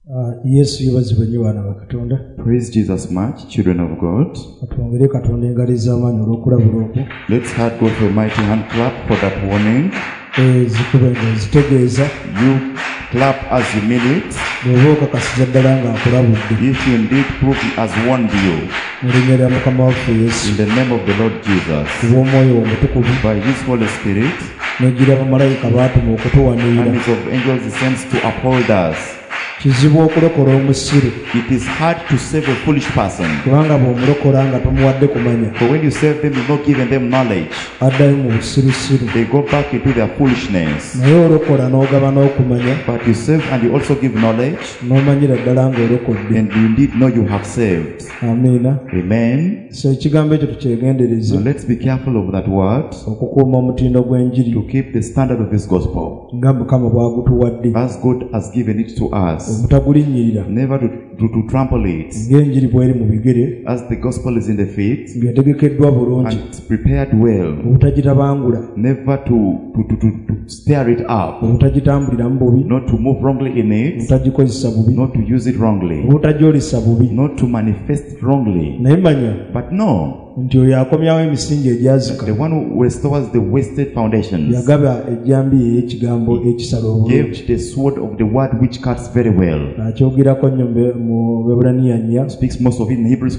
Yesu yebazibwe nnyo baana ba Katonda. Praise Jesus much, children of God. Atwongere Katonda engalo ez'amaanyi olw'okulabula okwo. Let's have God for a mighty hand clap for that warning. Zikube ng'ezitegeeza. You clap as you mean it. Bw'oba okakasiza ddala ng'akulabudde. If you indeed prove he has warned you. Mu linnya lya Mukama waffe Yesu. In the name of the Lord Jesus. Kubw'omwoyo omutukuvu. By his Holy Spirit. N'ejjira bamalayika baatuma okutuwanirira. And of angels he sends to uphold us. Kizibu okulokola omusiru. It is hard to save a foolish person. Kubanga bw'omulokola nga tomuwadde kumanya. For when you save them, you've not given them knowledge. Addayo mu busirusiru. They go back into their foolishness. Naye olokola n'ogaba n'okumanya. But you save and you also give knowledge. N'omanyira ddala ng'olokodde. And you indeed know you have saved. Amiina. Amen. So ekigambo ekyo tukyegendereze. So let's be careful of that word. Okukuuma omutindo gw'enjiri. To keep the standard of this gospel. Nga Mukama bw'agutuwadde. As God has given it to us. Obutagulinnyirira. Never to trample it. Ng'enjiri bw'eri mu bigere. As the gospel is in the feet. Ng'etegekeddwa bulungi. And prepared well. Obutagitabangula. Never to stir it up. Obutagitambuliramu bubi. Not to move wrongly in it. Obutagikozesa bubi. Not to use it wrongly. Obutagyolesa bubi. Not to manifest it wrongly. Naye manya. But no. Nti oyo akomyawo emisingi egyazika. The one who restores the wasted foundations. Yagaba ejjambi ey'ekigambo ekisala obulungi. Gave the sword of the word which cuts very well. Akyogerako nnyo mu Beebulaniya 4. Speaks most of it in Hebrews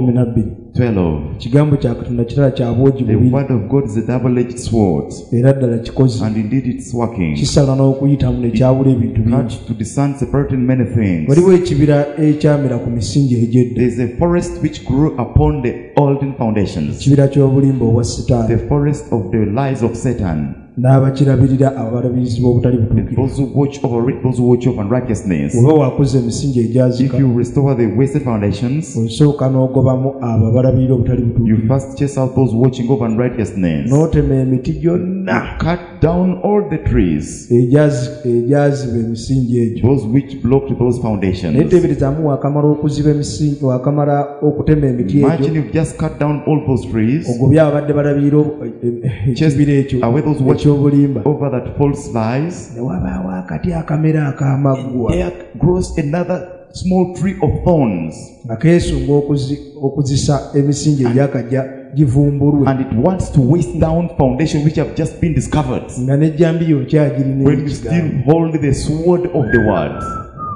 4:12. Ekigambo kya Katonda kirala kya bwogi bubiri. The word of God is a double-edged sword. Era ddala kikozi. And indeed it's working. Kisala n'okuyitamu ne kyabula ebintu bingi. To discern, separating many things. Waliwo ekibira ekyamera ku misingi egy'edda. There is a forest which grew upon the olden foundations. Ekibira ky'obulimba obwa Setaani. The forest of the lies of Satan. N'abakirabirira abalabirizi b'obutali butuukirivu. Those who watch over it, those who watch over unrighteousness. Oba wakuza emisingi egyazika. If you restore the wasted foundations, osooka n'ogobamu abo abalabirira obutali butuukirivu. You first chase out those watching over unrighteousness. N'otema emiti gyonna. Cut down all the trees. Egyaziba emisingi egyo. Those which blocked those foundations. Naye teeberezaamu waakamala okuziba emisingi, waakamala okutema emiti egyo. Imagine you've just cut down all those trees. Ogobye abadde balabirira ekibira ekyo. Away those watching over that false lies. Ne wabaawo akati akamera ak'amaggwa. There grows another small tree of thorns. Akeesunga okuzisa emisingi egyakajja givumbulwe. And it wants to waste down foundation which have just been discovered. Nga n'ejjambi yo kyagirina. When you still hold the sword of the word.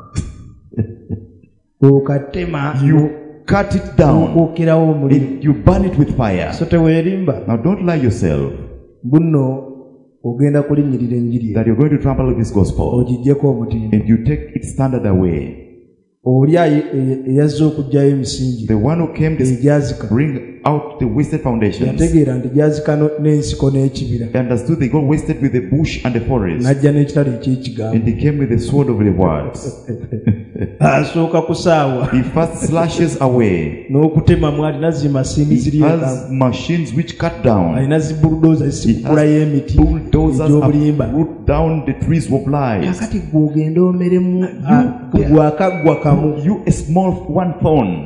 Okatema. You cut it down. Okukirawo omuliro. You burn it with fire. So teweerimba. Now don't lie yourself. Bunno ogenda kulinnyirira enjiri. That you're going to trample this gospel. Ogijjeko omutindo. And you take its standard away. Oli eyazze okuggyayo emisingi. The one who came to bring out the wasted foundations. Yategeera nti gyazika n'ensiko n'ekibira. Understood they got wasted with the bush and the forest. N'ajja n'ekitala eky'ekigambo. And he came with the sword of the word. Asooka kusaawa. He first slashes away. N'okutemamu alina zi masiini ziri eka. He has machines which cut down. Alina zi bulldozer zisikulayo emiti. Bulldozers root down the trees of lies. Kakati gw'ogenda omeremu gwakaggwa kamu. You a small one thorn.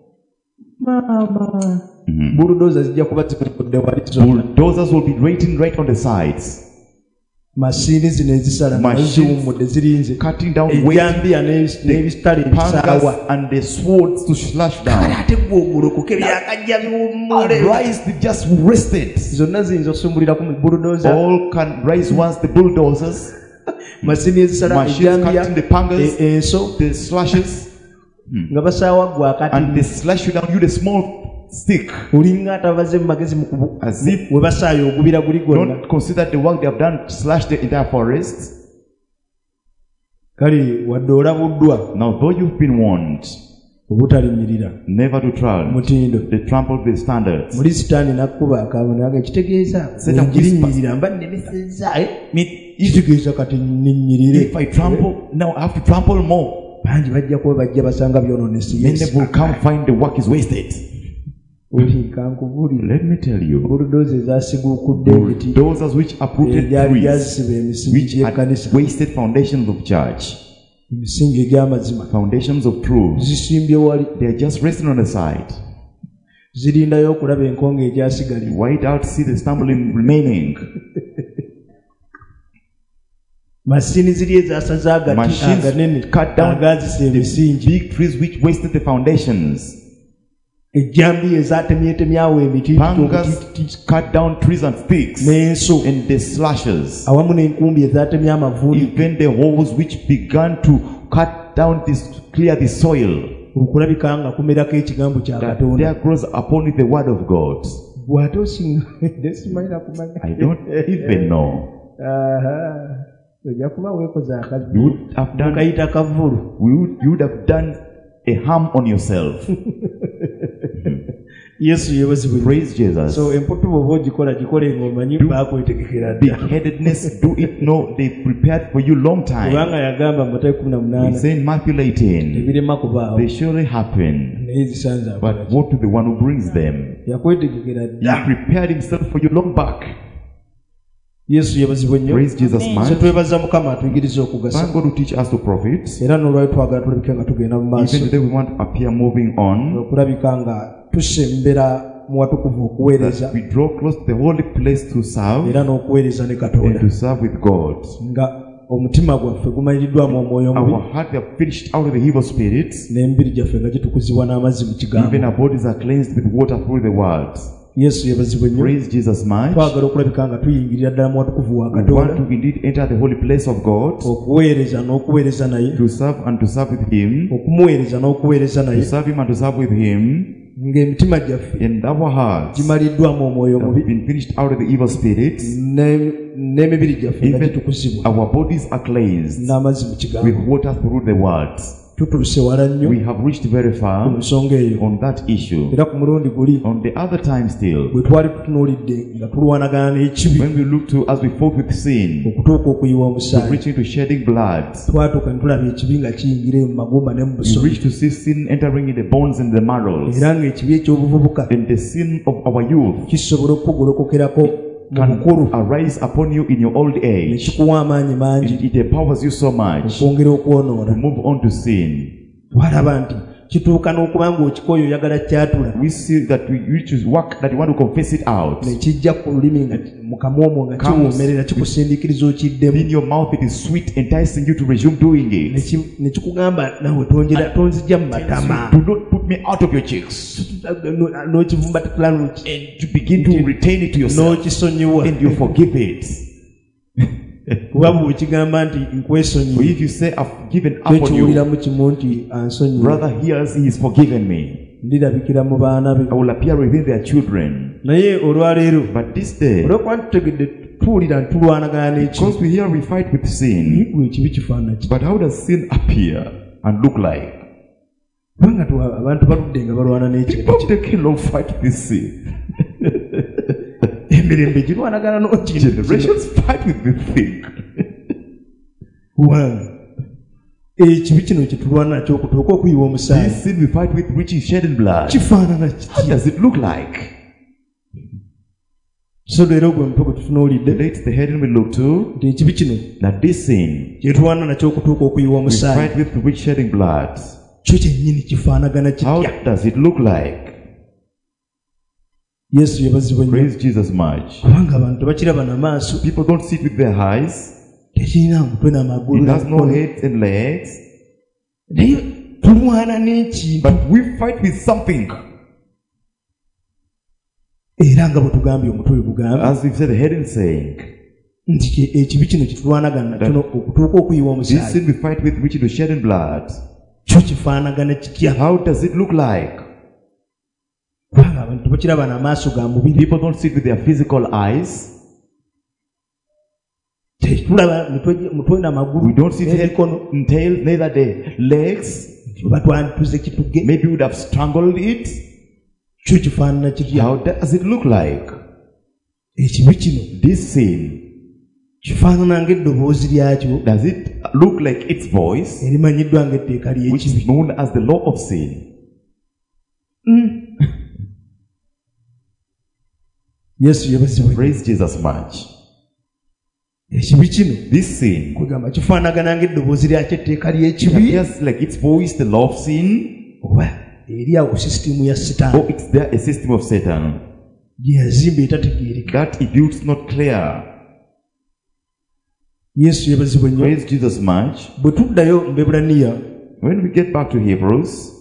Mama. Bulldozers zijja kuba zikudde wali zonna. Bulldozers will be rating right on the sides. Masiini zino ezisala ziwummudde zirinze. Cutting down ejjambiya n'ebitala ebisaawa. And the swords to slash down. Kale ate gw'ogolokoke byakajja biwummule. Rise, they just rested. Zonna ziyinza okusumbulira ku bulldozer. All can rise once the bulldozers. Masiini ezisala ejjambiya, enso, the slashes. Nga basaawa gwakati. And they slash you down, you the small stick. Olinga atabaze mu magezi mu we basaayo ogubira guli gwonna. Don't consider the work they have done to slash the entire forest. Kale wadde olabuddwa. Now though you've been warned, obutalinnyirira, never to trample mutindo, they trampled the standards. Muri Sitaani n'akkuba akaabona akitegeeza ngirinnyirira mba nnemesezza kitegeeza kati nninnyirire. If I trample, now I have to trample more. Bangi bajja kuba bajja basanga byonoonese. Many will come find the work is wasted. Let me tell you, bulldozers which uprooted trees, which had wasted foundations of church, foundations of truth, they are just resting on the side. Wait out, see the stumbling remaining. Masini ziri ezasaza agati aganene cut down agazisa emisingi. big trees which wasted the foundations. Ejjambi ezatemyetemyawo emiti Cut down trees and sticks n'enso and the slashes, awamu n'enkumbi ezatemya amavuuli even the holes which began to cut down this, clear the soil, okulabika nga kumerako ekigambo kya that Katonda. there grows upon it the word of God. Bw'ate osinga simanyi kumanya. I don't even know. Ojja kuba weekoze akazi You would have done, okayita kavulu. you would have done a harm on yourself. Yesu yebazibwe. Praise Jesus. So emputu bw'oba ogikola gikole ng'omanyi baakwetegekera dda. Big-headedness, do it know they prepared for you long time. Kubanga yagamba mu Matayo 18 We say in Matthew 18, ebirema kubaawo they surely happen, naye zisanze akola but woe to the one who brings them. yakwetegekera He dda. prepared himself for you long back. Yesu yebazibwe nnyo. Praise Jesus So much. twebaza Mukama atuyigirize okugasa. Thank God to teach us to profit. Era n'olwali twagala tulabike nga tugenda mu maaso Even today we want to appear moving on, okulabika nga tusembera mu watukuvu okuweereza that we draw close to the holy place to serve era n'okuweereza ne and Katonda to serve with God. nga omutima gwaffe gumaliddwamu omwoyo omubi Our heart, we have finished out of the evil spirits. n'emibiri gyaffe nga gitukuzibwa n'amazzi mu kigambo. Even our bodies are cleansed with water through the word. Yesu yebazibwe nnyo. Praise Jesus much. Twagala okulabika nga tuyingirira ddala mu watukuvu wa We want Katonda to indeed enter the holy place of God, okuweereza n'okuweereza naye to serve and to serve with Him, okumuweereza n'okuweereza to naye serve Him and to serve with Him, ng'emitima gyaffe and our hearts gimaliddwamu omwoyo have omubi been finished out of the evil spirits. n'emibiri gyaffe nga Even gitukuzibwa our bodies are cleansed n'amazzi mu kigambo. with water through the word. Tutuuse wala nnyo We have reached very ku far nsonga eyo on that issue. era ku mulundi guli On the other time still, bwe twali tutunuulidde nga tulwanagana n'ekibi when we look to, as we fought with sin, okutuuka okuyiwa to omusaayi reaching to shedding blood, twatuuka ne tulaba ekibi nga kiyingira mu magumba ne mu we busobi reach to see sin entering in the bones and the marrows, era ng'ekibi eky'obuvubuka and the sin of our youth kisobola okukugolokokerako mu bukulu can arise upon you in your old ne age. kikuwa amaanyi mangi It empowers you so much okwongera okwonoona. to move on to sin. twalaba nti kituuka n'okuba ng'okikoyo oyagala kyatula We see that we reach to work that we want to confess it out. ne kijja ku lulimi nga mu kamwa omwo nga kiwoomerera kikusindiikiriza okiddemu In your mouth it is sweet, enticing you to resume doing it. ne kikugamba nawe tonzijja mu matama Do not put me out of your cheeks. n'okivumbatula And you begin to retain it to yourself. n'okisonyiwa And you forgive it. kuba bw'okigamba nti For nkwesonyiye if you say, I've given up on you, tekiwuliramu kimu nti ansonyiye brother hears he is forgiven me. ndirabikira mu baana be I will appear within their children. naye olwaleero But this day, olwokuba tutegedde tuwulira ntulwanagana n'eki because we hear we fight with sin, gwe ekibi kifaanana ki but how does sin appear and look like? kubanga abantu baludde nga balwana n'ekintu People take a long fight with this sin. emirembe girwanagana n'okintu Generations fight with this thing. wange ekibi kino kyetulwana nakyo okutuuka okuyiwa omusaayi This sin we fight with, which is shedding blood. kifaanana How kiti does it look like? so leero gwe mutwe gwe tutunuulidde Today it's the heading we look to, nti ekibi kino that this sin kyetulwana nakyo okutuuka okuyiwa we omusaayi fight with, which shedding blood. kyo kyennyini kifaanagana How kitya. does it look like? Yesu yebazibwe nnyo Praise Jesus much. kubanga abantu bakiraba n'amaaso People don't see it with their eyes. tekirina mutwe n'amagulu It has no n'emikono. head and legs. naye tulwana n'ekintu But we fight with something. era nga bwe tugambye omutwe we gugamba As we've said, the heading saying, nti ekibi kino kitulwanagana nakyo okutuuka okuyiwa this omusaayi sin we fight with, which is shedding blood. kyo kifaanagana kitya. How does it look like? kubanga abantu bakiraba n'amaaso ga mubiri People don't see it with their physical eyes. tetulaba mutwe n'amagulu We don't see the head n'emikono and tail, neither the legs. oba twantuze kituge Maybe we would have strangled it. kyo kifaanana kitya. How does it look like? ekibi kino This sin, kifaanana ng'eddoboozi lyakyo does it look like its voice, erimanyiddwa ng'etteeka which ly'ekibi. is known as the law of sin? Yesu yebazibwe. Praise Jesus much. ekibi kino This sin, kwegamba kifaanagana ng'eddoboozi lyakyo etteeka it ly'ekibi appears like its voice, the law of sin, oba eri awo sisitimu ya sitaani or it's there a system of Satan gye yazimba etategeereka. that he builds not clear. Yesu yebazibwe nnyo. Praise Jesus much. Bwe tuddayo mu Eburaniya, when we get back to Hebrews,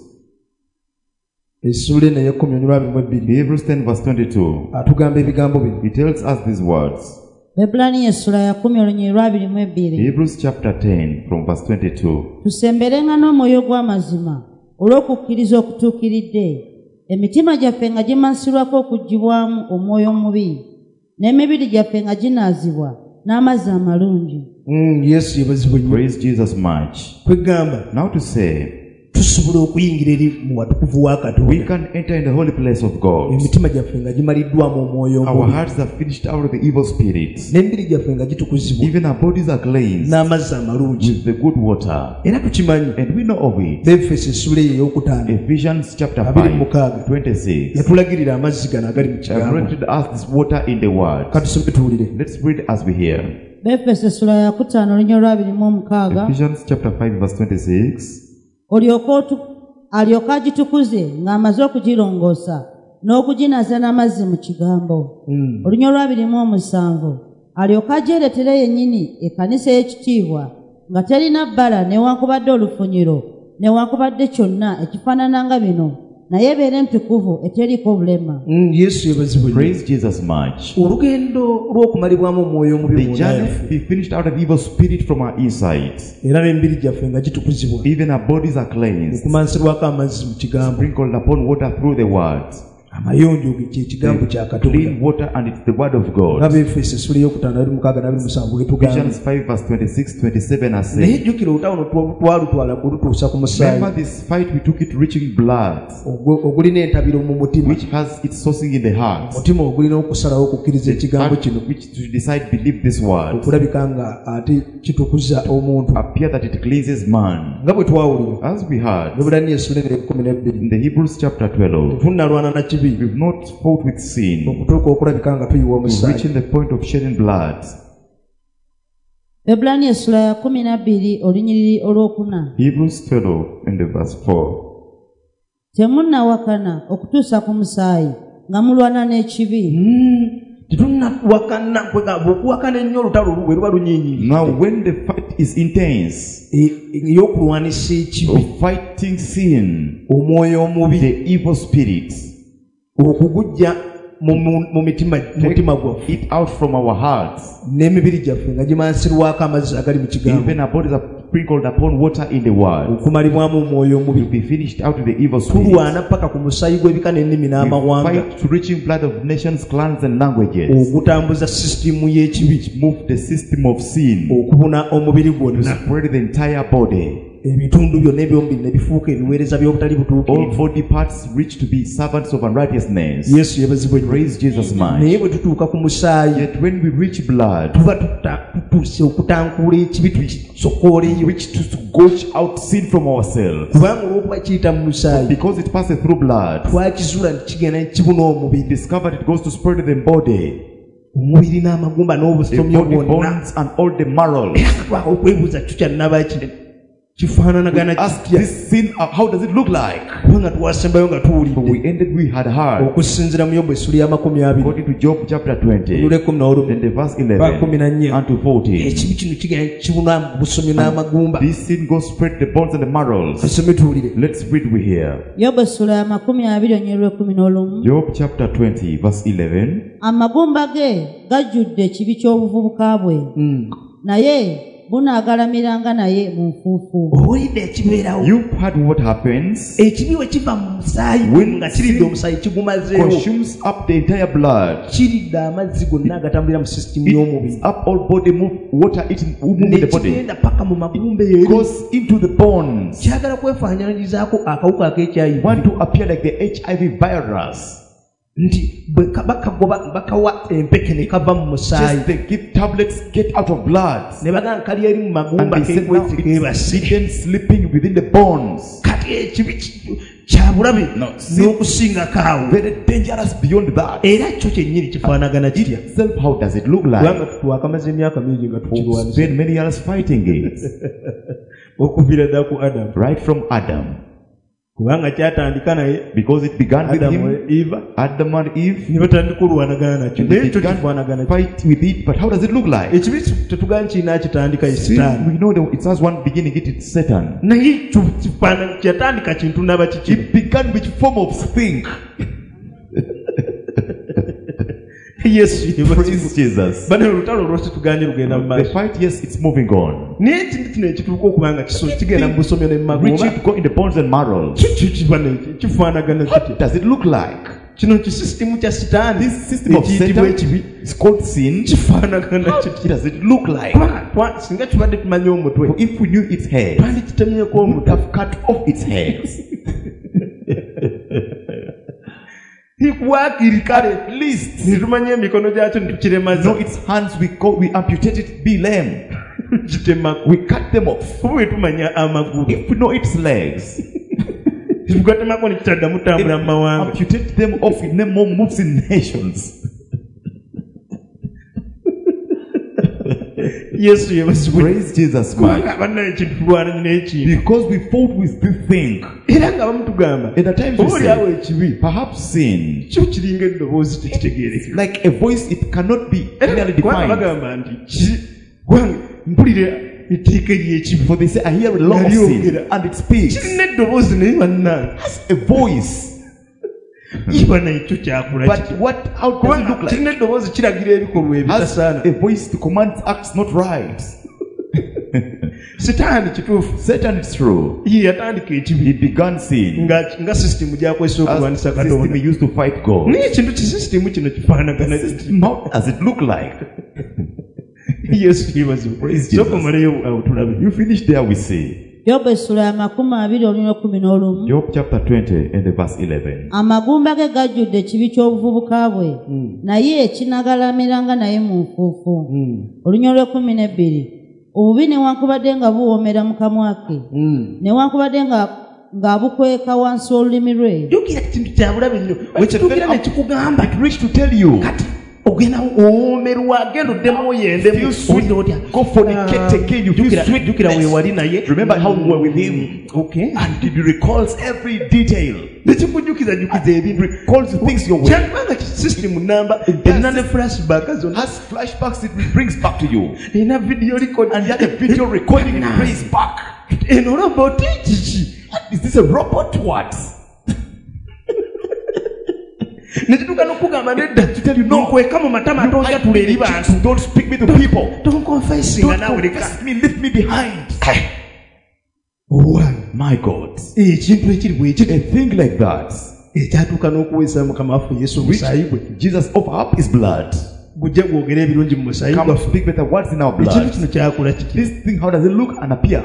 essula eno ey'ekumi Hebrews 10 verse 22, atugamba ebigambo bino. he tells us these words. Eburaniya essula ya 10:22. Hebrews chapter 10 from verse 22. Tusemberenga n'omwoyo gw'amazima olw'okukkiriza okutuukiridde, emitima gyaffe nga gimansirwako okuggibwamu omwoyo omubi, n'emibiri gyaffe nga ginaazibwa n'amazzi amalungi. Yesu yebazibwe nnyo. Praise Jesus much. Kwegamba Now to say, tusobola okuyingira eri mu watukuvu wa we Katonda, can enter in the holy place of God. emitima gyaffe nga gimaliddwamu omwoyo Our omubi, hearts are finished out of the evil spirits. n'emibiri gyaffe nga gitukuzibwa Even our bodies are cleansed n'amazzi amalungi. with the good water. Era tukimanyi And we know of it. Efeso essula eyo ey'okutaano Ephesians chapter 26 5:26 yatulagirira amazzi gano agali mu have kigambo. directed us this water in the word. Katusome tuwulire. Let's read as we hear. Befeso essula ya 5:26. Ephesians chapter 5 verse 26. Alyoka agitukuze ng'amaze okugirongoosa n'okuginaza n'amazzi mu kigambo. Olunya 2:7. Alyoka agyeretere yennyini ekkanisa y'ekitiibwa nga terina bbala newankubadde olufunyiro newankubadde kyonna ekifaanana nga bino, naye ebeere entukuvu eteriko bulema. Yesu yebazibwe nnyo. Praise Jesus much. Olugendo lw'okumalibwamu omwoyo omubi The mu journey yaffe, to be finished out of evil spirit from our insides. era n'emibiri gyaffe nga gitukuzibwa, Even our bodies are cleansed, okumansirwako amazzi mu kigambo. sprinkled upon water through the word. Amayonjo kye kigambo kya Katonda. Clean water, and it's the word of God. Nga Befeso essula ey'okutaano bwetugamba. Ephesians 5 verse 26, 27 are Naye saying, jjukira olutalo twalutwala kulutuusa ku musaayi remember this fight we took it reaching blood, ogulina entabiro mu mutima, which has its sourcing in the heart. omutima ogulina okusalawo okukkiriza ekigambo kino, Which to decide believe this word, okulabika nga ate kitukuza omuntu. appear that it cleanses man. Nga bwe twawulira As we heard Eburaniya essula ey'ekumi in the Hebrews chapter 12, tunnalwana na kibi we've not fought with sin okutuuka okulabika nga tuyiwa to omusaayi. reaching the point of shedding blood. Eburaniya essula ya 12 olunyiriri olwokuna. Hebrews 12 in the verse 4. Temunnawakana okutuusa ku musaayi nga mulwana n'ekibi. Tetunnawakana, bw'okuwakana ennyo olutalo lwe luba lunyiinyi. Now when the fight is intense, ey'okulwanisa ekibi, of fighting sin, omwoyo omubi, the evil spirit, okugujja mu mutima gwaffe, it out from our hearts. n'emibiri gyaffe nga gimansirwako amazzi agali mu kigambo, Even our bodies are sprinkled upon water in the word. okumalibwamu omwoyo Will omubi. be finished out of the evil spirit. Tulwana paka ku musaayi gw'ebika n'ennimi We n'amawanga, fight to reaching blood of nations, clans and languages, okutambuza sisitimu y'ekibi, which move the system of sin okubuna omubiri to gwonna, spread the entire body. ebitundu byonna ebyomubiri ne bifuuka ebiweereza by'obutali All butuukirivu. body parts reach to be servants of unrighteousness. Yesu yebazibwe nnyo. Praise Jesus much. Naye bwe tutuuka ku musaayi, Yet when we reach blood, tuba tutuuse okutankuula ekibi tukisokooleyo, which to gouge out sin from ourselves, kubanga olw'okuba kiyita mu musaayi, because it passes through blood, twakizuula nti kigenda ne kibuna omubiri, discovered it goes to spread the body, omubiri n'amagumba the n'obusomyo body bwonna. bones and all the marrow. Twaka okwebuuza tukyannabaki kifaananagana Ask kitya, this sin, how does it look like? kubanga twasembayo nga But tuwulidde we ended, we had heard, okusinziira mu Yobu essula ya 20 according to Job chapter 20, olule 11 in the verse Ba 14 11 unto 14. ekibi kino kigenda kibuna mu busomyo n'amagumba. This sin goes spread the bones and the marrows. Tusome tuwulire. Let's read we here. Yobu essula ya 20 olunyiriri olw'ekumi. Job chapter 20 verse 11. Amagumba ge gajjudde ekibi ky'obuvubuka bwe, naye bunaagalamiranga naye mu nfuufu. Owulidde ekibeerawo, You've heard what happens. ekibi we kiva mu musaayi When nga kiridde omusaayi kigumazeewo, Consumes up the entire blood. kiridde amazzi gonna agatambulira mu sisitimu y'omubiri, It's up all body move, water eating move in ne the body. kigenda paka mu magumba eri. Goes into the bones. Kyagala kwefaananyirizaako akawuka ak'HIV, Want to appear like the HIV virus. nti bwe bakagoba bakawa empeke ne kava mu musaayi, Just they give tablets, get out of blood. ne bagamba kali eri mu And magumba they said now kekwezi it's keebasi. hidden sleeping within the bones. Kati ekibi kya bulabe No, n'okusingako awo, very dangerous beyond that. era kyo kyennyini kifaanagana kitya. Itself, how does it look Kubanga like? twakamaze emyaka mingi nga tukirwanisa, Spend many years fighting it. okuviira ddala ku Adamu. Right from Adam. kubanga kyatandika naye because it began with Adamu him, Eva Adam and Eve, ne batandika olwanagana nakyo and naye they ekyo began kifaanagana to fight with it. But how does it look like? ekibi tetugana kirina kitandika ye See, sitaani we know that it has one beginning, it's Satan. naye ekyo kyatandika kintu naba kikino It began with form of thing. yesu Praise Jesus. bane olutalo olwosi tuganye lugenda mu The maaso fight, yes, it's moving on. naye ekintu kino ekituuka okuba nga kigenda mu busomyo Reaching nemmagooba to go in the bones and marrow. kikyo kibano kifaanagana What kiti does it look like? kino kisisitimu kya sitaani This system of ekiyitibwa Satan ekibi is called sin. kifaanagana What kiti does it look like? singa kibadde tumanyi omutwe For if we knew its head, twandikitemyeko we would omutwe have cut off its heads. ikwaakiri kale At least, netumanya emikono gyakyo netukiremaza no, its hands we amputate it, be lame. kitemako We cut them off. kuba wetumanya amagulu If we know its legs, tugatemako nekitaddamu tambula mu mawanga amputate them off, it no more moves in nations. yesu yebazibwe Praise Jesus, kubanga man. bannaye ekintu tulwananye n'ekintu Because we fought with this thing. era nga bamutugamba And at times we oba oliawo say, ekibi perhaps sin, kyo kiringa eddoboozi tekitegeereka like a voice, it cannot be clearly kubanga defined. bagamba nti gwange mpulira etteeka ery'ekibi For they say, I hear a law of sin, and it speaks. kirina eddoboozi naye bannange A voice. ibana ekyo kyakula But how does it look like? kirina eddoboozi kiragira ebikolwa Has ebitasaana a voice to command acts not right. sitaani kituufu Satan, it's true. ye yatandika ekibi He began sin nga sisitimu gyakozesa okulwanisa as system katonda he used to fight God. naye ekintu kisisitimu kino kifaanagana How does it look like? yesu yebazibwe Praise Jesus. soka omaleyo awo tulabe You finish there, we see. yobu essula ya 20:11 Job chapter 20 and the verse 11. amagumba ge gajjudde ekibi ky'obuvubuka bwe naye kinagalamiranga naye mu nfuufu olunya olw'12 obubi newankubadde nga buwoomera mu kamwa ke newankubadde ng'abukweka wansi olulimi lwe jjukira ekintu kyabulabe nnyo wekituukira nekikugamba It reached to tell you, kati ogenda owoomerwa genda oddemu oyendemu owulira otya go fornicate again, you feel sweet. jjukira weewali naye Remember how you were with him. okay And he recalls every detail. nekikujjukiza ebintu Recalls the things you're with. kyakubanga system namba erina ne flashback zonna Has flashbacks, it brings back to you. erina video record And the video recording, it brings back. eno robot kiki Is this a robot? What? nekituuka n'okugamba nedda To tell you, no, nkweka mu matama ate ojatula eri bantu don't speak me to people. tonkonfesinga Don't naawe leka confess me, leave me behind. owange My God. ekintu ekiri bwekiti A thing like that, ekyatuuka n'okuweesa mukama waffe yesu omusaayi gwe Jesus offer up his blood. gujja gwogera ebirungi mu musaayi Come gwaffe speak better words in our ekintu blood. kino kyakula kiki This thing, how does it look and appear?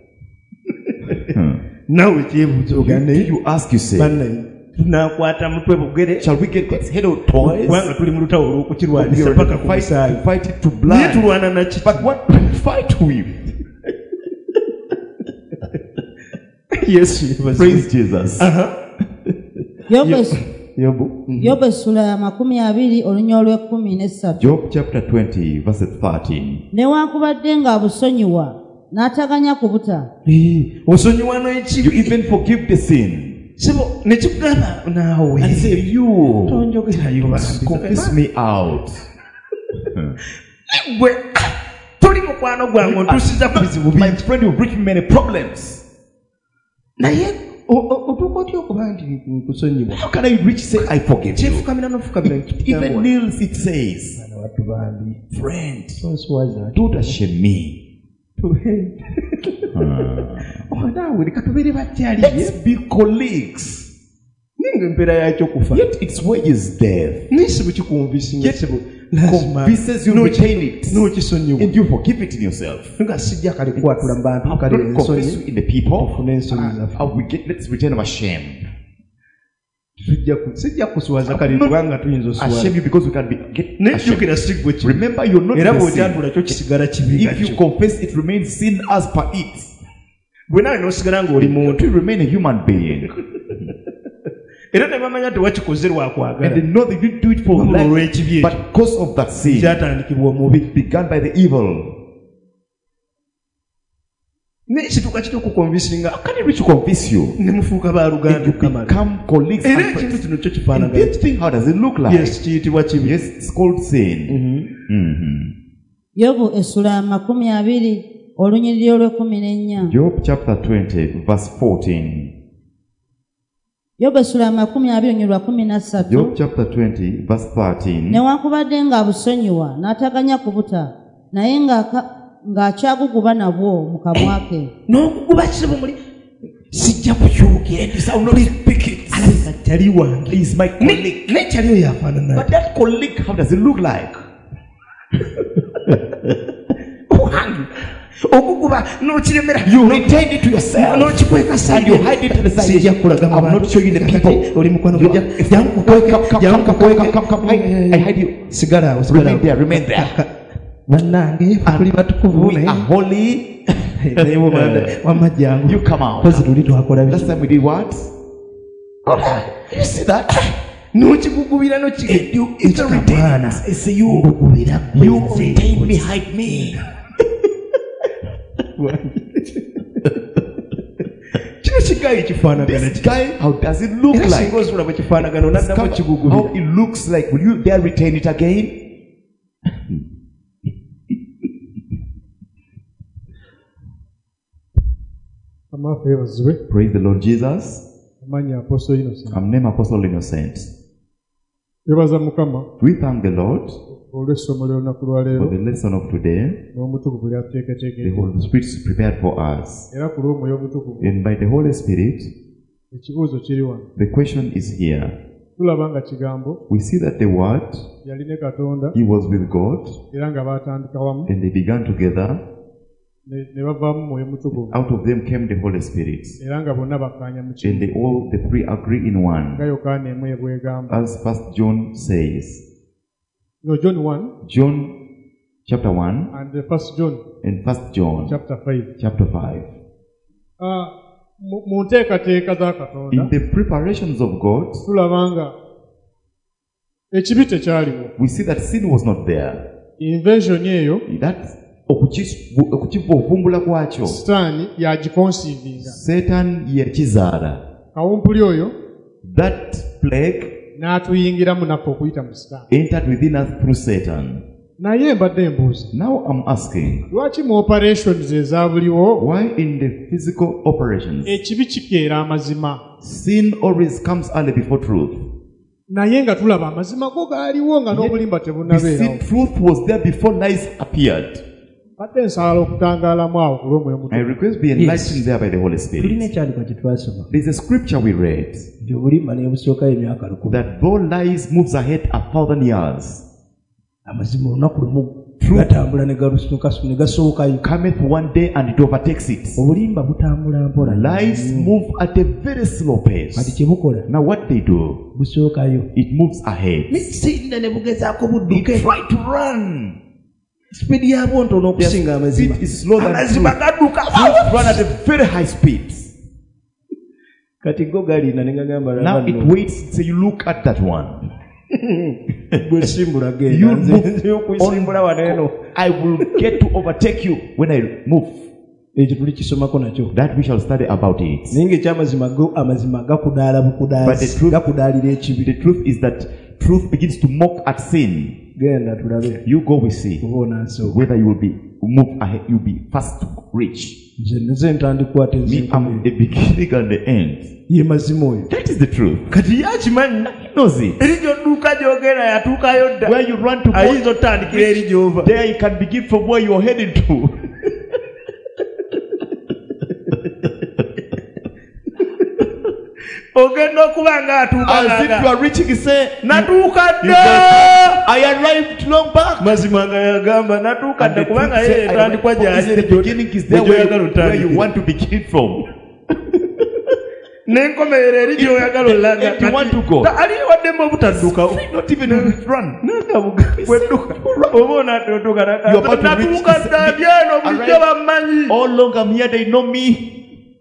naawe kyebuuza ogandaye You ask, you say, bannaye tunakwata mutwe bugere shall we get its head out toys? kubanga tuli mu lutawo We olw'okukirwanisa are paka ku to musaayi fight it to naye blood. tulwana naki But what do we fight with? yesu yebaze. Praise Jesus. Aha. yobu yobu essula ya 20 olunya olw'13 Job chapter 20, verse 13. newankubadde ng'abusonyiwa n'ataganya kubuta osonyiwa You n'ekibi even forgive the sin. sibo nekikugamba naawe And say, you tonjogerayo bambi. confess me out. gwe toli mukwano gwange ontuusiza ku bizibu My bingi friend, you've brought me many problems. naye otuuka otya okuba nti nkusonyiwa How can I reach say I forgive you? kyefukamira n'ofukamira Even kneels it says, watu bambi friend, onswaza don't shame me. naawe leka tubeere batyali Let's be colleagues. ninga empeera yakyo kufa Yet its way is death. nisibu kikunvisinga Yet sibu convinces you retain it. n'okisonyiwa And you forgive it in yourself. nga sijja kale kwatula mu bantu How kale can confess ensonyi you in the people? tufune ensonyi zaffe How we get, let's return our shame. sijja kuswaza kale kubanga tuyinza Ashame oswaza you because we can be get ashamed. nejjukira si gwe kibi Remember, you're not era the sin. bw'okyatula kyo kisigala kibi If you nakyo confess, it remains sin as per it. bwe nawe n'osigala ng'oli muntu You remain a human being. era ne bamanya tewakikoze And they lwakwagala know they didn't do it for wabula life, olw'ekibi but ekyo because of that sin, kyatandikibwa omubi began by the evil. n'ekituuka kitukukonvisinga Can it reach to convince you? ne mufuuka baaluganda And you become colleagues era and ekintu friends. kino kyo And kifaanagana this thing, how does it look like? yes kiyitibwa kibi Yes, it's called sin. yobu essula ya 20 olunyiriri olw'14. Job chapter 20, verse 14. yobu essula ya 20 olunyiriri lwa 13. Job chapter 20, verse 13. newankubadde ng'abusonyiwa n'ataganya kubuta naye ng'akyaguguba nabwo mu kamwa ke n'okuguba kizibu muli sijja kukyukira alabika kyali wange He's my colleague. naye kyali oyo afaanana But that colleague, how does it look like? wange okuguba n'okiremera You retain it to yourself. n'okikweka And you hide it to the side. sijja kulaga mu I'm not bantu. showing the people. oli mukwano You- jangu kukweka Come. I hide you. sigala awo Remain there, remain there. bannange tuli batukuvu We are holy. naye wamajjangu You come out. kozi luli twakola Last time we did what? You see that? n'okigugubira It's a retain. It's you. You retain behind me. kino kigayi kifaanagana This guy, how does it look era like? singa osula bwe kifaanagana onaddamu How kigugubira it looks like. Will you dare retain it again? amaafu yeebazibwe Praise the Lord Jesus. amannya Apostle Innocent. I'm named Apostle Innocent. Yeebaza Mukama We thank the Lord olw'essomo ly'olunaku lwa for leero the lesson of today. n'omutukuvu The lyatuteeketeekedde Holy Spirit is prepared for us. era ku lw'omwoyo omutukuvu And by the Holy Spirit, ekibuuzo kiri wano the question is here. tulaba nga kigambo We see that the Word, yali ne Katonda He was with God, era nga baatandika wamu and they began together. ne bavaamu mwoyo mutukuvu Out of them came the Holy Spirit. era nga bonna bakkaanya mu And kimu they all, the three agree in nga one. Yokaana emu ebwegamba As 1 John says. no John 1 John chapter 1 and the 1 John and 1 John chapter 5 chapter 5. mu nteekateeka za Katonda In the preparations of God, tulaba nga ekibi tekyaliwo we see that sin was not there. invention eyo That okukivumbula kwakyo sitaani yagikonsiivinga Satan yakizaala. kawumpuli oyo That plague n'atuyingiramu naffe okuyita mu sitaani entered within us through Satan. naye mbadde embuuza Now I'm asking, lwaki mu operations ezaabuliwo why in the physical operations ekibi kikeera amazima sin always comes early before truth? naye nga tulaba amazima go gaaliwo nga n'obulimba We see tebunabeerawo truth was there before lies appeared. badde nsaala okutangaalamu awo ku lw'omwoyo I mutukuvu request be enlightened there by the Holy tulina Spirit. ekyandikwa kye twasoma There's a scripture we read nti obulimba ne busookayo emyaka 1,000 that though lies moves ahead 1,000 years, amazima olunaku lumu gatambula ne gasookayo cometh one day and it overtakes it. obulimba butambula mpola Lies move at a very slow kati pace. kye bukola Now what they do, busookayo it moves ahead. nisinda ne bugezaako They budduke try to run. sipiidi yabwo ntono okusinga amazima Speed is slower than amazima truth. gadduka Truth run at a very high speed. kati go galinda ne gagamba Now it waits till you look at that one. gwe simbula You genda move nze okusimbula wano eno I will get to overtake you when I move. ekyo tulikisomako nakyo That we shall study about it. naye ng'ekyamazima go amazima gakudaala But the bukudaasi truth- gakudaalira ekibi The truth is that truth begins to mock at sin. genda tulabe You go, we see oba onansooka whether you will be move ahead, you'll be fast to reach. nze ntandikukwata Me, I'm enzinkume the beginning and the end. ye mazima oyo That is the truth. kati yakimanyi He knows it. eri gy'odduuka gy'ogenda yatuukayo dda Where you run to, ayinza otandikira eri gy'ova there you can begin from where you are heading to. ogenda okuba nga atuuka As if you are reaching, you say, natuuka you dda go, I arrived long back. mazima nga yagamba natuuka And dda the kubanga truth ye say, etandikwa I arrived, gyali the beginning is there gy'oyagala where you otandikira want to begin from. n'enkomerero eri gy'oyagala olaga If you want to go. ali waddemu obutaddukawo Not even run. wedduka oba onatuuka You are about to reach natuuka this- dda byeno bulijjo Arrive. bammanyi All along I'm here, they know me.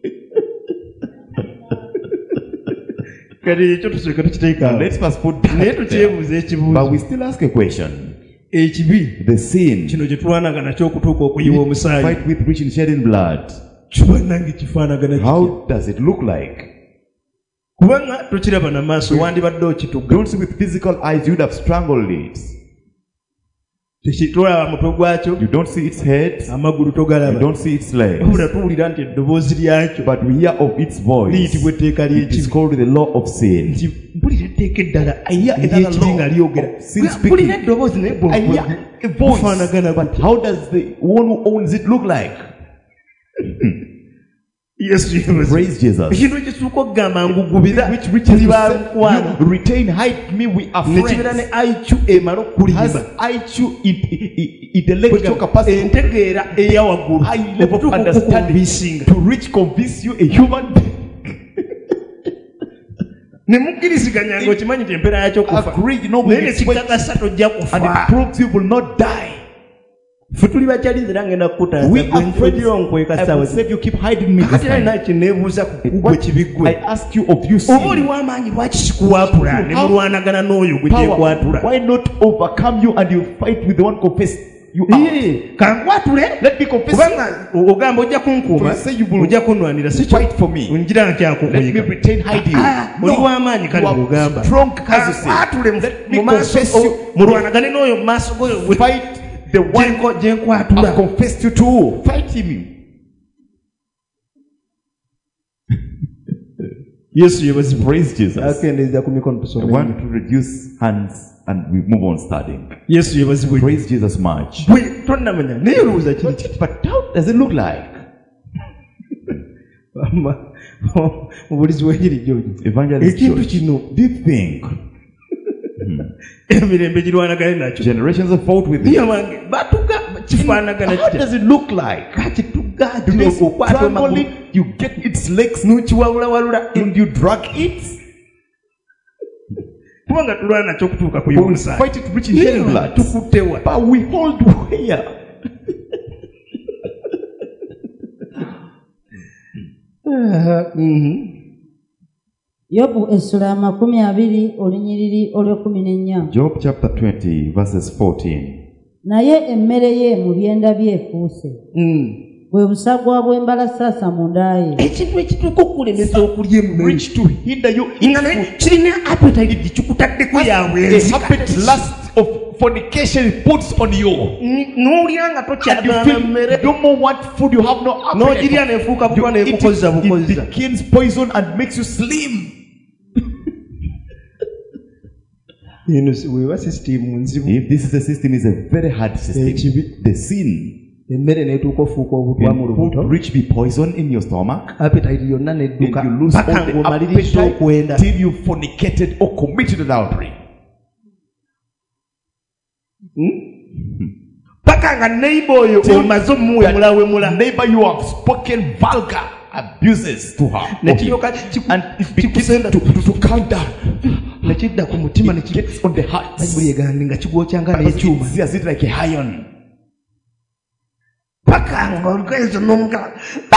kati ekyo tusooka tukiteekaawo Let's first put that naye there. tukyebuuza But ekibuuzo we still ask a question. ekibi The sin kino gye tulwanaga nakyo okutuuka okuyiwa we omusaayi fight with reaching shedding blood. kibanange kifaanagana kitya? How does it look like? Kubanga tokiraba na maaso wandibadde okitugga. Don't see with physical eyes, you'd have strangled it. Tekitolaba mutwe gwakyo. You don't see its head. Amagulu togalaba. You don't see its legs. Wabula tuwulira nti eddoboozi lyakyo. But we hear of its voice. Liyitibwa etteeka It is ly'ekibi. called the law of sin. Nti mpulira etteeka eddala Another nga law lyogera. of sin Mpulira speaking. eddoboozi naye I hear a voice. bufaanagana But how does the one who owns it look like? Yesu yebaze. Praise Jesus. Ekintu ekisooka okugamba ngugubira Which reaches tuli to ba say, mukwano. you retain, hide me, we are Nekibeera ne friends. IQ emala Has okulimba. IQ intellectual capacity, Entegeera eya waggulu. high level of understanding Okukubisinga. to reach convince you a human being. Ne mukkiriziganya ng'okimanyi nti empeera yakyo kufa. Agree, you know, Naye we ne expect, kikakasa tojja and kufa. it proves you will not die. Ffe tuli bakyalize era ngenda kukutaasa. We are friends. nkweka I saawa will save you, keep hiding me this Kati era time. nakyo neebuuza ku gwe What kibiggwe. I ask you of you, Oba oli sin, w'amaanyi lwaki kikuwaapula ne mulwanagana n'oyo gwe power, gyekwatula. why not overcome you and you fight with the one confess you are? Kankwatule. Let me confess you. Kubanga ogamba ojja kunkuuma, You say you will ojja kunwanira si kyo. Fight for me. Ngira Let me nkyakukuyiga. retain hiding. Oli w'amaanyi kale You bw'ogamba. are strong as you say. Kankwatule Let me mu maaso confess you. mulwanagane n'oyo mu maaso go Fight the one gye nkwatula. I've confessed you to. Fight him. Yesu yebazibwa. Praise Jesus. Akendeeza ku mikono I tusome. want to reduce hands and we move on studying. Yesu yebazibwa. Praise Jesus much. Bwe tonnamanya naye olowooza kiri kiti. But how does it look like? Mubulizi w'enjiri gy'ogi. Evangelist Ekintu George, kino this thing, emirembe girwanagane nakyo. generations have fought with Niyo it. wange batuga kifaanagana How kitya. does it look like? Kati Do tugaatira they okukwata strangle amagulu it? You get its legs n'okiwawulawalula and you drag it? kubanga tulwana nakyo okutuuka ku We will y'omusaayi. fight it reaching head blood. Tukuttewa. But we hold where? yobu essula ya 20 olunyiriri olw'ekumi. Job chapter 20 verses 14. Naye emmere ye mu byenda bye efuuse, bwe busagwa bw'embalasaasa mu nda ye. Ekintu ekituuka okukulemesa okulya emmere Reach to hinder you nga naye kirina appetite gikikutaddeko ya a bwenzi. habit lust of fornication it puts on you. N'olya nga And you tokyagala feel mmere. no more want food, you have no appetite. N'ogirya n'efuuka butwa You eat n'ekukozza it, it bukozza. begins poison and makes you slim. Eno weeba sisitiimu nzibu. If this is a system, is a very hard system. The sin Emmere n'etuuka ofuuka obutwa mu can lubuto. put rich be poison in your stomach. Appetite yonna Then n'edduka you lose all paka the ng'omaliriza okwenda. appetite till you fornicated or committed adultery. Paka nga neighbor oyo omaze omuwemulawemula. Neighbor, you have spoken vulgar abuses to her. Ne Okay. kiryoka And it begins to count down. ne kidda ku mutima ne It gets on the heart. Bayibuli egambye nga kigwokyanga Because n'ekyuma. it sees it like a iron. Paka ng'olugenzo n'omugala.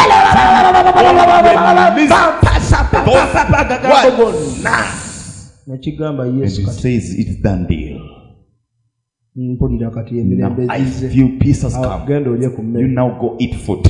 Agagambo gonna. Nekigamba Yesu And it kati. says it's done deal. Mpulira kati Now emirembe I ezize. feel peace has Awo, come. genda olye ku You mmere. now go eat food.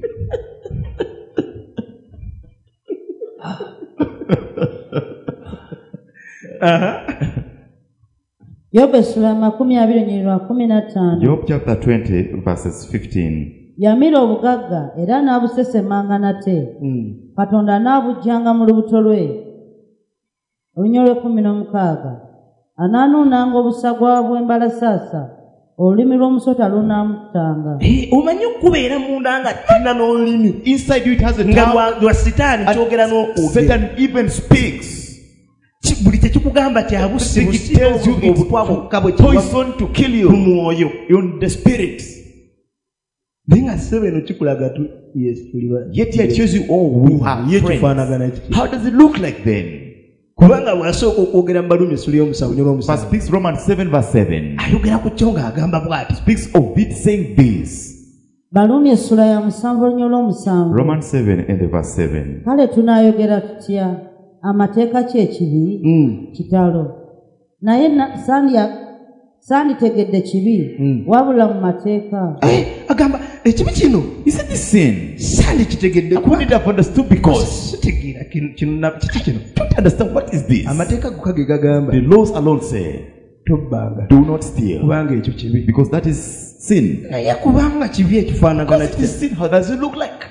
yobu essula ya 20 olunyiriri lwa 15. Job chapter 20 verses 15. Yamira obugagga era n'abusesemanga nate, Katonda anaabuggyanga mu lubuto lwe. Olunyiriri lw'16. Anaanuunanga obusagwa bw'embalasaasa, olulimi lw'omusota lunaamutanga. Omanyi okubeera munda nga tirina n'olulimi. Inside you it has a Nga tongue. lwa sitaani kyogera n'okwogera. Satan even speaks. Buli kyekikugamba kya busi It tells you obutwa bwokka bwe it's poison to kill mu you mwoyo. in the spirit. Naye nga ssebo eno kikulaga tu Yesu tuli ba- Yet he shows you, oh, we are Ye friends. kifaanagana kiki. How does it look like then? Kubanga bw'asooka okwogera mu Baluumi essula y'omusanvu nyo Verse lw'omusanvu. speaks Romans 7 verse 7. Ayogera ku kyo ng'agamba bw'ati. Speaks of it saying this. Baluumi essula ya 7 olunyiriri lw'7. Romans 7 and the verse 7. Kale tunaayogera tutya? Amateeka ki ekibi? Kitalo. Naye sanditegedde kibi wabula mu mateeka. Agamba ekibi kino He said this sin. sandikitegedde I couldn't have understood because kitegeera kino kiki kino. don't understand what is this. Amateeka gokage gagamba The laws alone say, tobbanga do not steal. kubanga ekyo kibi. Because that is sin. Naye kubanga kibi ekifaanagana Because it is sin. How does it look like?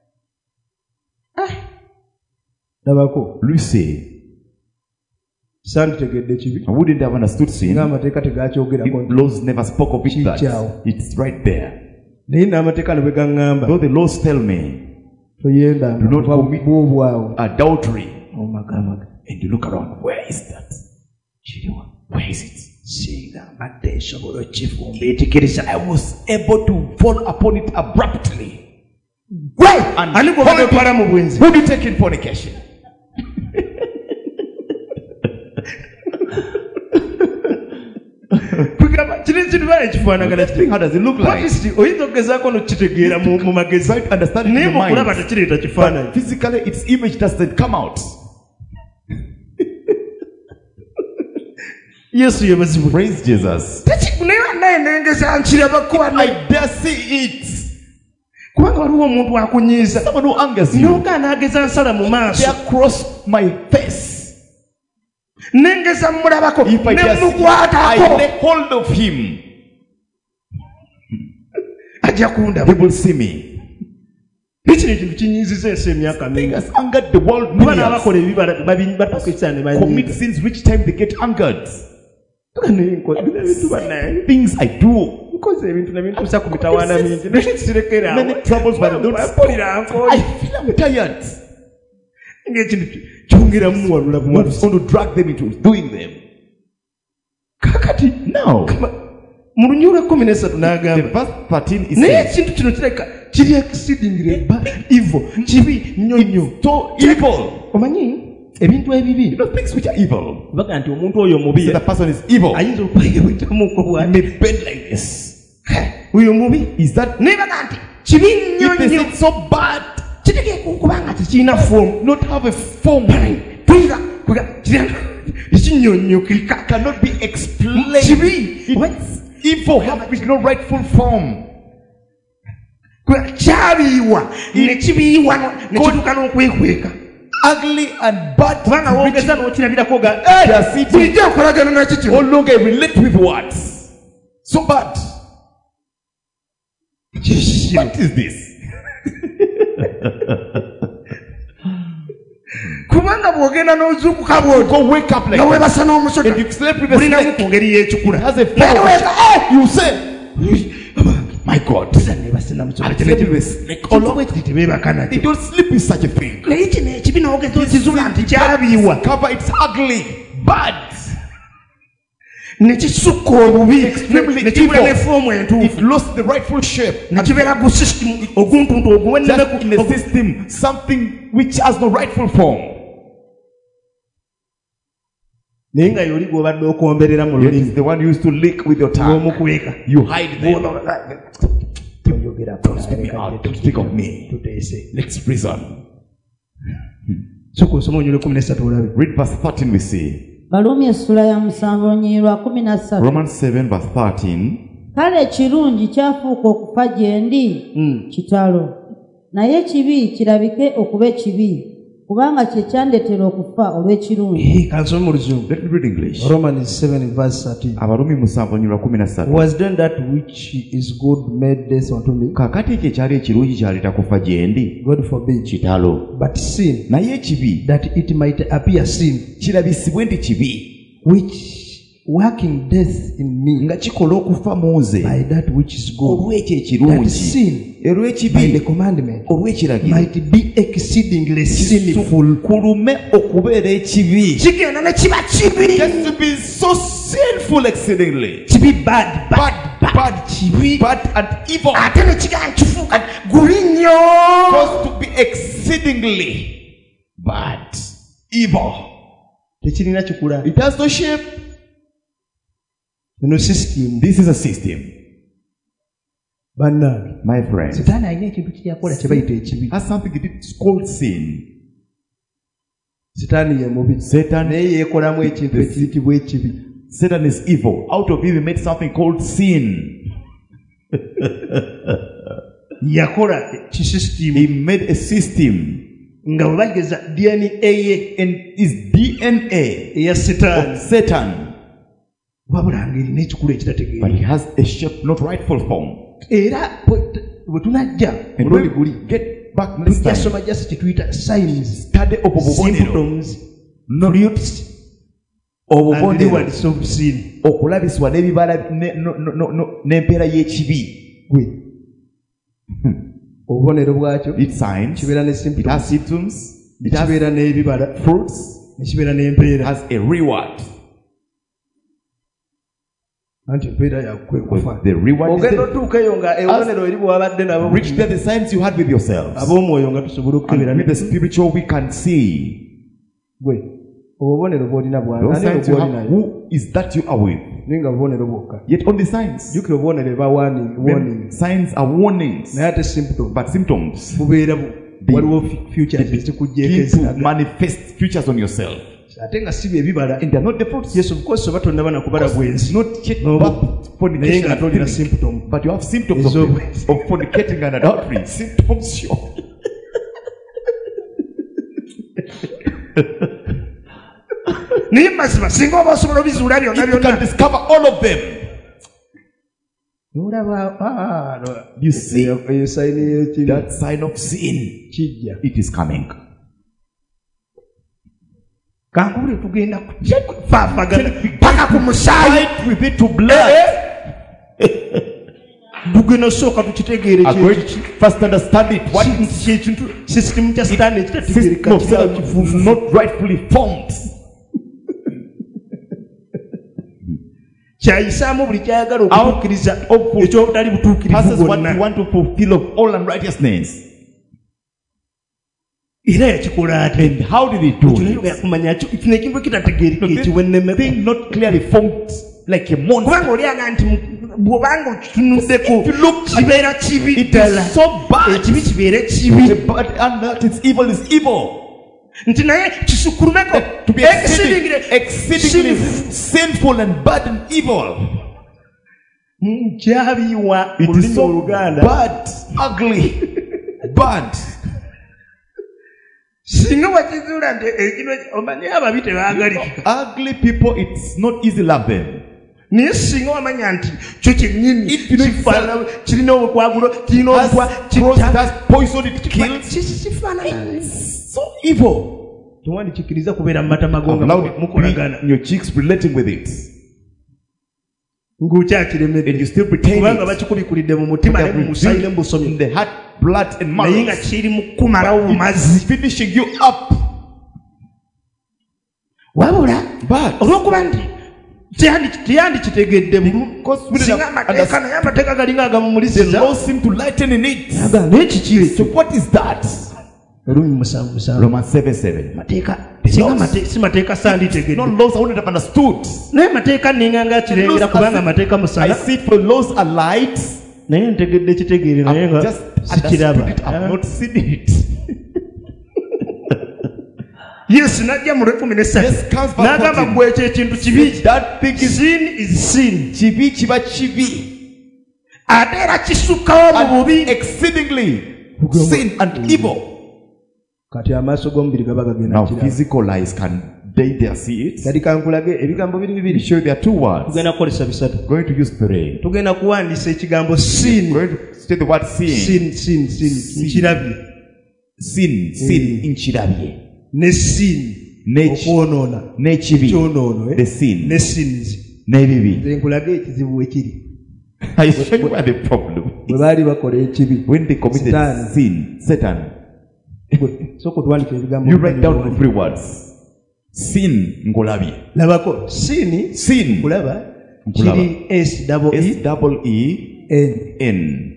labako Lui say, sanditegedde kibi I wouldn't have understood sin. ng'amateeka tegakyogerako If laws never spoke of it, that Chichao. it's right there. naye n'amateeka ne bwe gaŋŋamba Though the laws tell me toyenda Do not commit bwobwawo adultery, omagamaga and you look around, where is that? Where is it? singa mbadde nsobola okifumba etikiriza I was able to fall upon it abruptly. And ani gwebagepala mu bwenzi who be taking fornication? kugamba kino kiribala ekifaanagana Think, how does it look like? patisi oyinza okugezaako nokitegeera mu magezi Try to understand it in naye your mukulaba mind. tekireeta kifaananyi But physically, its image doesn't come out. yesu yebazibwe Praise Jesus. naye naye nengeza nkirabako I dare see it. kubanga waliwo omuntu akunyiiza Someone who angers you. nogaana ageza nsala mu maaso Dare cross my face. nengeza mulabako If I dare see, I nemukwatako lay hold of him. ajja He kundaba will see me. ekino ekintu kinyiiziza ensi emyaka He mingi has angered the world. kuba Millions n'abakola ebibi batuuka ekisaana ne commit banyiiga sins which time they get angered. ebintu bannaye Things I do. nkoze ebintu nebintuusa ku mitawaana mingi naye kirekera Many troubles, but I don't stop. I feel I'm tired. ngaekintu kyongeramu muwalula I'm buwalusa going to drag them into doing them. kakati Now, mu lunyulo 13 the n'agamba verse 13 is naye saying, ekintu kino kireka kiri exceedingly evil kibi nnyo nnyo so evil. omanyi ebintu ebibi You know, things which are evil. baga nti omuntu oyo mubi So the person is evil. ayinza okweyewetamuko He bwati may bend like this. oyo mubi Is that naye baga nti kibi nnyo if they nnyo say so bad, kitegeeka okubanga tekirina fomu not have a form, tuyinza ekinnyonnyokika cannot be explained. kibi It's evil have with no rightful form. kyabiibwa nekibiibwa nekituuka n'okwekweka Ugly and bad. kubanga wongeza n'okirabirako ga Does it bulijjo okolagana nakyo no kino longer relate with what? So bad. What is this? kubanga bw'ogenda n'ozuukuka bw'oti Go wake up like nga that. weebasa n'omusota And you sleep with a bulinamu snake. ku ngeri y'ekikula It has a Naye form. weeka, You say, my God, neebase namusota I slept with a snake. olwobwe kiti tebeebaka They nakyo don't sleep with such a thing. naye kino ekibi n'ogeza okizula nti kyabiibwa Cover, it's ugly, bad. nekisukka obubi Extremely nekibula evil. ne foomu It entuufu lost the rightful shape. nekibeera gu system oguntuntu Just in a system, something which has no rightful form. naye nga yoli gw'obadde okwomberera mu Yet lulimi it's the one you used to lick with your tongue. ng'omukweka You hide them. toyogerako Speak me out. Don't speak of me. tuteese Let's reason. soka osoma onyole 13 olabe Read verse 13, we see. Balumi essula ya 7 onyiirwa 13. Romans 7, verse 13. Kale ekirungi kyafuuka okufa gye ndi kitalo, naye ekibi kirabike okuba ekibi, kubanga kye kyandetera okufa olw'ekirungi. kansome mu luzungu Let me read English. Romans 7 verse 13 Abarumi 7:13. was done that which is good made death unto me Kakati ekyo ekyali ekirungi kyaleeta kufa gye ndi. God forbid Kitalo. but sin Naye ekibi that it might appear sin kirabisibwe nti kibi. which working death in me Nga kikola okufa mu nze. by that which is good Olw'ekyo that ekirungi. sin by the Olw'ekibi. commandment Olw'ekiragiro. might be exceedingly sinful Kulume okubeera ekibi. kigenda ne kiba kibi Just to be so sinful exceedingly. kibi bad kibi Bad and evil. ate ne kigenda kifuuka gubi nnyo Supposed to be exceedingly bad. Evil. tekirina kikula It has no shape. eno system This is a system. bannange My friend. sitaani alina ekintu kyeyakola kye bayita ekibi Has something it is called sin. sitaani ye mubi Satan naye yeekolamu ekintu ekiyitibwa ekibi Satan is evil. Out of evil, he made something called sin. yakola system. He made a system. Nga bageza DNA and his DNA ya Satan. Of Satan. Wabula ngeri n'ekikulu ekitategeera. But he has a shape not rightful form. Era bwe tunajja when we get back next time, tujja soma just kituyita signs, study of symptoms, fruits, and rewards of sin. Okulabiswa n'ebibala n'empeera y'ekibi. Obubonero bwakyo it signs, kibeera ne it has symptoms, it kibeera n'ebibala, fruits, kibeera n'empeera, has a reward. Anti empeera yakwe kufa. The reward is ogenda otuukeyo nga obubonero eri bwabadde nabo reach the signs you had with yourselves. Ab'omwoyo nga tusobola okukebera with the spiritual we can see. Gwe obubonero bw'olina bw'ani who is that you are with? Ninga obubonero bwokka. Yet on the signs. Jukira obubonero eba warning. Signs are warnings. Naye ate symptoms. But symptoms. Bubeera waliwo futures ezikujjeeko manifest futures on yourself. Ate nga si bye bibala. And they are not the fruits. Yes, of course, oba tonnaba nakubala bwenzi. Not yet fornication and adultery. Symptoms. But you have symptoms of fornicating and adultery. Symptoms sure. Naye mazima singa oba osobola obizuula byonna byonna. You can discover all of them. You see that sign of sin. It is coming. Kankule tugenda kufaafagana paka ku musaayi with it to blood. Tugenda sooka tukitegeere first understand it. What kintu system kya Satan ekitategeereka not rightfully formed. kyayisaamu buli kyayagala okutuukiriza ekyobutali butuukirivu what you want to fulfill of all unrighteousness. Era yakikola ate. And how did he do it? Yakumanya kino ekintu ekitategeereka ekiwenneme. Thing not clearly formed like a monster. Kubanga olyaga nti bw'obanga okitunuddeko kibeera kibi ddala. So bad. Ekibi kibeera kibi. And that is evil is evil. Nti naye kisukulumeko to be exceedingly sinful and bad and evil. Kyabiwa mu lulimi Oluganda. Bad, ugly, bad. Singa wakizuula nti ekino omanyi ababi tebaagalika. Ugly people, it's not easy to love them. Naye singa wamanya nti kyo kyennyini kifaanana kirina obukwagulo kirina obukwa kifaanana so evil. Tewandikikiriza kubeera mu matama go nga mukolagana. Your cheeks relating with it. Ng'okyakiremedde kubanga bakikubikulidde mu mutima ne mu musaayi ne mu busomi. In the heart, blood and marrow. Naye nga kiri mu kumalawo bumazi. Finishing you up. Wabula olw'okuba nti teyandikitegeddemu singa amateeka naye amateeka galinga agamumulisiza. The law seem to lighten in it. Naye kikiri. So what is that? Romans 7:7. Mateeka si mateeka sanditegedde. No laws I wouldn't have understood. Naye mateeka ninganga kirengera kubanga mateeka musana. I see for laws are light. Naye ntegedde kitegeere naye nga sikiraba. I have not seen it. Yesu najja mu 17 n'agamba gwe ekyo ekintu kibi. That thing is sin is sin. Kibi kiba kibi. Ate era kisukkawo mu bubi. Exceedingly sin and evil. Kati amaaso g'omubiri gaba gagenda now physical eyes can they see it. Kati kankulage ebigambo bibiri. Show there are two words. Tugenda kukolesa bisatu. Going to use three. Tugenda kuwandiisa ekigambo sin. Going to state the word sin. Sin nkirabye. Sin nkirabye. Ne sin okwonoona. N'ekibi. Kyonoono. The sin. Ne sins. N'ebibi. Nze nkulage ekizibu wekiri. I show you where the problem is. Bwe baali bakola ekibi. When they committed sin, Satan. So kutwandika ebigambo. You write down the three words. Sin ngolabye. Labako sin kulaba kiri S-E-E-N.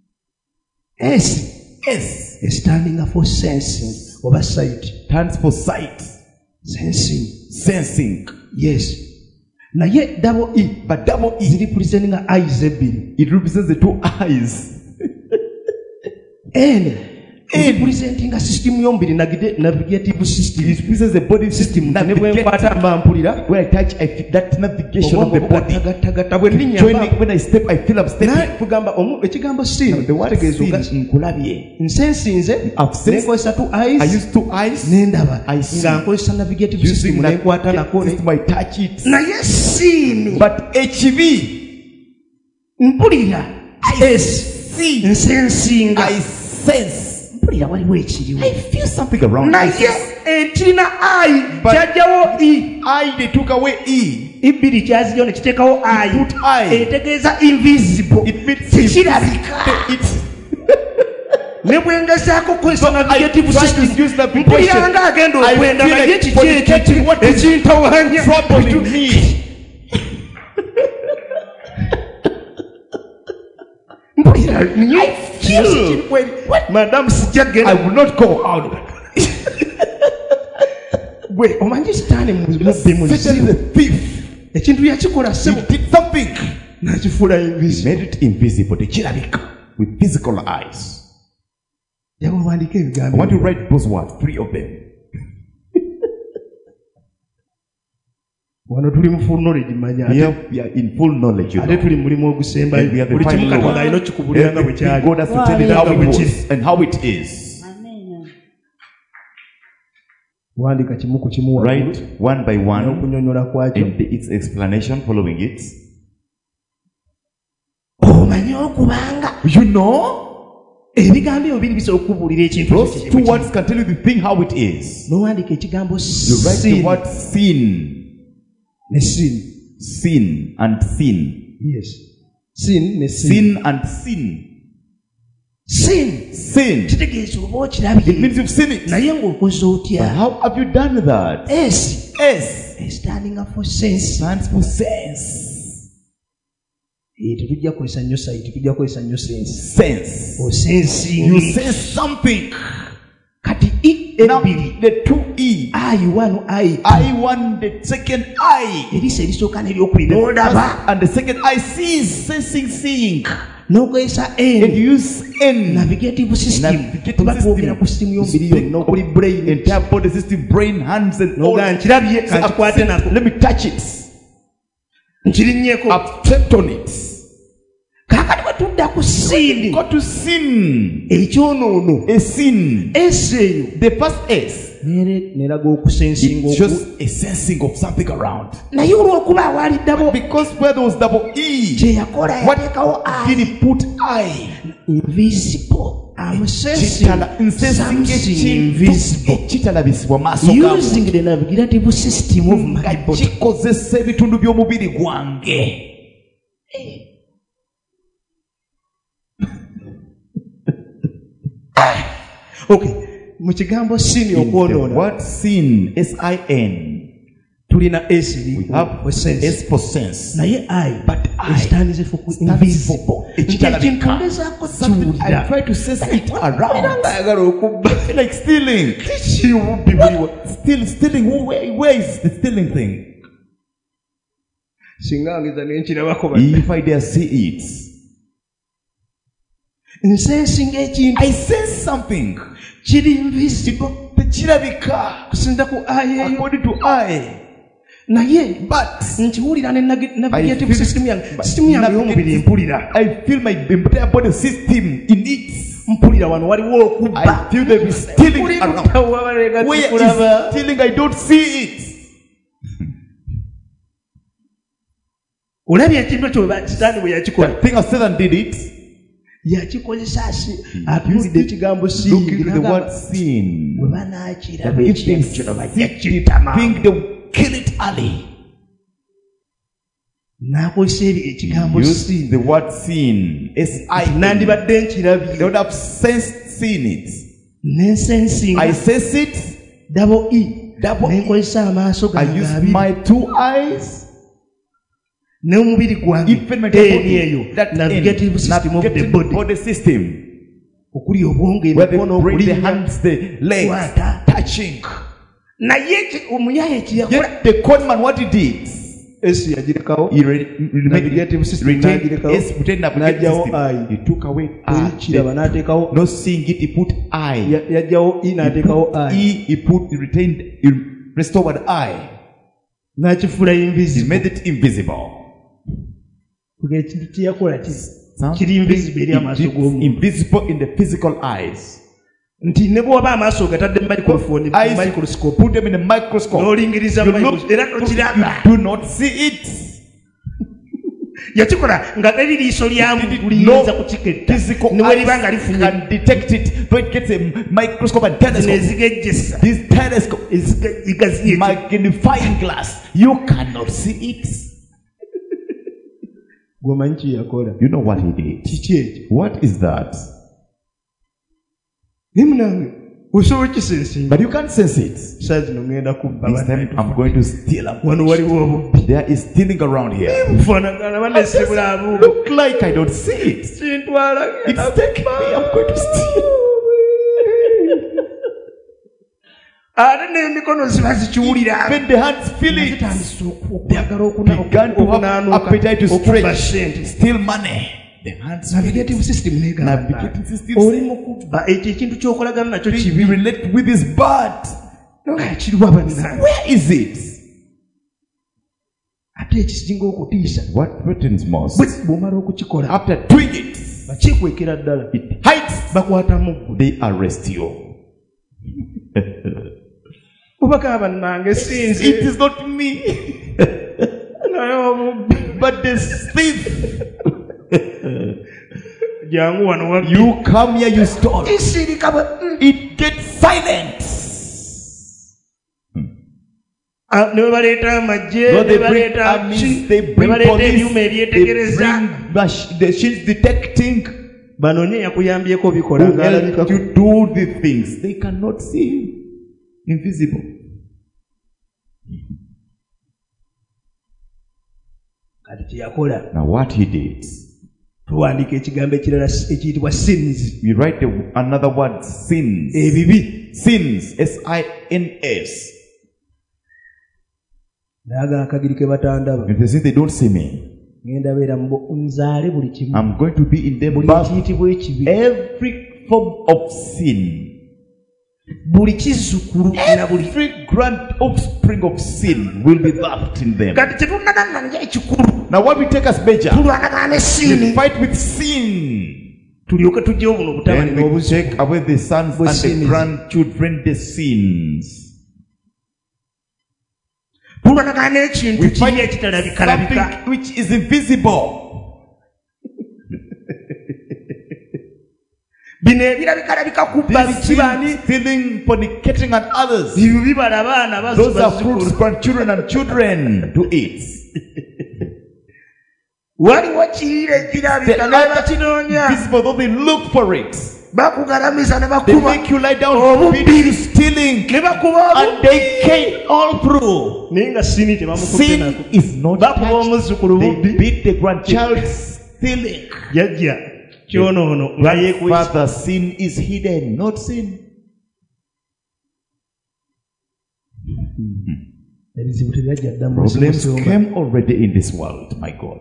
S is standing for sensing oba sight. Stands for sight. Sensing. Yes. Naye double E, but double E is representing eyes ebbiri. It represents the two eyes. N representing a system yombiri navigative system. It represents the body system. Ne bwenkwata mba mpulira. When I touch, I feel that navigation of the body. Joining, when I step, I feel I'm stepping. Tugamba ekigambo sin. The word sin nkulabye. Nsensinze. I've sensed. Nekozesa two eyes. I use 2 eyes. Nendaba. I see. Nga nkozesa navigative system nenkwata nako. I touch it. Naye sin. But HB. Mpulira. I see. Nsensinga. I sense. Mpulira waliwo ekiriwo. I feel something around. Naye ekirina I kyajjawo E. I, they took away E. Ibiri kyazijjawo ne kiteekawo I. Put I. Etegeeza invisible. It means tekirabika. Ne bwengezaako kukozesa navigative system. Mpulira nga agenda okwenda naye kiki ekintawanya. Troubling me. I feel. Madam sijagenda. I will not go out. Gwe omanyi sitaani mubbe Satan is a thief. ekintu yakikola He sebo did something. nakifuula He invisible. made it invisible. Tekirabika with physical eyes. Jago wandiika I ebigambo. want to write those words, 3 of them. Wano tuli mu full knowledge manya. Here we are in full knowledge. You Ate know. tuli mulimu ogusembayo. And we have the Buli kimu final Katonda one. alina okikubulira nga bwe Everything kyali. God has to tell you how it was and how it is. Amen. Wandika kimu ku kimu waggulu. Write one by one N'okunyonnyola kwakyo. and its explanation following it. Omanyi okubanga You know, ebigambo ebyo biri bisobola okubuulira ekintu those 2 words can tell you the thing how it is. n'owandiika ekigambo You write the sin word sin. ne sin. Sin and sin. Yes. Sin ne sin. Sin and sin. Sin. Sin. Kitegeeza oba It okirabye. means you've seen it. Naye ng'okoze But otya? how have you done that? S S is standing up for sense. stands for sense. Tetujja kukozesa nnyo sayiti, tujja kukozesa nnyo sense. Sense. You Osensingi. sense something. Kati I Now, ebbiri. the 2 E. I1 I want the second I. eriisa erisooka n'eryokubiri n'olaba And the second I sees, sensing, seeing. n'okozesa And N. you use N. Navigative system. Navigative Tuba system. twogera ku system yombiri yonna okuli brain. Entire body system, brain, hands, and all. N'ogaa nkirabye Say, kankikwate nako. let me touch it. Nkirinnyeeko. I've stepped on it. Kaakati bwe tudda ku sin. Got to sin. Ekyonoono. A sin. S eyo. The first S. Neraga okusensinga It's just a sensing of something around. naye olw'okuba awaali ddabo Because where there was double E, kye yakola what yateekawo did I. he put I? Invisible. I'm sensing Nsensing something invisible. ekitalabisibwa maaso gange. Using the navigative system of my Nga body. kikozesa ebitundu by'omubiri gwange. Okay. Mu kigambo sin In the okwonoona word sin, S-I-N, tulina S we eri have for sense. S for sense. Naye I But I stands for invisible. Ekintu ngezaako Something I kiwulira. try to sense it Era around. ng'ayagala okubba. I feel like stealing. Kiwubbi buliwa. Stealing. Where is the stealing thing? Singa ngeza nenkirabako If I dare see it, nsensinga ekintu I sense something. kiri invisible Tekirabika kusinza ku I eyo according to I. naye But nkiwulira ne navigative feel- system yange system yange y'omubiri mpulira I feel my entire body system in it. mpulira wano waliwo okubba I feel there is stealing around. Where is stealing? I don't see it. olabye ekintu ekyo sitaani bwe yakikola The thing of Satan did it. yakikozesa atunuulidde ekigambo Look into the word sin. bwe banaakiraba That if they ekintu kino think bajjakitama they will kill it early. n'akozesa ekigambo Use sin the word sin. S-I-N. nandibadde They nkirabye would have sensed seen it. nensensinga I sense it. double E nenkozesa amaaso I gange use abiri my 2 eyes. n'omubiri gwange Even my eni eyo that navigative system of the navigative body system. okuli obwonge Where they emikono bring the okulinnya hands, the legs, kwata touching. naye omuyaya kyeyakola Yet the conman, what he did, S yagirekawo, He navigative system n'agirekawo, n'ajjawo I. He took away Kiraba n'ateekawo, not seeing it, he put I. yajjawo I n'ateekawo I. He retained, he restored I. N'akifuula He invisible. made it invisible. Ekintu kye yakola kiri invisible eri amaaso g'omuntu. Invisible in the physical eyes. Nti ne bw'oba amaaso gatadde mu microphone, microscope, Put them in a microscope. n'olingiriza You microscope, era n'okiraba. do not see it. Yakikola nga teri liiso lya muntu liyinza kukiketta, Physical ne bwe eyes liba nga lifunye can detect it, but it gets a microscope and telescope. ezigejjesa This telescope is igaziye magnifying glass. You cannot see it. gwomanyi kye yakola. You know what he did? Kiki ekyo? What is that? Naye munange osobola kisensinga. But you can't sense it. Saa zino ngenda kubba This time I'm going to steal up. wano waliwo obubbi There is stealing around here. bufaanagana bannesibula abuubo Look like I don't see it. kintwala It's taking me. I'm going to steal. ate n'emikono ziba zikiwulira When the hands feel it, zitandise okwagala began to have appetite to okuba stretch, sente. steal money. The hands feel it. Navigative system negamba Navigating system. oli mu kubba ekyo ekintu ky'okolagana nakyo We kibi relate with his bad. kiriwa bannange. Where is it? ate ekisinga okutiisa What threatens most? bw'omala okukikola After doing it, bakikwekera ddala it hides. bakwata muggo They arrest you. bubaka bannange sinzi It is not me, naye obubbi but the thief. jangu wano wabbi You come here, you stole. kisirika bwe It gets silent. ne baleeta amagye No, ne they bring baleeta armies, they ne bring baleeta police, ebyuma they ebyetegereza bring machines detecting. banonye yakuyambyeko bikola Who help ng'alabikako you do the things. They cannot see him. Invisible. kati kyeyakola Now what he did, tuwandiika ekigambo ekirala ekiyitibwa sins we write another word, sins. ebibi Sins. S-I-N-S. naaga akagiri ke batandaba If they say they don't see me, ngenda beera nzaale buli kimu I'm going to be in them buli birth ekiyitibwa ekibi every form of sin. buli kizzukulu na buli Every grand offspring of sin will be birthed in them. kati tetunagana nja ekikulu Now what we take as major, tulwanagana we n'essiini fight with sin. tulyoke tujjewo buno obutabani Then we take away the sons and the sins. grandchildren, the sins. tulwanagana n'ekintu We kiri fight ekitalabikalabika something which is invisible. bino ebirabikalabika kubba This bikibaani sin, stealing, fornicating, and others. ebyo bibala abaana Those are bazzukulu fruits, grandchildren, and children to eat. waliwo kiriira ekirabika The naye other bakinoonya visible, though they look for it. bakugalamiza ne They bakuba make you lie down, Obubbi. beat you, stealing, ne bakuba and they kill all through. naye nga sini tebamukutte Sin nako is not bakuba touched. omuzzukulu They bubbi beat the grandchild, stealing. jajja kyonoono nga yeekuyisa Father, sin is hidden, not sin. ebizibu tebyajja dda mu Problems nsonga. came already in this world, my God.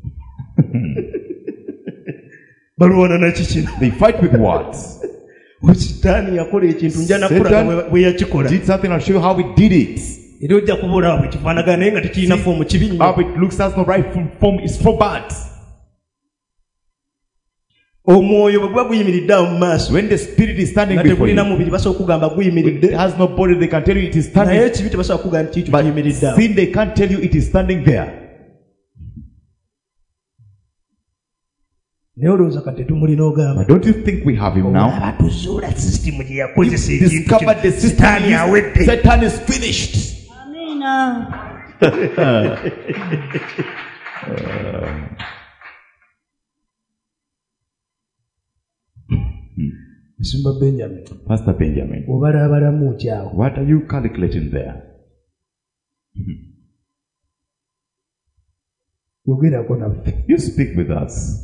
balwana naki kino They fight with what? sitaani yakola ekintu nja nakulaga Satan bwe yakikola did something, I'll show you how we did it. era ojja kubulawo bwe kifaanagana naye nga tekirina foomu kibi nnyo How it looks as no right form is for bad. omwoyo bwe guba guyimiridde awo mu maaso When the spirit is standing nga before tegulina you, mubiri basobola okugamba it guyimiridde has no body, they can tell you it is naye standing. ekibi tebasobola kugamba nti ekyo But kiyimiridde awo sin, they can't tell you it is standing there. naye olowooza kati tetumulina ogamba But don't you think we have him now? abatuzuula sisitimu gye yakozesa We've ekintu discovered the kino system. sitaani awedde Satan is finished. amiina musumba benjamin Pastor Benjamin, obala abalamu okyawo what are you calculating there? yogerako naffe You speak with us.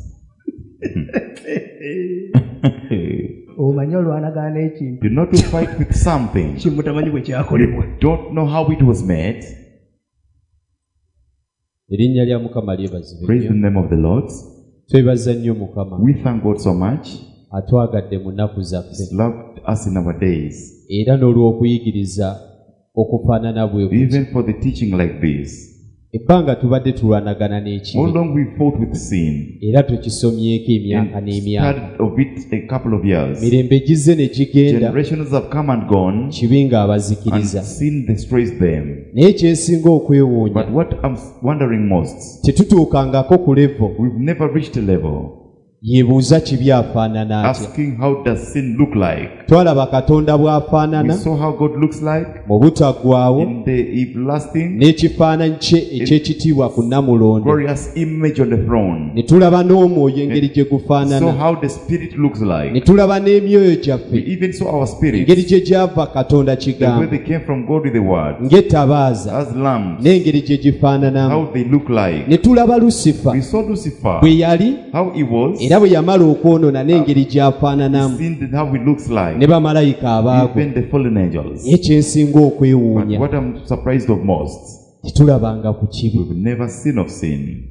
omanyi olwanagana n'ekintu You're not to fight with something. kimutamanyi bwe kyakolebwa Don't know how it was made. erinnya lya mukama lyebazibwe Praise the name of the Lord. twebaza nnyo mukama We thank God so much. atwagadde mu nnaku zaffe He's loved us in our days. era n'olw'okuyigiriza okufaanana bwe buti. Even for the teaching like this. ebbanga tubadde tulwanagana How n'ekibi long we fought with sin. era tukisomyeko emyaka And n'emyaka started of it a couple of years. mirembe gizze ne gigenda Generations have come and gone. kibi And ng'abazikiriza sin destroys them. naye kyesinga okwewuunya But what I'm wondering most, tetutuukangako ku levo we've never reached a level yeebuuza kibi afaanana atya asking how does sin look like. twalaba katonda We bw'afaanana saw how God looks like mu butaggwaawo in the everlasting, n'ekifaananyi kye eky'ekitiibwa ku nnamulondo glorious image on the throne. ne tulaba n'omwoyo engeri gye So gufaanana how the spirit looks ne like. tulaba n'emyoyo We gyaffe even saw our spirit, engeri gye gyava katonda the way kigambo they came from God with the word, ng'ettabaaza as lambs, n'engeri gye gifaananamu how they look like. ne tulaba lusifa We saw Lucifer, bwe yali how he was, era bwe yamala okwonoona n'engeri gy'afaananamu seen how he looks ne like, bamalayika abaagwa even the fallen angels. naye kyensinga But okwewuunya what I'm surprised of most, tetulabanga ku kibi we've never seen of sin.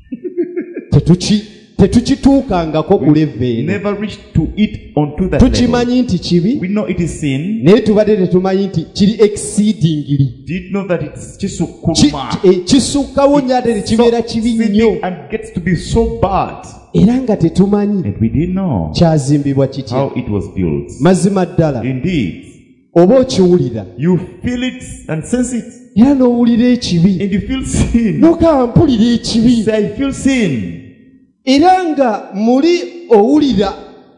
tetukituukangako ku leva eno Never reached to it onto that level. tukimanyi nti kibi We know it is sin. naye tubadde tetumanyi nti kiri exceedingly Did you know that it's chisukuruma? kisukkawo nnyo ate tekibeera kibi nnyo Sinning and gets to be so bad. era nga tetumanyi And we didn't know kyazimbibwa kitya how it was built. mazima ddala Indeed, oba okiwulira you feel it and sense it. era n'owulira ekibi And you feel sin. n'okaba mpulira ekibi Say, I feel sin. era nga muli owulira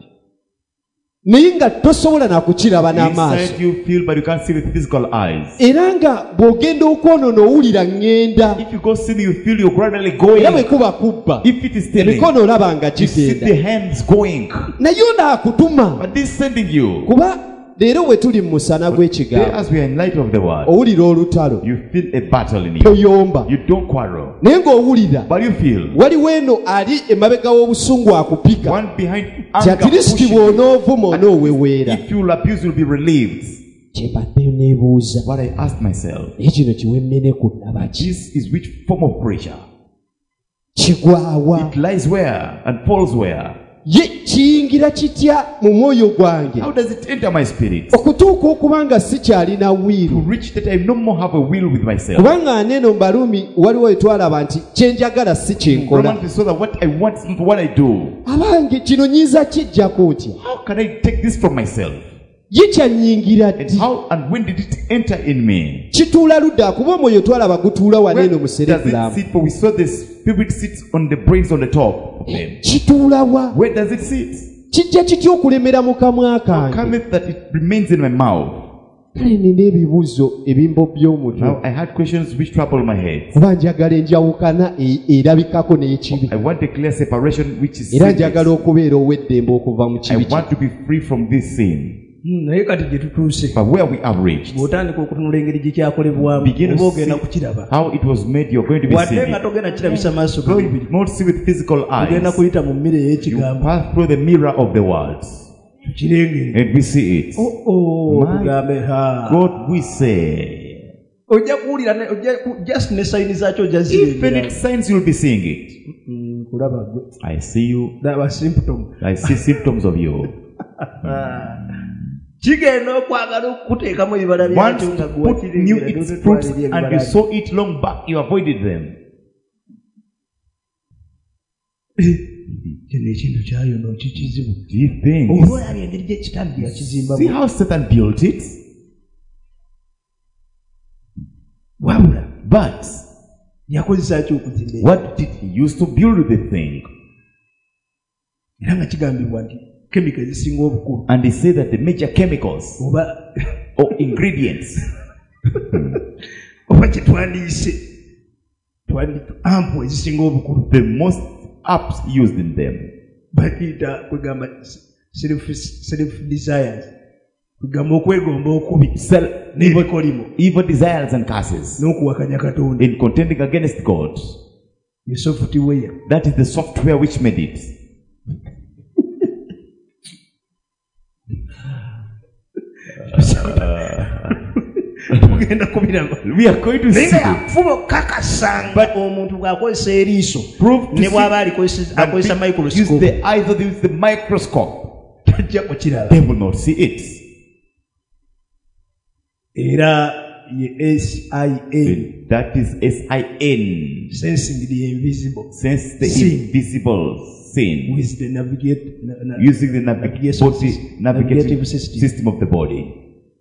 naye nga tosobola nakukiraba n'amaaso Inside you feel, but you can't see with physical eyes. era nga bw'ogenda okwonoona owulira ŋŋenda If you go sin, you feel you're gradually going. era bwe kuba kubba If it is stealing, emikono olaba nga you see gigenda the hands going. naye onaakutuma But this is sending you. kuba leero bwe tuli mu musana There, gw'ekigambo as we are in light of the word, owulira olutalo you feel a battle in you. toyomba You don't quarrel, naye ng'owulira but you feel waliwo eno ali emabega w'obusungu akupika one behind ti anger atirisiti pushing you. bw'onoovuma onooweweera If you will abuse, you'll be relieved. kyebaddeyo neebuuza But I asked myself, naye kino kiwemmene ku nnabaki this is which form of pressure? kigwawa It lies where and falls where? ye kiyingira kitya mu mwoyo gwange How does it enter my spirit? okutuuka okuba nga sikyalina To wiiru reach that I no more have a will with myself. kubanga neeno mbaluumi waliwo etwalaba nti kyenjagala si kyenkola Romans we saw that what I want is not what I do. abange kino nyinza kijjako ntya How can I take this from myself? ye kyanyingira And ddi how and when did it enter in me? kituula ludda kuba omwoyo twalaba gutuula Where waneeno mu does it serebulamu sit? For we saw the spirit sits on the brains on the top of them. kituula wa Where does it sit? kijja kitya okulemera mu kamwa How kange come it that it remains in my mouth? kale nina ebibuuzo ebimbobya omutwe Now I had questions which trouble my head. kuba njagala enjawukana erabikako n'ekibi I want a clear separation which is era sin. njagala okubeera ow'eddembe okuva mu I kibi want to be free from this sin. naye kati gye tutuuse But where we have reached, bw'otandika okutunula engeri gye kyakolebwamu begin oba to ogenda see kukiraba how it was made. You're going to be wadde seeing nga it. togenda kirabisa maaso Though gabibiri you not see with physical ogenda eyes, kuyita mu mmere you ey'ekigambo pass through the mirror of the words tukirengere and we see it. My tugambe ha God, we say, ojja kuwulira just ne sayini zaakyo ojja even its zirengera signs you'll be seeing it. kulaba gwe I see you. daba symptom I see symptoms of you. kigenda okwagala okukuteekamu ebibala Once byakyo nga to put new its fruits and you saw it long back, you avoided them. kino ekintu kyayono kikizibu Do you think? oba olaba engeri gyekitandi See gyakizimbamu how Satan built it? wabula But yakozesa ki okuzimba what did he use to build the thing? era nga kigambibwa nti kemika ezisinga obukulu And they say that the major chemicals oba or ingredients, oba kyetwandiise ampu ezisinga obukulu the most apps used in them, bakiyita kwegamba self desires kwegamba okwegomba okubi n'ebikolimo evil desires and curses, n'okuwakanya katonda in contending against God. ye software That is the software which made it. tugenda kubiraba We are going to naye see nga them. yakufuba okukakasanga omuntu bw'akozesa eriiso Prove to ne bw'aba see akozesa use microscope the eyes of the microscope. tajja kukiraba They will not see it. era ye SIN That is SIN. sensing the invisible Sense the Sin. invisible sin. with the Using the navigative navigative system. system of the body.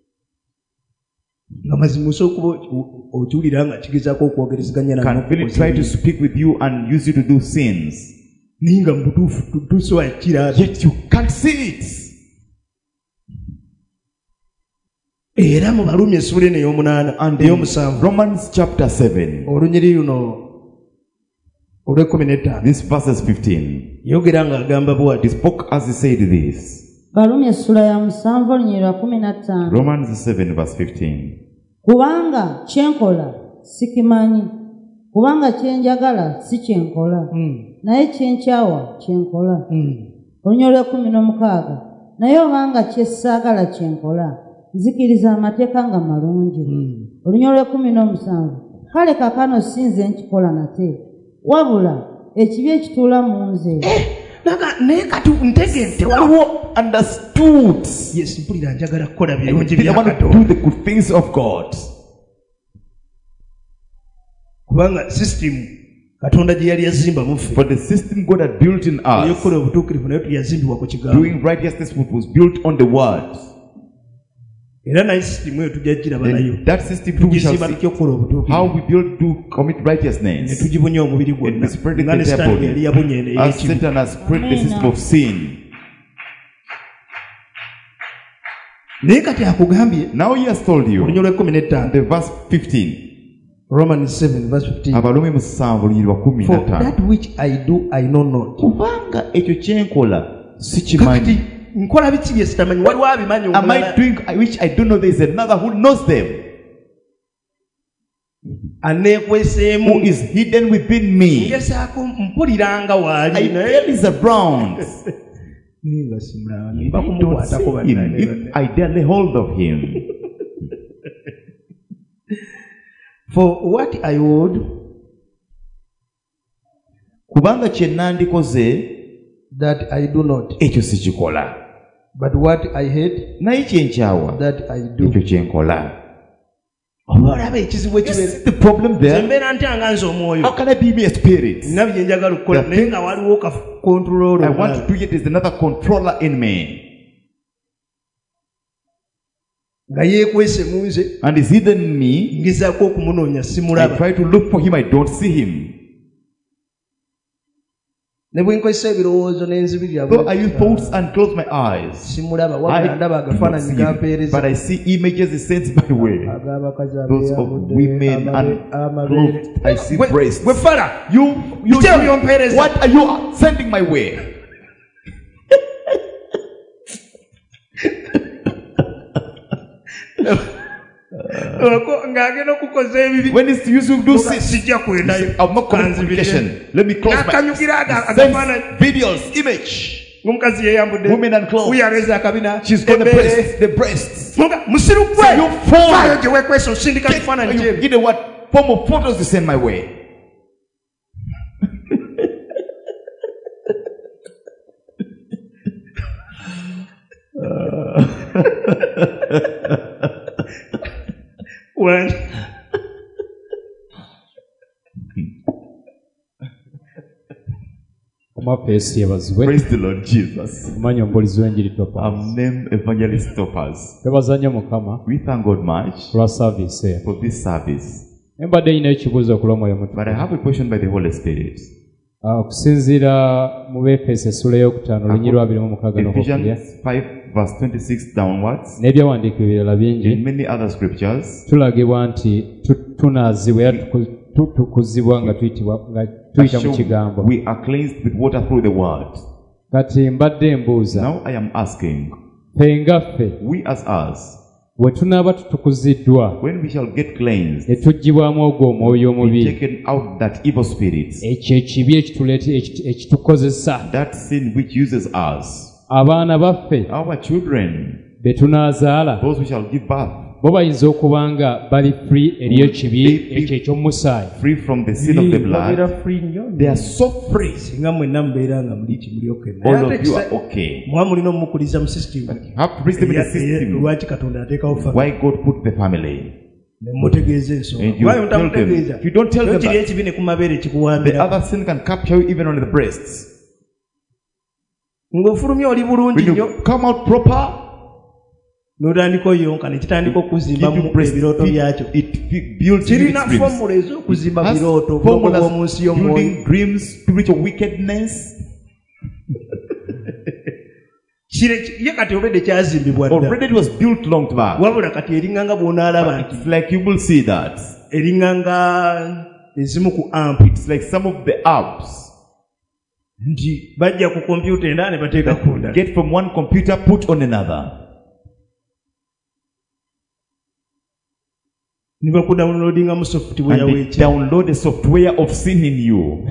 nga mazima osobola okuba okiwulira nga kigezaako okwogerezeganya Can really try to speak with you and use you to do sins. naye nga mu butuufu tusobola kukiraba Yet you can't see it. era mu Balumi essula eno ey'omusanvu Romans chapter 7, olunyiri luno olw'15 this verses 15. yogera ng'agamba He bw'ati spoke as he said this. Balumi essula ya 7 olunyiri lwa 15. Romans 7 verse 15. Kubanga kyenkola sikimanyi, kubanga kyenjagala si kyenkola, naye kyenkyawa kyenkola. Olunyiri lwa 16. Naye obanga kyessaagala kyenkola, nzikiriza amateeka nga malungi. Olunyiri lwa 17. Kale kaakano si nze nkikola nate, wabula ekibi ekituula mu nze. naye kati ntegedde Waliwo understood. yes mpulira njagala kukola I birungi want to byakatonda do the good things of God. kubanga sisitimu katonda gye yali yazimba muffe For the system God had built in us, eyokukola obutuukirivu naye tuyazimbibwa ku kigambo doing righteousness was built on the word. era naye sisitimu eyo tujja giraba nayo And that system too we shall tugizimba see tutya okukola how obutuukirivu we build to commit ne righteousness. tugibunya omubiri And gwonna we spread it nga in ne their sitaani yali yabunye body. As eyekibi Satan has spread the Amen. system of sin. naye kati akugambye Now he has told you, olunyiri lw'15 the verse 15. Romans 7 verse 15 Abalumi musanvu lunyiri lwa kumi for na ttaano. that which I do I know not Kubanga ekyo kyenkola si kimanyi. kakati nkola biki bye sitamanyi waliwo abimanyi Am I omulala doing which I don't know? There is another who knows them, aneekweseemu who is hidden within me. ngezaako mpuliranga I waali feel is around. naye nga simulaba I mba don't kumukwatako see him. bannange If I dare lay hold of him. for what I would Kubanga kye nandikoze that I do not ekyo sikikola, but what I hate naye kyenkyawa that I do ekyo kyenkola. oba olaba ekizibu You see ekibeera the problem there? mbeera ntya nze omwoyo How can I be me a spirit? nina bye njagala okukola The naye thing- nga waliwo kontrolo I want to do it. There's another controller in me, nga yeekwese mu nze and is hidden in me. ngezaako okumunoonya I simulaba try to look for him. I don't see him. ne bwe nkozesa ebirowoozo n'enzibirira So I use thoughts and close my eyes. simulaba I wabula ndaba do not agafaananyi see him, but gampeereza I see images he sends my way. ag'abakazi Those of abeeyambudde, women amabeere. unclothed. I see Gwe- breasts. gwe fala You Biki byompeereza? what are you sending my way? ng'agenda okukoza ebibi When it's used to do sin, sijja kwendayo I'm not communication. Let me close my n'akanyugira Sends agafaananyi videos, image. ng'omukazi yeeyambudde Women unclothed. uyaleza akabina She's got the embeere. breasts. The breasts. Muga- musiru gwe So you fall. faayo gye weekwesa osindika kifaananyi You, kyebi you know what form of photos you send my way? One. omwaffe yesu yebazibwe Praise the Lord Jesus. omanya omubulizi w'enjiri topa I'm named Evangelist Topaz. twebaza nnyo mukama We thank God much olwa saaviisi eno for this service. embadde nyinayo ekibuuzo okulwa omwoyo But I mutukuvu have a question by the Holy Spirit. okusinziira mu Befeso essula ey'okutaano olunyiri lwa 26 n'okwokulya Ephesians 5 verse 26 downwards. n'ebyawandiiko ebirala bingi In many other scriptures, tulagibwa nti tunaazibwa era tukuzibwa nga tuyita mu kigambo we are cleansed with water through the word. kati mbadde mbuuza Now I am asking, ffe ngaffe we as us, bwe tunaaba tutukuziddwa when we shall get cleansed, ne tuggyibwamu ogwo omwoyo be omubi taken out that evil spirit, ekyo ekibi ekitukozesa that sin which uses us, abaana baffe our children, be tunaazaala those who shall give birth, bo bayinza okuba nga bali free eri ekibi ekyo ekyomusaayi. Free from the sin of the Babeera blood. free nnyo. They are so free. Singa mwenna mubeera nga muli kimulyoke. All of you are okay. Mwa mulina omumukuliza mu system. You have to bring them in the system. Lwaki Katonda ateekawo family. Why God put the family. Ne mutegeeza ensonga. And you Why tell them. mutamutegeeza? If you don't tell them Kiri that, ekibi ne ku mabeere the kikuwambira. other sin can capture you even on the breasts. Ng'ofulumya oli bulungi When nnyo. you come out proper, N'otandika oyonka ne kitandika okuzimba mu ebirooto byakyo. it builds Kirina dreams. fomula ez'okuzimba Has birooto obuloko formulas bw'omu nsi y'omwoyo. building dreams, spiritual wickedness. Ye kati obedde kyazimbibwa dda. Already it was built long back. Wabula kati eringa nga bw'onaalaba nti It's like you will see that. eringa nga ezimu ku amp It's like some of the apps. nti bajja ku kompyuta endala ne bateeka ku ndala. Get from one computer, put on another. Ne bakudawunloadinga mu software And they w'ekyo. download the software of sin in you.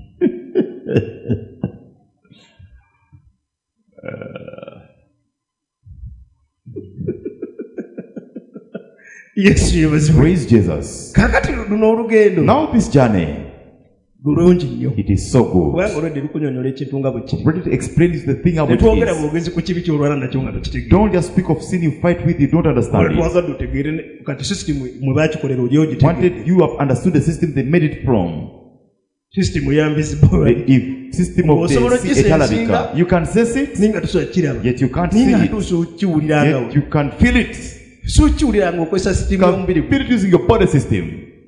Yesu yebazibwe. Praise Jesus. Kakati luno olugendo Now this journey, bulungi nnyo. it is so good. Kubanga olwedde lukunyonyola ekintu nga bwe kiri. Ready to explain is the thing Ne about twogera it. bwogezi ku kibi ky'olwana nakyo nga tokitegeera. Don't just speak of sin you fight with, you don't understand it. Twagadde otegeere kati system mwe baakikolera oli ogitegeera. Wanted you have understood the system they made it from. System ya invisible. The if system of Osobola the okisensinga. Etalabica. You can sense it, Ninga tosobola kiraba. yet you can't Ninga see it. atuusa okiwuliranga. Yet you can feel it. So okiwuliranga okozesa system You can y'omubiri gwo. feel it using your body system.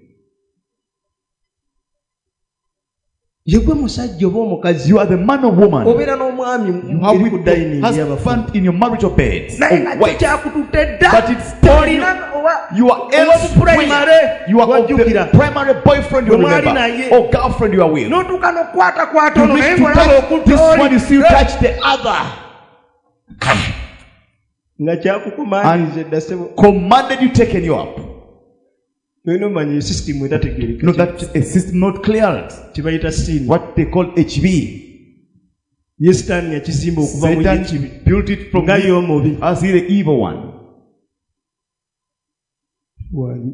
Yegwe musajja oba omukazi. You are the man or woman. Obeera n'omwami You have eri ku with dining your y'abafu. husband in your marital bed. Naye nga Or wife. kikyakututte dda. But it's telling you, Olina oba you are primary. You are of Wajjukira. the primary boyfriend you Gwe mwali remember. naye. Or girlfriend you are with. N'otuuka n'okukwatakwata You ono naye reach to ng'olaba touch this okudda one, you see you oli. touch the other. Nga kyakukumaaniriza edda ssebo. Commanded you, taken you up. Olina omanya system etategeereka. No, that's a system not cleared. Kibayita sin. What they call HB. Ye Sitaani yakizimba okuva mu Satan yekibi. built it from Nga y'omubi. as he the evil one. Wali.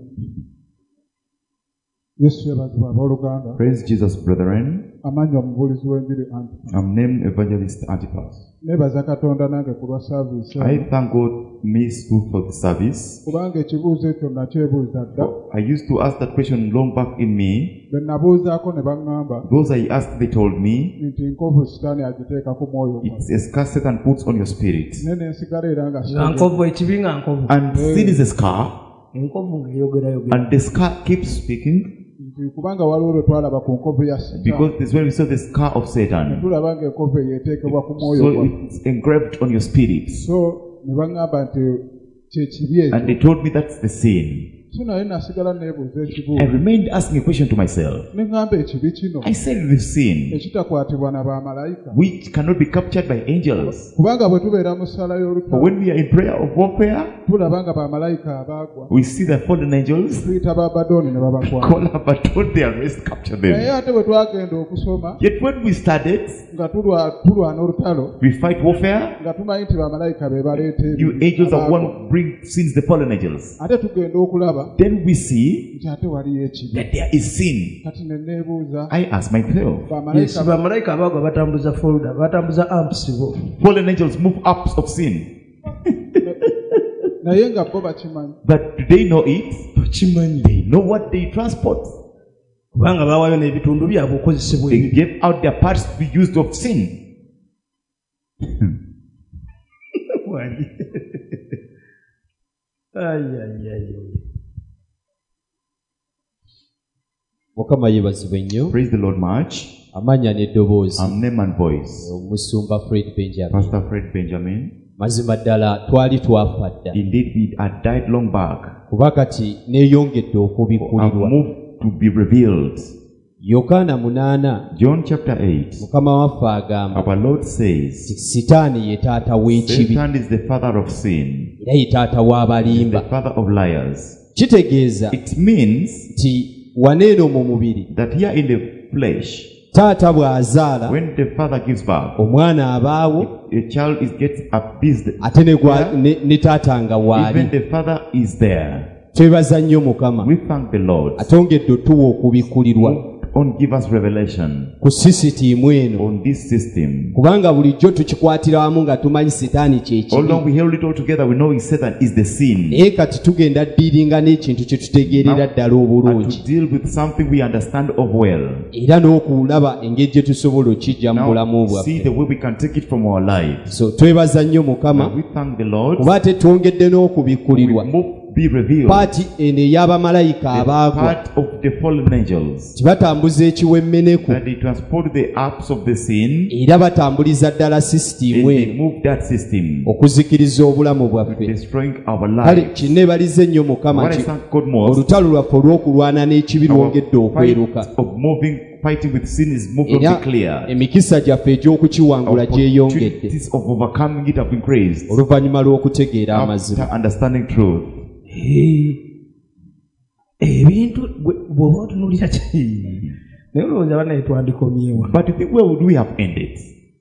yesu yabazibwa abooluganda Praise Jesus, brethren. amannya omubuulizi w'enjiri anti I'm named Evangelist Antipas. neebaza katonda nange ku lwa saaviisi I thank God, Miss Ruth, for the service. kubanga ekibuuzo ekyo nakyebuuza dda I used to ask that question long back in me. be nabuuzaako ne baŋŋamba Those I asked, they told me, nti nkovu sitaani agiteeka ku mwoyo gwange. it's a scar Satan puts on your spirit. ne nensigala era nga Nga nkovu ekibi nga nkovu. And sin is a scar, Enkovu ng'eyogerayogera. and the scar keeps speaking, nti kubanga waliwo lwe twalaba ku nkovu ya sitaani because this is when we saw the scar of Satan. tulaba ng'enkovu eyo eteekebwa ku mwoyo So gwange. it's engraved on your spirit. So ne baŋŋamba nti kyekibi ekyo And they told me that's the sin. so naye nasigala neebuuza I ekibuuzo remained asking a question to myself. ne ŋŋamba ekibi kino I said the sin, ekitakwatibwa na bamalayika which cannot be captured by angels. kubanga bwe tubeera mu ssala But y'olutalo when we are in prayer of warfare, tulaba nga bamalayika abaagwa we see the fallen angels tuyita babadooni ne babakwata call up and told their rest capture naye them. ate bwe twagenda okusoma Yet when we started, nga tulwana olutalo we fight warfare. nga tumanyi nti bamalayika be baleeta You ebibi angels are abaagwa. one who bring sins, the fallen angels. ate tugenda okulaba Then we see nti ate waliyo ekibi that there is sin. kati ne neebuuza I ask myself, Yes, bamalayika bamalayika abaagwa batambuza folder, batambuza amps bo. fallen angels move up of sin. naye nga bo bakimanyi But do they know it? Kimanyi. They know what they transport. Kubanga bawaayo n'ebitundu byabwe okozesebwa They ebibi. gave out their parts to be used of sin. Wali. Ay, ay, ay, ay. mukama yeebazibwe nnyo Praise the Lord much. amannya n'eddoboozi I'm name and voice. omusumba fred benjamin Pastor Fred Benjamin. mazima ddala twali twafa dda Indeed, we had died long back. kuba kati neeyongedde Have okubikkulirwa moved to be revealed. yokaana 8 John chapter 8. mukama waffe agamba Our Lord nti says, sitaani ye taata w'ekibi Satan is the father of sin, era ye taata w'abalimba the father of liars. kitegeeza It means nti waneeno mu mubiri that here in the flesh, taata bw'azaala when the father gives birth, omwana abaawo a child gets abused. ate ne taata nga waali. Even the father is there. Twebaza nnyo Mukama We thank the Lord. atongedde otuwa okubikkulirwa On give us revelation ku sisitiimu eno on this system. kubanga bulijjo tukikwatira wamu nga tumanyi sitaani kyekibi. Although we held it all together, we know Satan is the sin. naye kati tugenda ddiiringa n'ekintu kye tutegeerera ddala And obulungi to deal with something we understand of well. era n'okulaba engeri gye tusobola okijja mu bulamu Now, see bwaffe. the way we can take it from our lives. So twebaza nnyo Mukama And we thank the Lord. kuba ate twongedde n'okubikkulirwa Be revealed. paati eno ey'abamalayika The abaagwa part of the fallen angels. tibatambuza ekiwemmeneku That they transport the apps of the sin. era batambuliza ddala sisitiimu And they eno move that system. okuzikiriza obulamu bwaffe. Destroying our kale lives. kinneebalize nnyo Mukama What I nti thank God most. olutalo lwaffe olw'okulwana n'ekibi lwongedde okweruka Fight of fighting with sin is moved on era the clear. emikisa gyaffe egy'okukiwangula gyeyongedde Opportunities of overcoming it have increased. oluvannyuma lw'okutegeera amazima. After understanding truth. ebintu bw'oba otunulira naye olowooza banaye twandikomyewa But where would we have ended?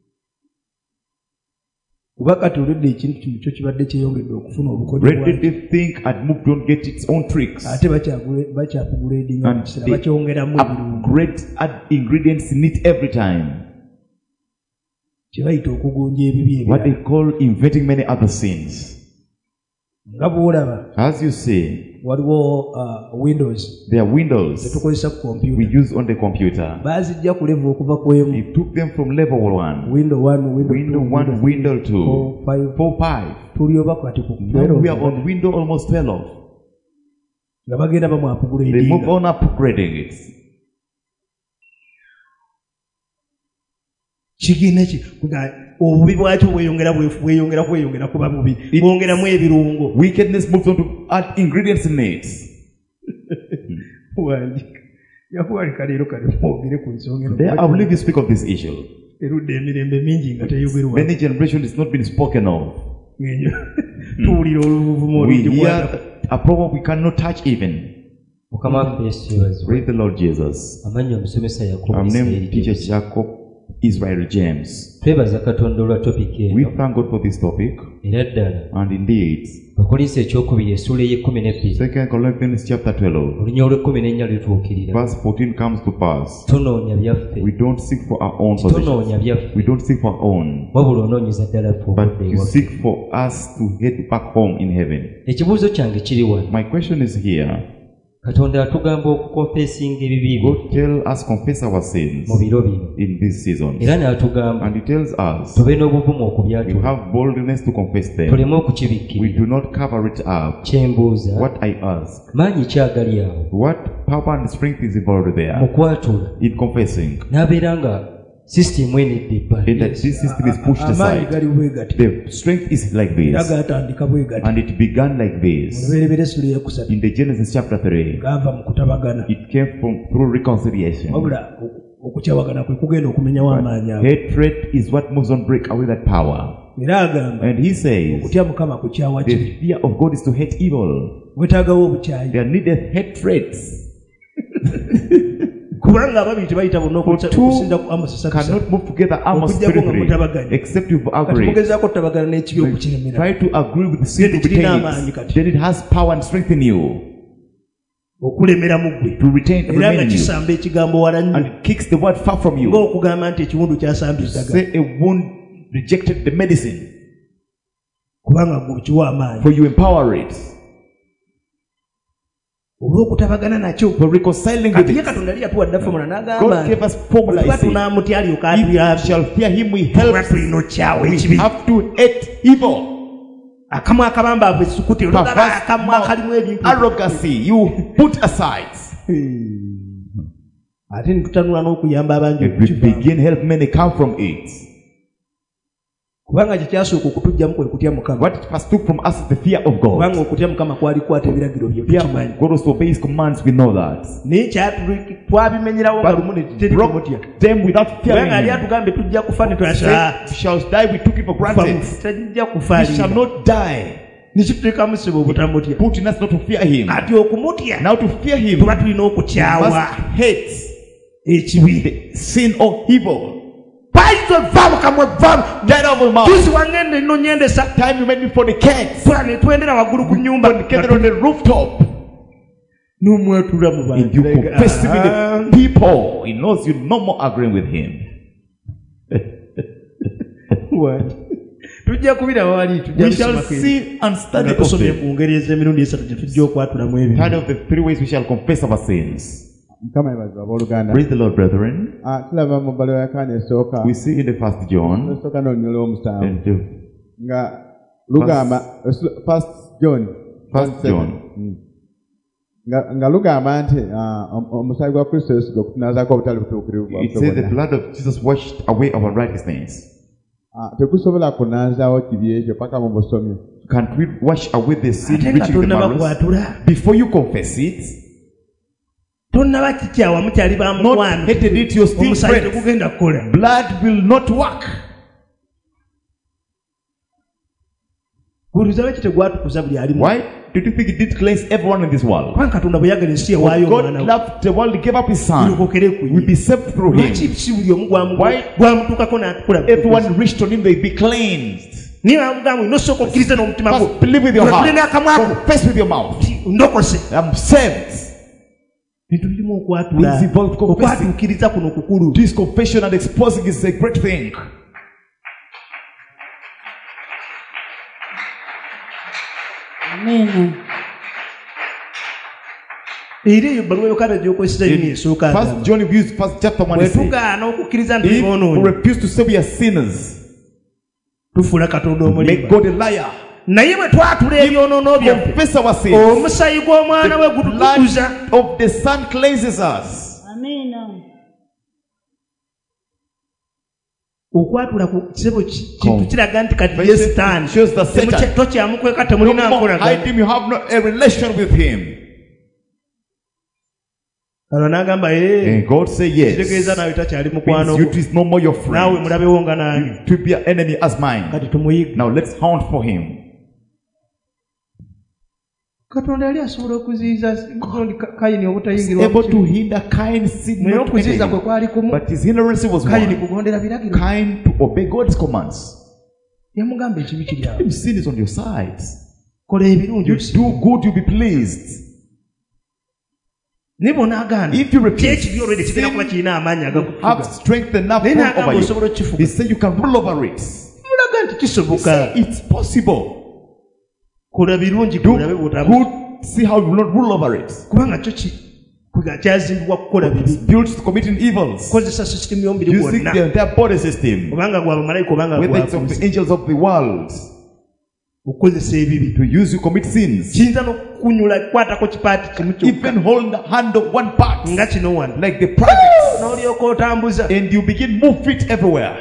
kuba kati olwedde ekintu kino kyo kibadde kyeyongedde okufuna obukodyo Where bwakyo. did they think had moved on get its own tricks? ate bakyakuguledinga And mukiseera they bakyongeramu ebirungo upgrade, add ingredients in it every time. kye bayita okugonja ebibi What they ebirala. call inventing many other sins. nga bw'olaba As you see, waliwo windows there are windows zetukozesa ku we computer use on the computer. baazijja ku level okuva ku emu. It took them from level 1, window 1 window 1, window 2, 4, 5. tuli oba kati ku Now we are on window almost 12. nga bagenda They move bamwapugulendinga on upgrading it. kigenda obubi bwakyo bweyongera kuba bubi bwongeramu ebirungo. Wickedness moves on to add ingredients in it. wandika yakuwalika leero kale mwogere ku nsonga There, I believe you speak of this issue. erudde emirembe mingi nga teyogerwa Many generations it's not been spoken of. tuwulira oluvumu We olungi hear a problem we cannot touch even. mukama waffe yesu yeebazibwe. Praise the Lord Jesus. amannya omusomesa yakobo I'm named Israeli Teacher James. Jacob Israel James. twebaza katonda olwa topiki We eno thank God for this topic. era ddala And indeed, bakolinsi ekyokubiri essuula ey'ekkumi 2 Corinthians chapter 12, olunya olw'ekkumi n'ennya lutuukirira. verse 14 comes to pass. tonoonya byaffe We don't seek for our own tonoonya possessions. byaffe We don't seek for our own. wabula onoonyeza ddala ffe But obudde you ewaffe. seek for us to head back home in heaven. ekibuuzo kyange kiri wano. My question is here. katonda atugamba okukonfesinga ebibi bye God tell us confess our sins mu biro bino in these seasons. era n'atugamba And He tells us tube n'obuvumu we okubyatula have boldness to confess them. tuleme We okukibikkirira. do not cover it up. kyembuuza What I ask, maanyi kyagali awo what power and strength is involved mu there kwatula in confessing? n'abeera nga sisitimu eno edda And that ebbali this system is pushed amaanyi aside. gali bwe gati The strength is like era this. gatandika bwe gati And it began like this. olubereberye essula eyokusatu In the Genesis chapter 3, gava mu kutabagana it came through reconciliation. wabula okukyawagana kwe kugenda okumenyawo amaanyi ago. Hatred is what moves on break away that power. era agamba And he says, okutya mukama kukyawa the kibi fear of God is to hate evil. wetaagawo obukyayi There needed hatred. kubanga ababiri tebayita bonna For two okusinda ku amasasa cannot move together almost Okujjako nga spiritually mutabaganye. except you kati agree. mugezaako okutabagana n'ekibi okukiremera Try to agree with the sin Then to it didn't retain have it. any. Then it has power and strength in you okulemera mu ggwe to retain era nga remain in you. kisamba ekigambo wala nnyo And it kicks the word far from you. ng'okugamba nti ekiwundu kyasambye eddagala Say a wound rejected the medicine, kubanga gwe okiwa amaanyi for you empower it. olw'okutabagana nakyo For reconciling with ate ye it. katonda yali yatuwadde formula n'agamba God gave us formula. tuba He said, tunaamutya alyoka if we atuyambe shall fear him, we help. tuba tulina okyawa We ekibi have to hate evil. akamwa akabambaavu essukuti olaba Perverse akamwa akalimu ebintu arrogancy, you put aside. ate netutanula n'okuyamba abangi If we okukivaamu begin help many come from it. kubanga kyekyasooka okutujjamu kwe kutya mukama What it first took from us is the fear of God. kubanga okutya mukama kwali kukwata ebiragiro bye Fear tukimanyi of God was to obey his commands, we know that. naye twabimenyerawo nga lumu ne teteri kumutya Broke them without kubanga fearing yali him. atugambe tujja kufa ne Said, twasa we shall die, we took it for granted. tajja kufa We shall not die. nekituteekamu siba obutamutya Put in us not to fear him. kati okumutya Now to fear him, tuba tulina we must okukyawa hate ekibi the sin of evil. paizo vamo kamwe vamo Get out of the mouth. tuzi wangende no nyendesa Time you made me fornicate. fulani twendera wagulu ku nyumba Fornicated on the rooftop. n'omwetula mu And you confess him with the people. He knows you're no more agreeing with him. tujja kubira wali We shall see and study of tusomye it. ku ngeri ez'emirundi esatu gye tujja okwatulamu ebintu Third of the three ways we shall confess our sins. mukama yebaza abooluganda Praise the Lord, brethren. tulaba mu bbalo yakana esooka We see in the first John esooka n'olunyolo omusanvu and nga lugamba first John First John. nga lugamba nti omusaayi gwa kristo yesu gukutunazaako obutali butuukirivu it says the blood of Jesus washed away our righteousness. tegusobola kunazaawo kibi ekyo paka mu busomyo. Can't we wash away the sin ate nga reaching the tonnaba marrows kwatula before you confess it? tonnaba kikyawa mukyali ba Not mukwano hated it, you're still omusaayi friends. tegugenda kukola Blood will not work. buuliza lwaki tegwatukuza buli ali Why? Do you think it did cleanse everyone in this world? kubanga katonda bwe yagala ensi For ewaayo God omwana we loved the world, He gave up His Son. tulokokere ku We'll be saved through lwaki Him. si buli omu Why? gwamutuukako n'atukula Everyone reached on Him, they'd be cleansed. niye bamugamba nosooka okkiriza n'omutima gwo First, believe with your tulatule n'akamwa heart. ko Confess with your mouth. ndokose I'm saved. bintu birimu okwatula It's involved confessing. okwatuukiriza kuno kukulu This confession and exposing is a great thing. Amen. era eyo bbaluwa yokaana gyokozesa nnyo esooka First John used first chapter 1 bwe to say, tugaana okukkiriza nti if we tuboonoonyi refuse to say we are sinners, tufuula katonda make omulimba God a liar. naye bwe twatula ebyonoono byaffe Confess our sins. omusaayi gw'omwana we gutukuza Blood of the Son cleanses us. Amina. okwatula ku kisebo kintu kiraga nti kati ye Confession sitaani shows the Satan. tokyamukweka No temulina more hide nkolagana him, you have no a relation with him. kalo n'agamba And God say kitegeeza yes. nawe takyali mukwano Means you is no more your naawe friend. mulabewo nga nange To be an enemy as mine. kati tumuyiga Now let's hunt for him. katonda yali asobola okuziyiza kayini He's obutayingirwa able to hinder Cain's sin naye not to okuziyiza kwe enemy. kwali kumu But his hindrance was kayini one. kugondera biragiro Cain to obey God's commands. yamugamba ekibi kiri awo Him sin is on your side. kola ebirungi You do good, you'll be pleased. naye bonaagaana If you refuse, kyekibi olwedde kigenda kuba kirina amaanyi have agakufuga strength enough naye to rule n'agamba over osobola you. okifuga He said you can rule over it. mulaga nti He kisoboka said it's possible. kola birungi Do kulabe bwotabu good, see how you will not rule over it. kubanga kyo kyazimbibwa kukola bibi It's built to committing evils. kozesa sisitimu y'omubiri Using gwonna the entire body system. obanga gwa bamalayika obanga Whether it's of gwabuzi the angels of the world. okukozesa ebibi To use you commit sins. kiyinza n'okukunyula kwatako kipaati kimu kyokka Even hold the hand of one part. nga kino wano Like the privates. n'olyoka otambuza And you begin move feet everywhere.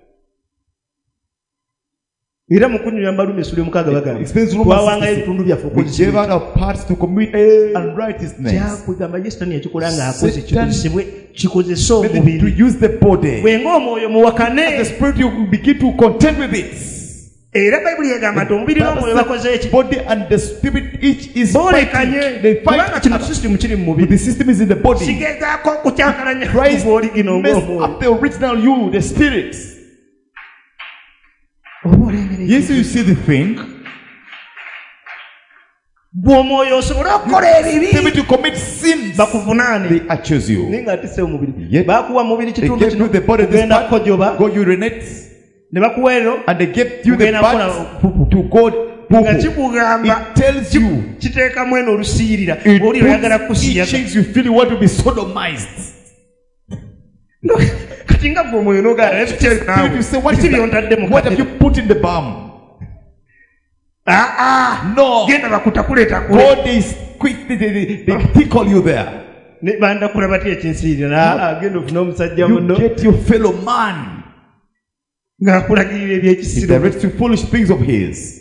era mu kunyuya mbalumu esula omukaaga bagamba Explains Romans twawangayo 66. ebitundu byaffe We gave out our parts to commit unrighteousness. kyakugamba ye sitaani yakikola ng'akoze Satan- kikozesebwe kikozesa Maybe to omubiri use the body. bwenga omwoyo The muwakane spirit you will begin to contend with it. era bayibuli egamba nti omubiri n'omwoyo bakoze eki Body and the spirit each is boolekanye fighting. They kubanga fight. kino sisitimu kiri mu But mubiri the system is in the body. kigezaako okukyankalanya Christ bw'oligino messed ng'omwoyo up the original you, the spirit. oba olengere Yes, you see the thing. bw'omwoyo osobole okukola Able ebibi to commit sins. bakuvunaane They accuse you. naye ng'ate se omubiri Yet- bakuwa mubiri They kitundu gave kino you the body, this kugenda part, kukojoba go urinate, ne bakuwa ero and they gave you the Kugenda part kukola to go nga poo. kikugamba It tells you, kiteekamu eno olusiirira it oli oyagala puts kusiyaga itchings, you feel you want to be sodomized. kati nga gwe omwoyo n'ogaana Spirit, you say, what is biki byontadde mu that? What have you katebe put in the balm? No. genda bakutakuleeta kule God is quick, they tickle you there. ne bandakula batya ekinsiirira genda ofune omusajja You muno get your fellow man. ng'akulagirira He ebyekisiro directs you foolish things of his.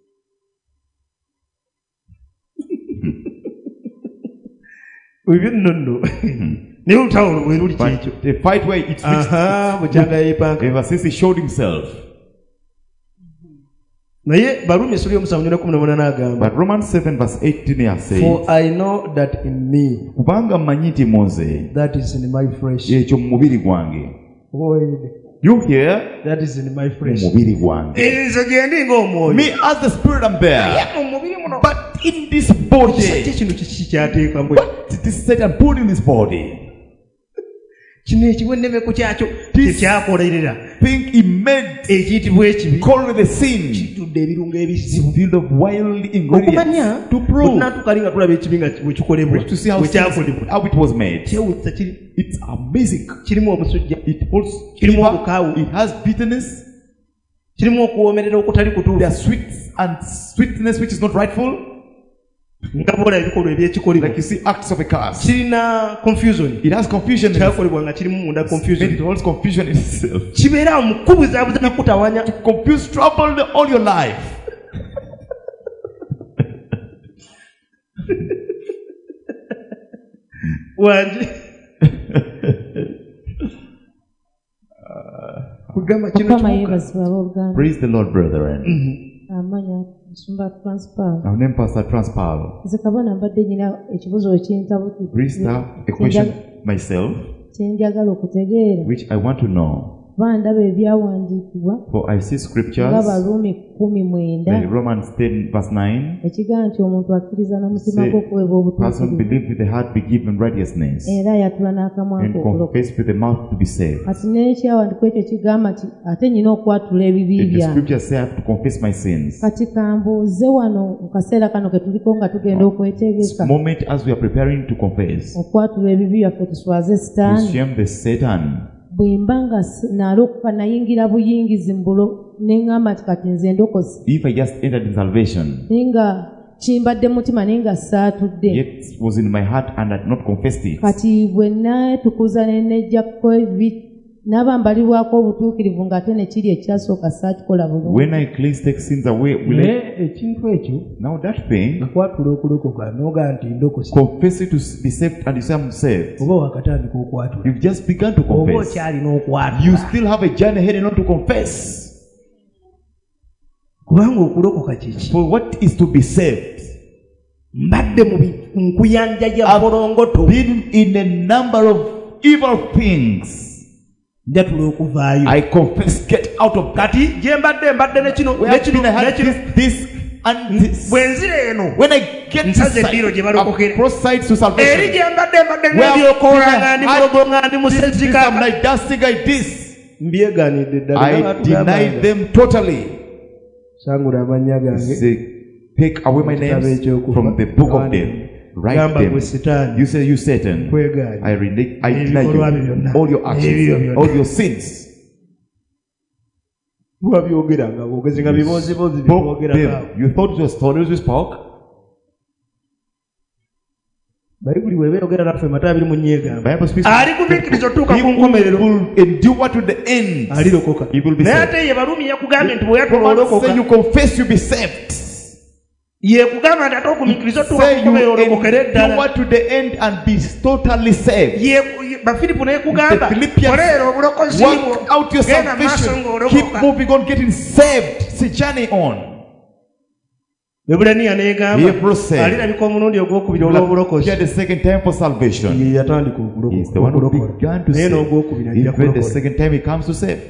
ebyo nno nno naye olutawulo bwe luli kyekyo But the fight where it reached, bukyanga yeepanka ever since he showed himself. naye Barumi 7:18 n'agamba But Romans 7 verse 18 says, for I know that in me, kubanga mmanyi nti muze that is in my flesh. ekyo mu mubiri gwange. Owoolede. You hear? That is in my flesh. Mu mubiri gwange. Nze gye ndi ng'omwoyo. Me as the spirit I'm there. Mu mubiri muno. But in this body. Kino kikyateeka mbwe. What is Satan put in this body? Kino ekibonemeku kyakyo tekyakolerera. Think he made ekiyitibwa ekibi. call with the sin. Kitudde ebirungo ebizibu. Field of wild ingredients. Okumanya To prove. Tunatukali nga tulaba ekibi nga bwe kikolebwa. To see how it was made. Kyewuunyisa kiri. It's amazing. Kirimu omusujja. It holds Kirimu flavor. obukaawu. It has bitterness. Kirimu okuwoomerera okutali kutuufu. There are sweetness which is not rightful. Nga bola ebikolwa ebyekikolibwa. Like you see acts of a curse. Kirina confusion. It has confusion. Kyakolebwa nga kirimu munda confusion. It holds confusion in itself. Kibeera mu kukubuzaabuza nakutawanya. To confuse, trouble all your life. Wanje. Kugamba kino Mukama yeebazibwa abooluganda. Praise the Lord, brethren. Amanya nsumba Transpaal. Our name Pastor Transpaal. Nze kabona mbadde nyina ekibuzo ekintabukidde. Raised up a question myself, kye njagala okutegeera. which I want to know. Kuba ndaba ebyawandiikibwa For I see nga scriptures, Baluumi 10:9 like Romans 10 verse 9, ekigaa nti omuntu akkiriza n'omutima gwe okuweebwa person obutuukirivu believe with the heart be given righteousness, era yatula n'akamwa and ke okulokola. confess with the mouth to be saved. Kati n'ekyawandiikibwa ekyo kigamba nti ate nyina okwatula ebibi And the byange. scripture say I have to confess my sins. Kati kambuuze wano mu kaseera kano ke tuliko nga tugenda okwetegeka Moment as we are preparing to confess, okwatula ebibi byaffe tuswaze to sitaani. shame the Satan. Bwe mba nga nalokoka nayingira buyingizi mbulo ne ŋŋamba nti kati nze ndokose If I just entered in salvation, naye nga kimbadde mu mutima naye nga saatudde. yet it was in my heart and I had not confessed it. Kati bwe neetukuza ne nejjako n'aba mbalibwako obutuukirivu ng'ate ne kiri ekyasooka saakikola bulungi. When I cleanse take sins away, will naye I, ekintu ekyo now that thing, nakwatula okulokoka n'ogaa nti ndokose confess it to be saved and you say I'm saved. oba wakatandika okwatula You've just begun to oba confess. okyalina You okwatula still have a journey ahead and not to confess. kubanga okulokoka kyeki For what is to be saved? mbadde mu nkuyanja ya bolongoto Been in a number of evil things. njatula okuvaayo I confess, get out of that. kati gye mbadde nekino Where have been, I had this and this. bwe nzira eno When I get to Nsaze diro gye balokokera. I've crossed sides to eri salvation. gye mbadde Where ng'ebyokoola nga ndi mulogo nga ndi I'm musezika like dancing like this. mbyegaanidde ddala I denied them totally. sangula amannya gange Say, take away my names from the book of death. Write gamba them. gwe sitaani You say, you Satan. kwegaanya I deny Ebikolwa byo byonna. you all your actions, Ebyo byonna. all your sins. wabyogera nga bwogezi nga biboozibozi Spoke byogera them. You thought it was stories we spoke? bayibuli bw'ebeeyogera naffe mata abiri mu nnyegamba Bible speaks. ali kumiikiriza otuuka He ku nkomerero will endure to the end. alirokoka He will be naye saved. ate ye Baruumi yakugambye nti bwe yatula Romans olokoka say you confess, you be saved. yekugamba nti ate okumiikiriza otuuka ku Say you nkomerero olokokere ddala endure to the end and be totally saved. bafilipu nayekugamba The Philippians, koleera obulokozi work out your genda maaso salvation. ng'olokoka Keep moving on, getting saved. It's a journey on. Ebulaniya negamba Hebrews said, alirabika omulundi ogwokubiri olw'obulokozi Here the second time for salvation. ye yatandika He is the one who okulokola began to naye save. n'ogwokubiri ajja Even the kulokola second time he comes to save.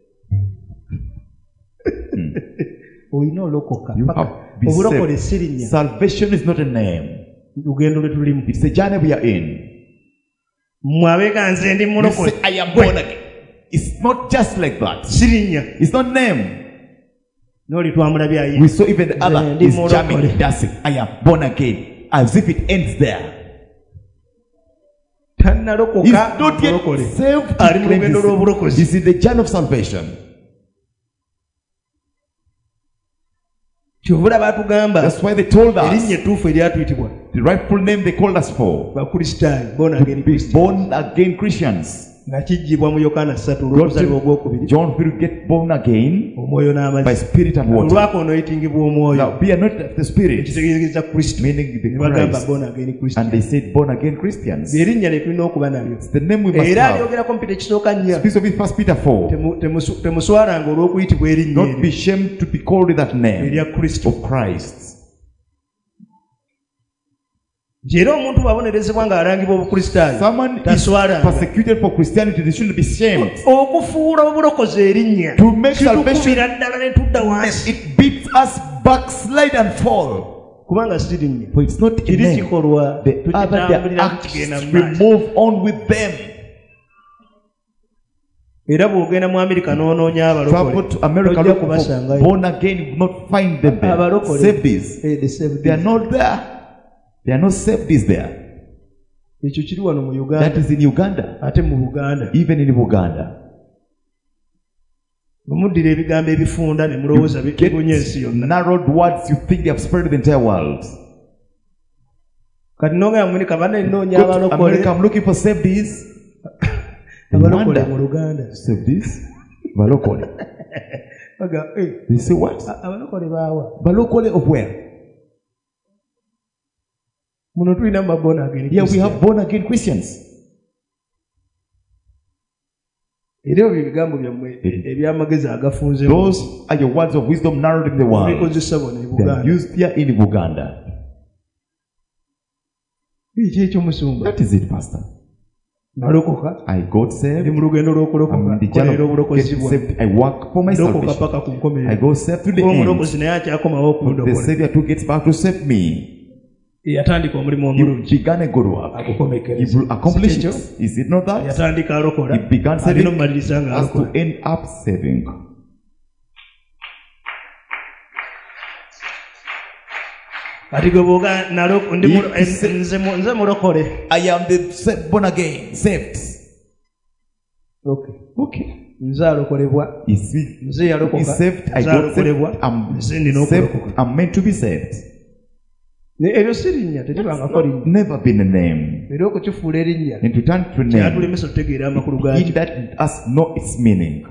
olina olokoka You paka have been obulokole saved. si linnya Salvation is not a name. lugendo lwe tulimu It's a journey we are in. mmwe abeega nze ndi You mulokole say, I am born again. It's not just like that. si linnya It's not name. n'oli twamulabye We ayi saw even the other Ndi is mulokole. jamming, dancing. I am born again. As if it ends there. He's tannalokoka not yet mulokole saved. ali mu lugendo lw'obulokozi He's in the journey of salvation. kyovula baatugamba That's why they told erinnya us ettuufu eryatuyitibwa the rightful name they called us for. bakristaayo bona To ageri be born again Christians. nakijjibwa mu Yokaana 3 olw'okuzaalibwa ogwokubiri. John will get born again Omwoyo n'amazzi. by spirit and water. Olwako anointing bw'omwoyo. Now, be anointed the spirit, Ekitegeeza Kristo. meaning the Ne bagamba Christ. born again And Christian. they said born again Christians. Erinnya lye tulina okuba nalyo. It's the name we must Era have. alyogerako mu Peter ekisooka nnya. Speaks of it 1 Peter 4. Temuswalanga olw'okuyitibwa erinnya Don't be eryo ashamed to be called that name erya Kristo. of Christ. Nti era omuntu bw'abonerezebwa ng'alangibwa obukristaayo Someone is taswalanga. persecuted for Christianity, they shouldn't be ashamed. Okufuula obulokozi erinnya To make salvation, kitukubira ddala ne tudda wansi it beats us backslide and fall. kubanga si linnya For it's not a kiri name. kikolwa The other their tukitambulira acts, tukigenda mu we maaso. move on with them. Era bw'ogenda mu Amerika n'onoonya Travel to America tojja looking for kubasangayo. born again, you will not find them there. Abalokole. Safeties. The saved. They are not there. There are no safeties there. Ekyo kiri wano mu That Uganda is in Uganda. ate mu Buganda Even in Uganda. mumuddira ebigambo ebifunda ne mulowooza bibunya ensi yonna. Narrowed words you think they have spread the entire world. Kati n'ogenda mu Amerika banne nnoonya Go to abalokole. America, I'm looking for safeties. They Abalokole wonder. mu Luganda. Safeties? Balokole. Baga, They say what? abalokole baawa. Balokole of where? Muno tulina born again. Here we have born again Christians. Era ebyo ebigambo byammwe eby'amagezi agafunze Those are your words of wisdom narrowed in the world. bikozesa bona e They are Buganda. used here in Uganda. Biki ekyomusumba? That is it, Pastor. Nalokoka. I got Ndi saved. mu lugendo I'm lw'okulokoka. in the Kolera journey of obulokozi getting bwange. saved. I work for my Ndokoka salvation. paka ku nkomerero. I go saved to the end. Omulokozi naye akyakomawo The okundokola. Savior too gets back to save me. Yatandika omulimu You omulungi. began a good work. He Agukomekereza. will accomplish Si it. kyekyo? Is it not that? Yatandika alokola. He began saving. Alina omumaliriza nga Has to alokola. end up saving. Kati gwe bw'oga He nze mulokole. I am the born again, saved. Okay. Nze alokolebwa. Is he? Nze yalokoka. He's saved. I Nze got alokolebwa. saved. I'm Nze nina saved. okulokoka. I'm meant to be saved. Eryo si linnya tetibangako linnya. Never been a name. Era okukifuula erinnya. And to turn to a name, Kyatulemesa otegeera amakulu in gaakyo. that us know its meaning.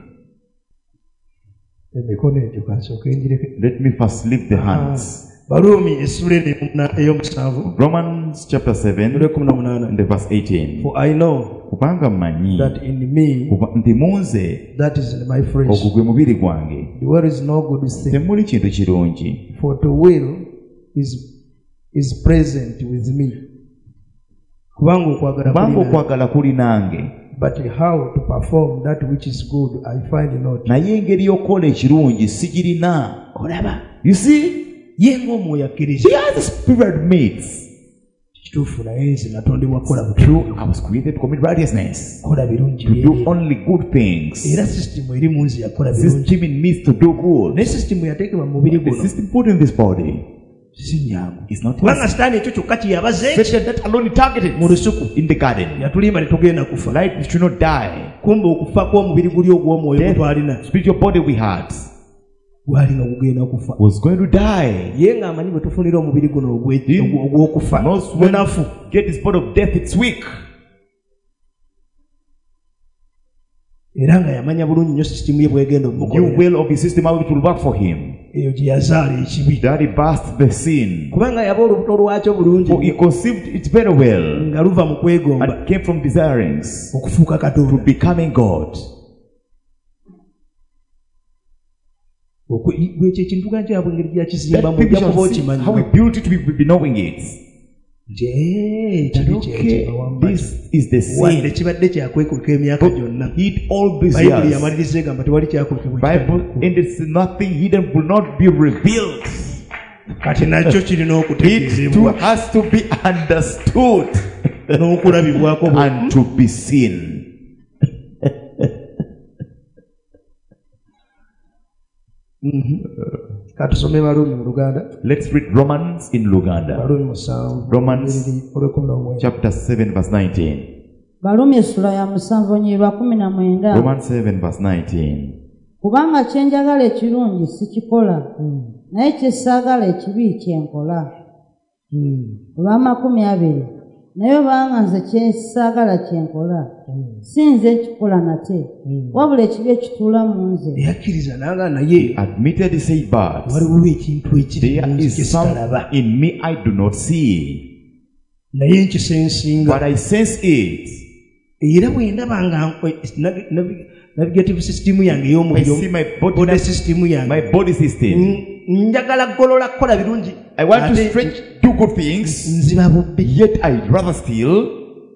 Emikono egyo kansooke njireke. Let me first lift the hands. Baluumi essula ey'omusanvu. Romans chapter 7 and the verse 18. For I know Kubanga manyi that in me, nti munze that is in my flesh, ogwo gwe mubiri gwange there is no good thing. temuli kintu kirungi. For the will is present with me. Kubanga okwagala kuli nange, but how to perform that which is good I find not. naye engeri y'okukola ekirungi sigirina. Olaba, You see, ye ng'omwoyo akkiriza. he has the spirit meets. Kituufu naye nze natondebwa kukola True, I was created to commit righteousness, kukola birungi to do byeri. only good things. Era sisitimu eri mu nze yakola birungi. System in me to do good. Naye sisitimu yateekebwa mu mubiri The guno system put in this body si nnyangu. is not Kubanga easy. sitaani ekyo kyokka kyeyabaze Satan that alone targeted mu lusuku. in the garden. Yatulimba ne tugenda kufa. Light we should not die. Kumbe okufa kw'omubiri guli ogw'omwoyo gwe Death, twalina spiritual body we had gwali nga gugenda kufa. was going to die. Ye ng'amanyi bwe tufunira omubiri guno ogw'okufa Knows when munafu. get this body of death, it's weak. Era nga yamanya bulungi nnyo sisitimu ye bw'egenda New omukolera. will of his system, how it will work for him. Eyo gye yazaala ekibi. That he burst the sin. Kubanga yaba olubuto lwakyo bulungi For he conceived it very well nga luva mu kwegomba and came from desirings okufuuka to Katonda. becoming God. Bwekyo ekintu ga kyabwe engeri That gyakizimbamu people ojja kuba shall see okimanyi. how we built it, we will be knowing it. Nti ekibi Okay, kyekibawamba. this is the Wadde sin. kibadde kyakwekuka emyaka gyonna. Hid all these Bayibuli years. yamaliriza egamba tewali kyakwekebwa Bible and it's nothing hidden will not be revealed. kati nakyo kirina It too okutegeezebwa has to be understood n'okulabibwako and to be seen. katusome Baluumi mu Luganda. Let's read Romans in Luganda. Baluumi 7 Romans olw'ekumi chapter 7 verse 19. Baluumi essula ya 7:19. Romans 7 verse 19. Kubanga kye njagala ekirungi sikikola, naye kye saagala ekibi kye nkola. Olwa 20, naye obanga nze kyensaagala kyenkola si nze nkikola nate wabula ekibi ekituula mu nze. yakkiriza n'aga naye Admitted, he said, but waliwo ekintu ekiri there mu nze is kye some sitalaba in me I do not see, naye nkisensinga but I sense it. era bwe ndaba nga navigative system yange I ey'omubiri see my body body, system yange my body system. njagala golola kukola birungi I want to ate stretch, do good things, nziba bubbi yet I'd rather steal.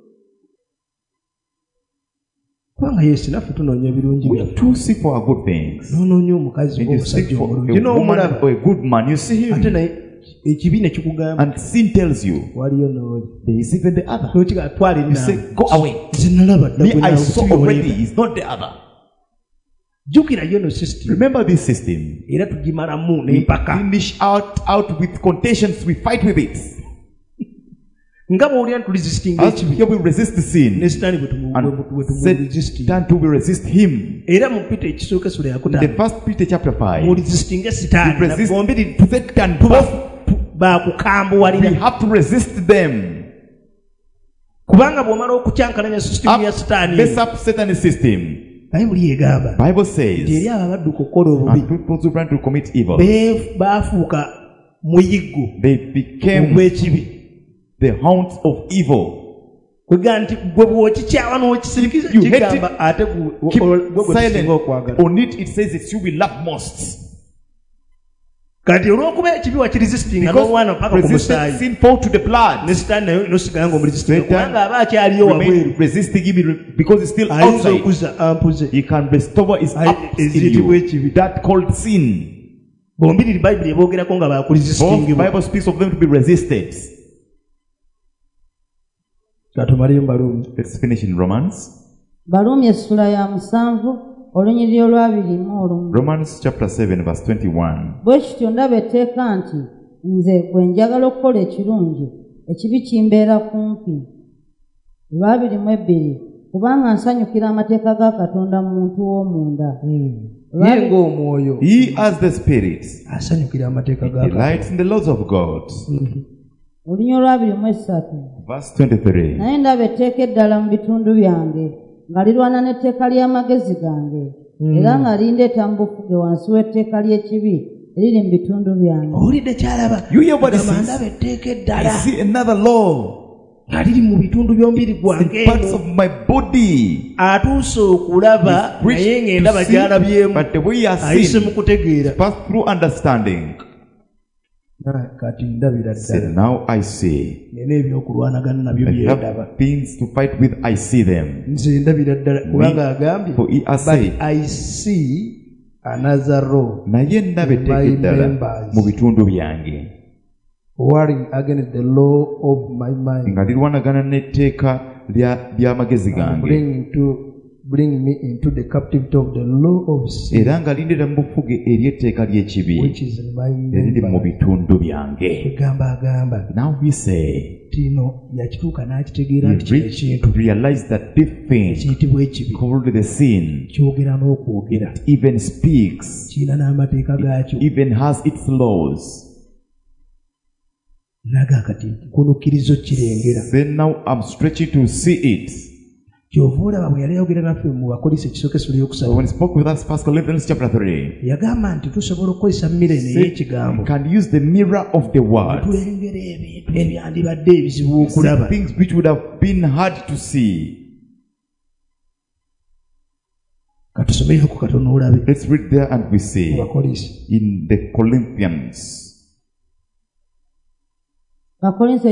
kubanga yesu naffe tunoonya ebirungi We byaffe too seek for our good things. n'onoonya omukazi And you seek omusajja for omulungi a woman n'omulaba or a good man, you see ate him. naye ekibi ne kikugamba And sin tells you, waliyo n'oli there is even the other. nokiga twala You say, ennamu go away. nze nalaba dda Me, gwe I naawe saw tuli already, oleeta. it's not the other. jjukira yo no system Remember this system. era tugimalamu We n'empaka finish out with contentions, we fight with it. nga bw'olya ntulisistinga As ekibi here we resist the sin, ne sitaani bwe and tumulisistinga Satan too will resist him. era mu Peter ekisooka sula In yakutano the first Peter chapter 5, mulisistinga sitaani resist bombiri Satan both. We baakukambuwalira have to resist them. kubanga bw'omala okukyankalanya sisitimu ya sitaani Mess up Satan's system. bayibuli egamba Bible nti says, eri abo abadduka okukola obubi and people who plan to commit evil, baafuuka muyiggo they became ogw'ekibi the haunts of evil. kwega nti gwe bw'okikyawa n'okisirikiza You hate kigamba ate Keep gwe tusinga silent. okwagala On it, it says it's you we love most. kati olw'okuba ekibi wakirisisitinga n'olwana paka ku resisting musaayi sin fall to the blood. ne sitaani nayo nosigala ng'omulisisitinga Satan kubanga aba akyaliyo wabweru Remain resisting him because it's still ayinza outside. okuzza ampuze He can restore his Aye, up in eziyitibwa you. ekibi. That called sin. bombiriri bayibuli eboogerako nga Both baakulisisitingibwa Bible speaks of them to be resisted. katumaleyo mubaluumi Let's finish in Romans. Baluumi essula ya 7 olunyiriri olw'abirimu Romans chapter 7 verse 21. bwe kityo ndaba etteeka nti nze bwe njagala okukola ekirungi ekibi kimbeera kumpi. 2:2 kubanga nsanyukira amateeka ga Katonda mu muntu w'omunda. ye ng'omwoyo He as the Spirit asanyukira amateeka ga delights in the laws of God. Olunyiriri olw'abirimu Verse 23. naye ndaba etteeka eddala mu bitundu byange nga lirwana n'etteeka ly'amagezi gange era nga lindeeta mu bufuge wansi w'etteeka ly'ekibi eriri mu bitundu byange. owulidde kyalaba You hear what it Gamba says? ndaba etteeka I eddala see another law nga liri mu bitundu by'omubiri in gwange parts of my body. atuuse okulaba Which naye ng'endaba to see, gy'alabyemu but the way you are ayise mu seen kutegeera pass through understanding. kati ndabira Said, ddala now I see. nina ebyokulwanagana nabyo I byendaba have things to fight with. I see them. nze ndabira ddala kubanga agambye For he has but said, I see another law naye ndaba etteeka eddala mu bitundu byange warring against the law of my mind nga lirwanagana n'etteeka ly'amagezi gange bring me into the captivity of the law of sin era nga lindeeta mu bufuge ery'etteeka ly'ekibi which is in my eriri mu member. bitundu byange. agamba Now we say, tino yakituuka n'akitegeera we nti kino reach ekintu to realize that this thing ekiyitibwa ekibi called the sin kyogera n'okwogera even speaks, kiina n'amateeka gaakyo even has its laws. naga kati kunukkirizo kirengera Then now I'm stretching to see it. kyova olaba bwe yali ayogera naffe mu bakolisi ekisooka essula So eyokusatu when he spoke with us, 1 Corinthians chapter 3, yagamba nti tusobola okukozesa mirene ey'ekigambo can use the mirror of the word. tulengera ebintu ebyandibadde ebizibu See okulaba things which would have been hard to see. katusomeyo ku katono olabe Let's read there and we see mu bakolisi in the Corinthians. Bakolinso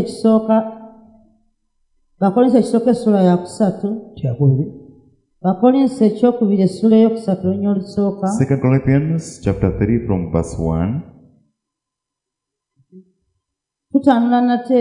ekisooka essula ya 3 kyakubiri Bakolinso ekyokubiri essula ey'okusatu olunya olusooka 2 Corinthians chapter 3 from verse 1. tutanula nate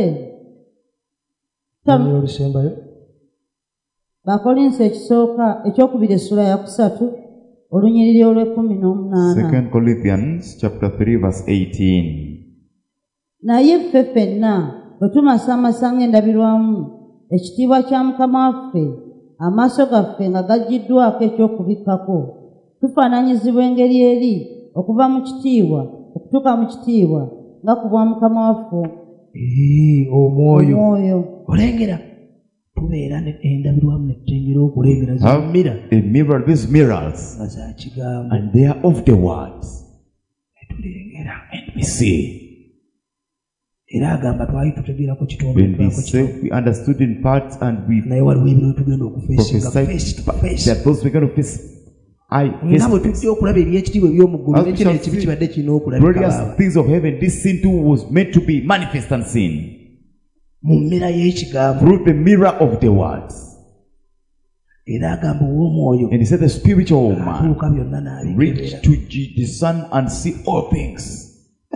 olusembayo Bakolinso ekyokubiri essula ya 3 olunyiriri olw'18 2 Corinthians chapter 3 verse 18. naye ffe ffenna bwe tumasamasa ng'endabirwamu ekitiibwa kya Mukama waffe amaaso gaffe nga gaggiddwako ekyokubikkako tufaananyizibwa engeri eri okuva mu kitiibwa okutuuka mu kitiibwa nga ku bwa Mukama waffe omwoyo olengera tubeera endabirwamu netutengera okulengera zimira a mirror, these mirrors, nga za kigambo and they are of the words. netulengera And we see. era agamba twali tutegeerako kitundu When we say we understood in parts and we naye waliwo ebiro tugenda okufeesinga face to prophesied face that those we're going to face, nga bwe tujja okulaba ebyekitiibwa eby'omuggulu As we nekino shall ekibi see kibadde kirina okulabika glorious baaba things of heaven, this sin too was meant to be manifest and seen mu mmera y'ekigambo through the mirror of the words. era agamba ow'omwoyo And he said the spiritual man atuuka byonna reach n'abigoberera to discern and see all things.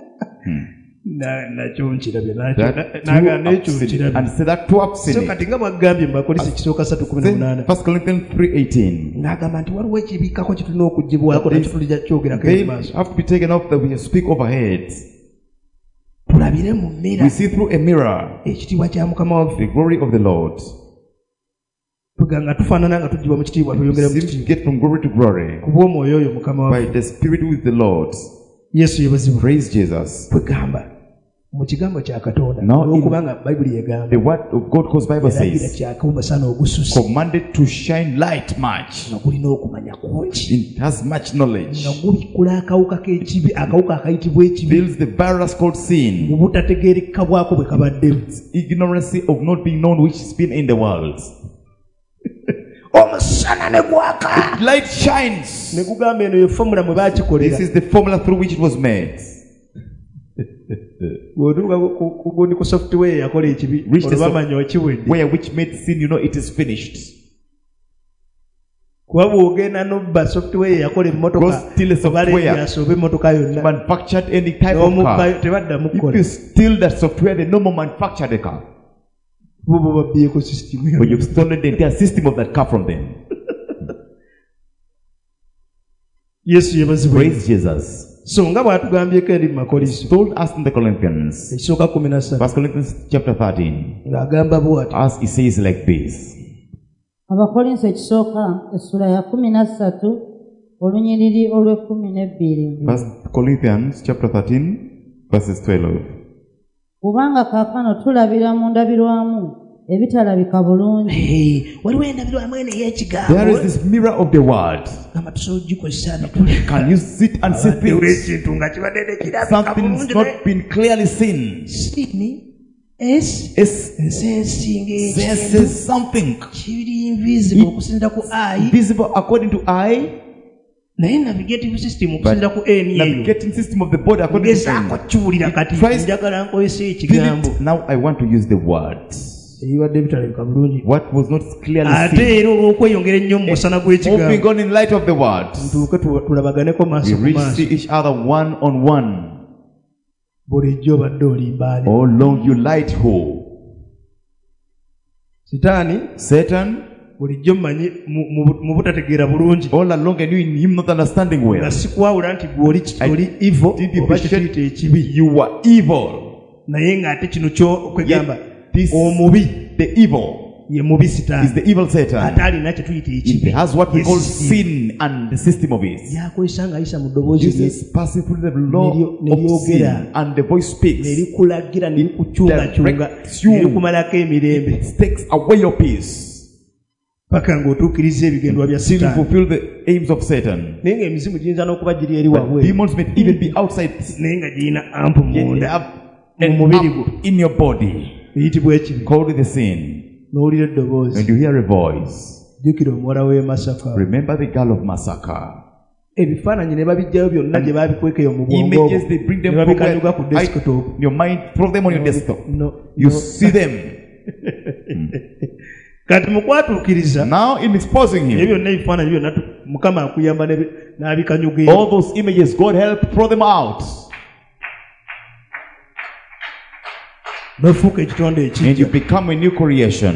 nakyo nkirabye That n'agamba too n'ekyo obstinate. nkirabye And said that too so obstinate. kati nga bwagambye mubakolisi ekisooka 3:18 1 Corinthians 3:18. ng'agamba nti waliwo ekibikkako kitulina okugibwako nakyo tulija kyogerako They emaaso have to be taken off that we speak overhead. tulabire mu mmira We see through a mirror ekitiibwa kya mukama waffe the glory of the Lord. nga tufaanana nga tugibwa mu kitiibwa tweyongera mu Seems to kitiibwa get from glory to glory ku bw'omwoyo oyo mukama by waffe the Spirit with the Lord. yesu yebazibwa Praise Jesus. kwegamba mu kigambo kya katonda Now in- olwokubanga bayibuli egamba The word of God, because Bible eragira says, kyakaumasana ogususse commanded to shine light much. nga gulina okumanya kungi It has much knowledge. nga gubikkula akawuka k'ekibi akawuka akayitibwa ekibi Builds the virus called mu sin. butategeereka bwako bwe kabaddemu Ignorance of not being known which has been in the world. omusana ne gwaka Light shines. ne gugamba eno ye fomula mwe baakikolera This is the formula through which it was made. bw'otuuka kugundi ku software yakola ekibi Reach the olwamanya okiwedde Where which made sin, you know it is finished. kuba bw'ogenda n'obba software yakola emmotoka Go steal a software. baleeyasoba emmotoka yonna Manufactured any type of n'omubbayo car. tebaddamu If kukola you steal that software, they no more manufacture the car. bo babbyeko sisitimu Or you've stolen the entire system of that car from them. yesu yebazibwe Praise Jesus. so nga bw'atugambyeko eri mu makoliso Told us in the Corinthians, ekisooka 13 1 Corinthians chapter 13, ng'agamba bw'ati as he says like this. abakolinso ekisooka essula ya 13 olunyiriri olw'12 1 Corinthians chapter 13, verses 12. kubanga kaakano tulabira mu ndabirwamu ebitalabika bulungi waliwo endabirwamu eno There is ey'ekigambo this mirror of the word. gamba tusobola ogikozesa Can you sit and see abaddewo things? ekintu nga kibadde tekirabika Something's bulungi not been clearly seen. sini It's ensensinga says ekintu something kiri invisible okusinzira ku I visible according to I, naye navigative system okusinzira ku N eyo navigating system of the body according to gezaako N. kiwulira kati tries- njagala nkozesa Feel ekigambo it. Now I want to use the word. ebibadde bitalabika bulungi What was not clearly ate seen. era olw'okweyongera ennyo mu musana Moving gw'ekigambo on in light of the word. tuuke tulabaganeko We maaso ku reach maaso see each other one on one. bulijjo obadde olimbaani All long you light who? sitaani Satan, bulijjo mmanyi mu butategeera bulungi all along I knew in him not understanding nga well. sikwawula nti gwe I oli evil didn't oba appreciate kituyita ekibi You were evil. naye ng'ate kino kwegamba Yet this, omubi the evil, ye mubi is sitaani the evil ate Satan. alina kye tuyita It ekibi has what we call Yes. sin and the system of it. yakozesa ng'ayisa mu ddoboozi This lye is passing through the law Neryogera. of sin, and the voice speaks. nerikulagira nerikukyungacunga directs you. nerikumalako emirembe It takes away your peace. paka ng'otuukiriza ebigendwa bya Till you sitaani fulfill the aims of Satan. naye ng'emizimu giyinza n'okuba giri eri But wabweru demons may even be outside. naye nga girina ampu Yet they munda have mu an mubiri gwo up in your body eyitibwa ekibi called the sin. n'owulira eddoboozi And you hear a voice. jjukira omuwala w'e Masaka Remember the girl of Massacre. ebifaananyi ne babijjayo byonna gye baabikwekeyo mu bwongo Images they bring them ne from babikanyuga ku where- desktop in your mind, throw them on your desktop. No, You no. see them. kati mu kwatuukiriza Now in exposing ebyo him, byonna ebifaananyi byonna mukama akuyamba n'abikanyuga all those images, God help, throw them out. nofuuka ekitonde And you ekijja become a new creation.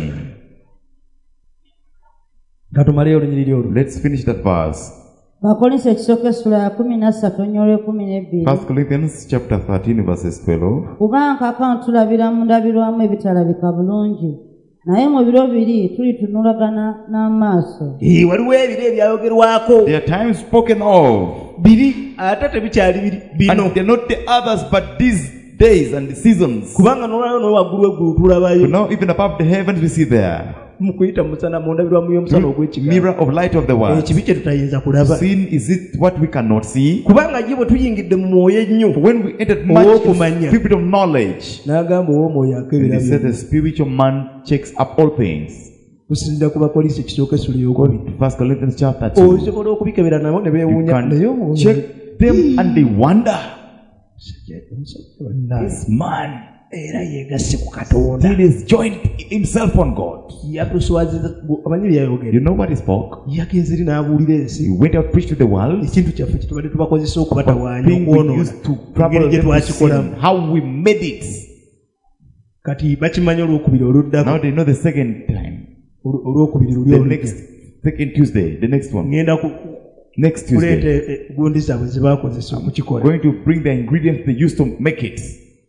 katumaleyo olunyiriri olwo Let's finish that verse. bakolinso ekisooka essula ya 13 onyolwe 12 1 Corinthians chapter 13 verses 12. kubanga kaakano tulabira mu ndabirwamu ebitalabika bulungi naye mu biro biri tulitunulagana n'amaaso waliwo ebiro ebyayogerwako There are times spoken of, biri ate tebikyali biri bino and they're not the others, but these days and the seasons. kubanga nolwayo n'owaggulu eggulu tulabayo But now even above the heavens we see there. mu kuyita musana mu ndabirwamu y'omusana ogw'ekigambo Mirror of light of the world. ekibi kye tutayinza kulaba Sin, is it what we cannot see? kubanga ye bwe tuyingidde mu mwoyo ennyo When we entered much Owokumanya. spirit of knowledge, n'agamba ow'omwoyo akebera he said the spiritual man checks up all things. tusinda ku bakolisi ekisooka essula ey'okubiri 1 Corinthians chapter 2. osobola okubikebera nabo ne You beewuunya naye can omwoyo check them and they wonder. omusajja This man era yeegasse ku katonda still is joined himself on God. yatuswaziza amanyi You byayogera know what he spoke? yagenze eri n'abuulira ensi He went out preached to the world. ekintu kyaffe kye tubadde tubakozesa okubatawaanya Thing we okwonoona used to engeri trouble gye them to twakikolamu sin, how we made it. kati bakimanyi olwokubiri Now oluddako they know the second time. olwokubiri luli The olujja next, second Tuesday, the next one. ŋŋenda Next kuleeta Tuesday. gundi zaabwe ze baakozesa okukikola Going to bring the ingredients they used to make it.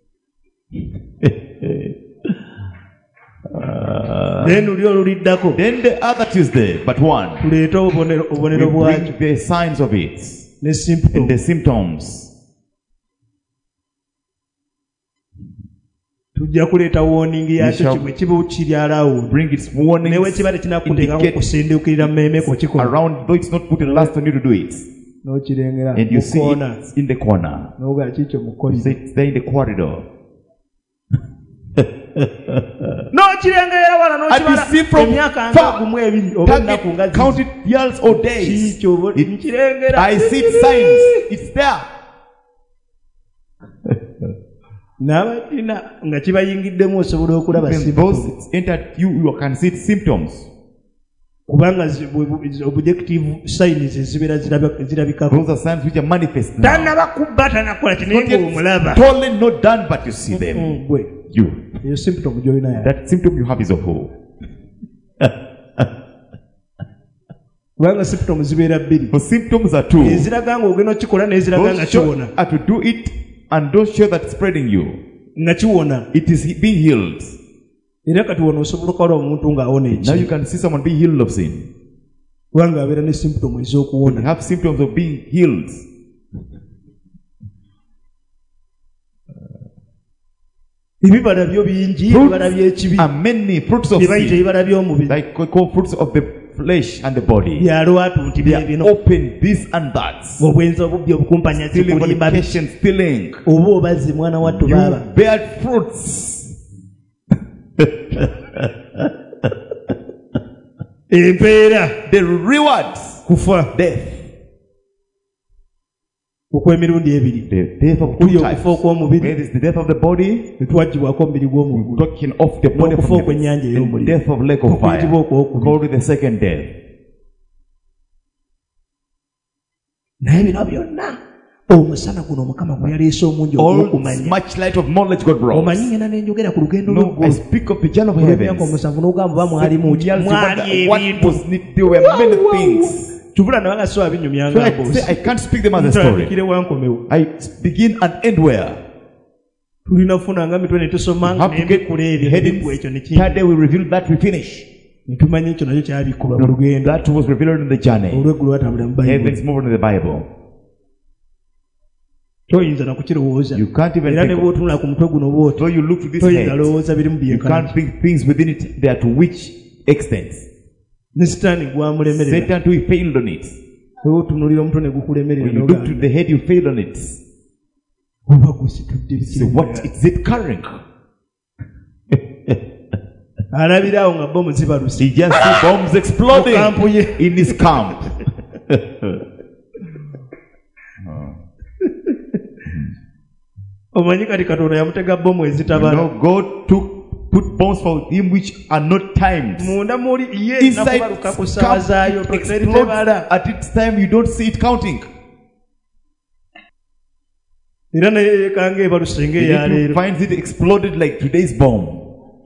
naye luli oluliddako Then the other Tuesday, but one, tuleete obubonero we bwakyo bring the signs of it ne and symptom the symptoms. tujja kuleeta warning yakyo shall kibwe kiba kiri alawundi Bring its warnings, newe kiba tekinakuteekako indicate kusindiikirira mmeme kukikola around, though it's not put in last on you to do it. n'okirengera And you see mukoona it in the corner. n'ogaa kikyo You mukolire see it's there in the corridor. n'okirengerera wala And you see n'okibala from emyaka far, nga gumu ebiri oba ennaku nga target, count it years or days. kikyo nkirengera I see signs. It's there. n'abadina nga kibayingiddemu osobola okulaba When symptom. those it's entered you, you can see symptoms. kubanga objective signs ezibeera zirabikako Those are signs which are manifest now. tanaba kubba tanakola Not kinaye yet ngaomulaba totally not done, but you see them. gwe You. eyo symptom gyolina yayo That symptom you have is of who? kubanga symptom zibeera bbiri For symptoms are two. eziraga nga ogenda okikola n'eziraga nga Those show kiwona are to do it, and those show that spreading you. nga kiwona It is being healed. era kati wona osobola okola omuntu ng'awona Now eki you can see someone being healed of sin. kubanga abeera ne symptom They ez'okuwona have symptoms of being healed. ebibala byo bingi ebibala by'ekibi Are many fruits of bye bayita sin, ebibala by'omubiri like called fruits of the flesh and the body. byalwatu nti They bye are bino open, this and that. obwenzi obubbi obukumpanya Stealing, kikulimba fornication, stealing. oba obazzi mwana wattu You baaba bear fruits. empeera The rewards, kufa death. okw'emirundi ebiri The death of kuli two okufa types. okw'omubiri Where is the death of the body? netwagibwako omubiri gw'omugulu Talking of the body N'okufa from the okw'ennyanja and ey'omuliro. death of lake of fire. Okuyitibwa okw'okubiri. Called the second death. naye bino byonna omusana guno omukama gwe yaleese omungi All ogw'okumanya much light of knowledge God brought. omanyi ngenda nenjogera ku lugendo No, I lw'eggulu speak of the journey of emyaka heavens. omusanvu n'ogamba oba mwalimu ki You have to mwali wonder what ebintu was needed. There were many things. kivula nabanga so abinyumya So nga I say mboozi I can't speak them as a story. ntandikire wankomewo I begin and end where? tulina kufuna nga mitwe ne tusoma You have to get n'ebikula ebyo headings. nebikula ekyo Third nekindi day we reveal that we finish. ne tumanya ekyo nakyo kyabikkulwa mu lugendo That was revealed in the journey. olw'eggulu batambula mu bayibuli Heavens moved in the Bible. toyinza nakukirowooza You can't even era ne think of, bw'otunula ku mutwe guno bw'oti so you look to this toyinza head. lowooza biri mu You byenkana can't think things within it. They are to which extent? ne sitaani gwamulemerera Satan too, he failed on it. otunulira omutwe ne gukulemerera When you look to the head, you failed on it. oba gusitudde So what is it carrying? alabirawo nga bomu zibaluse He just sees bombs exploding Camp ye. in his camp. omanyi kati katonda yamutega bomu You ezitabala know, God put bombs for him which are not timed. munda muli ye Inside nakubaluka ku ssaawa zaayo camp, it explodes at its time. You don't see it counting. era naye yekanga ebaluse You ng'eyaleero finds it exploded like today's bomb.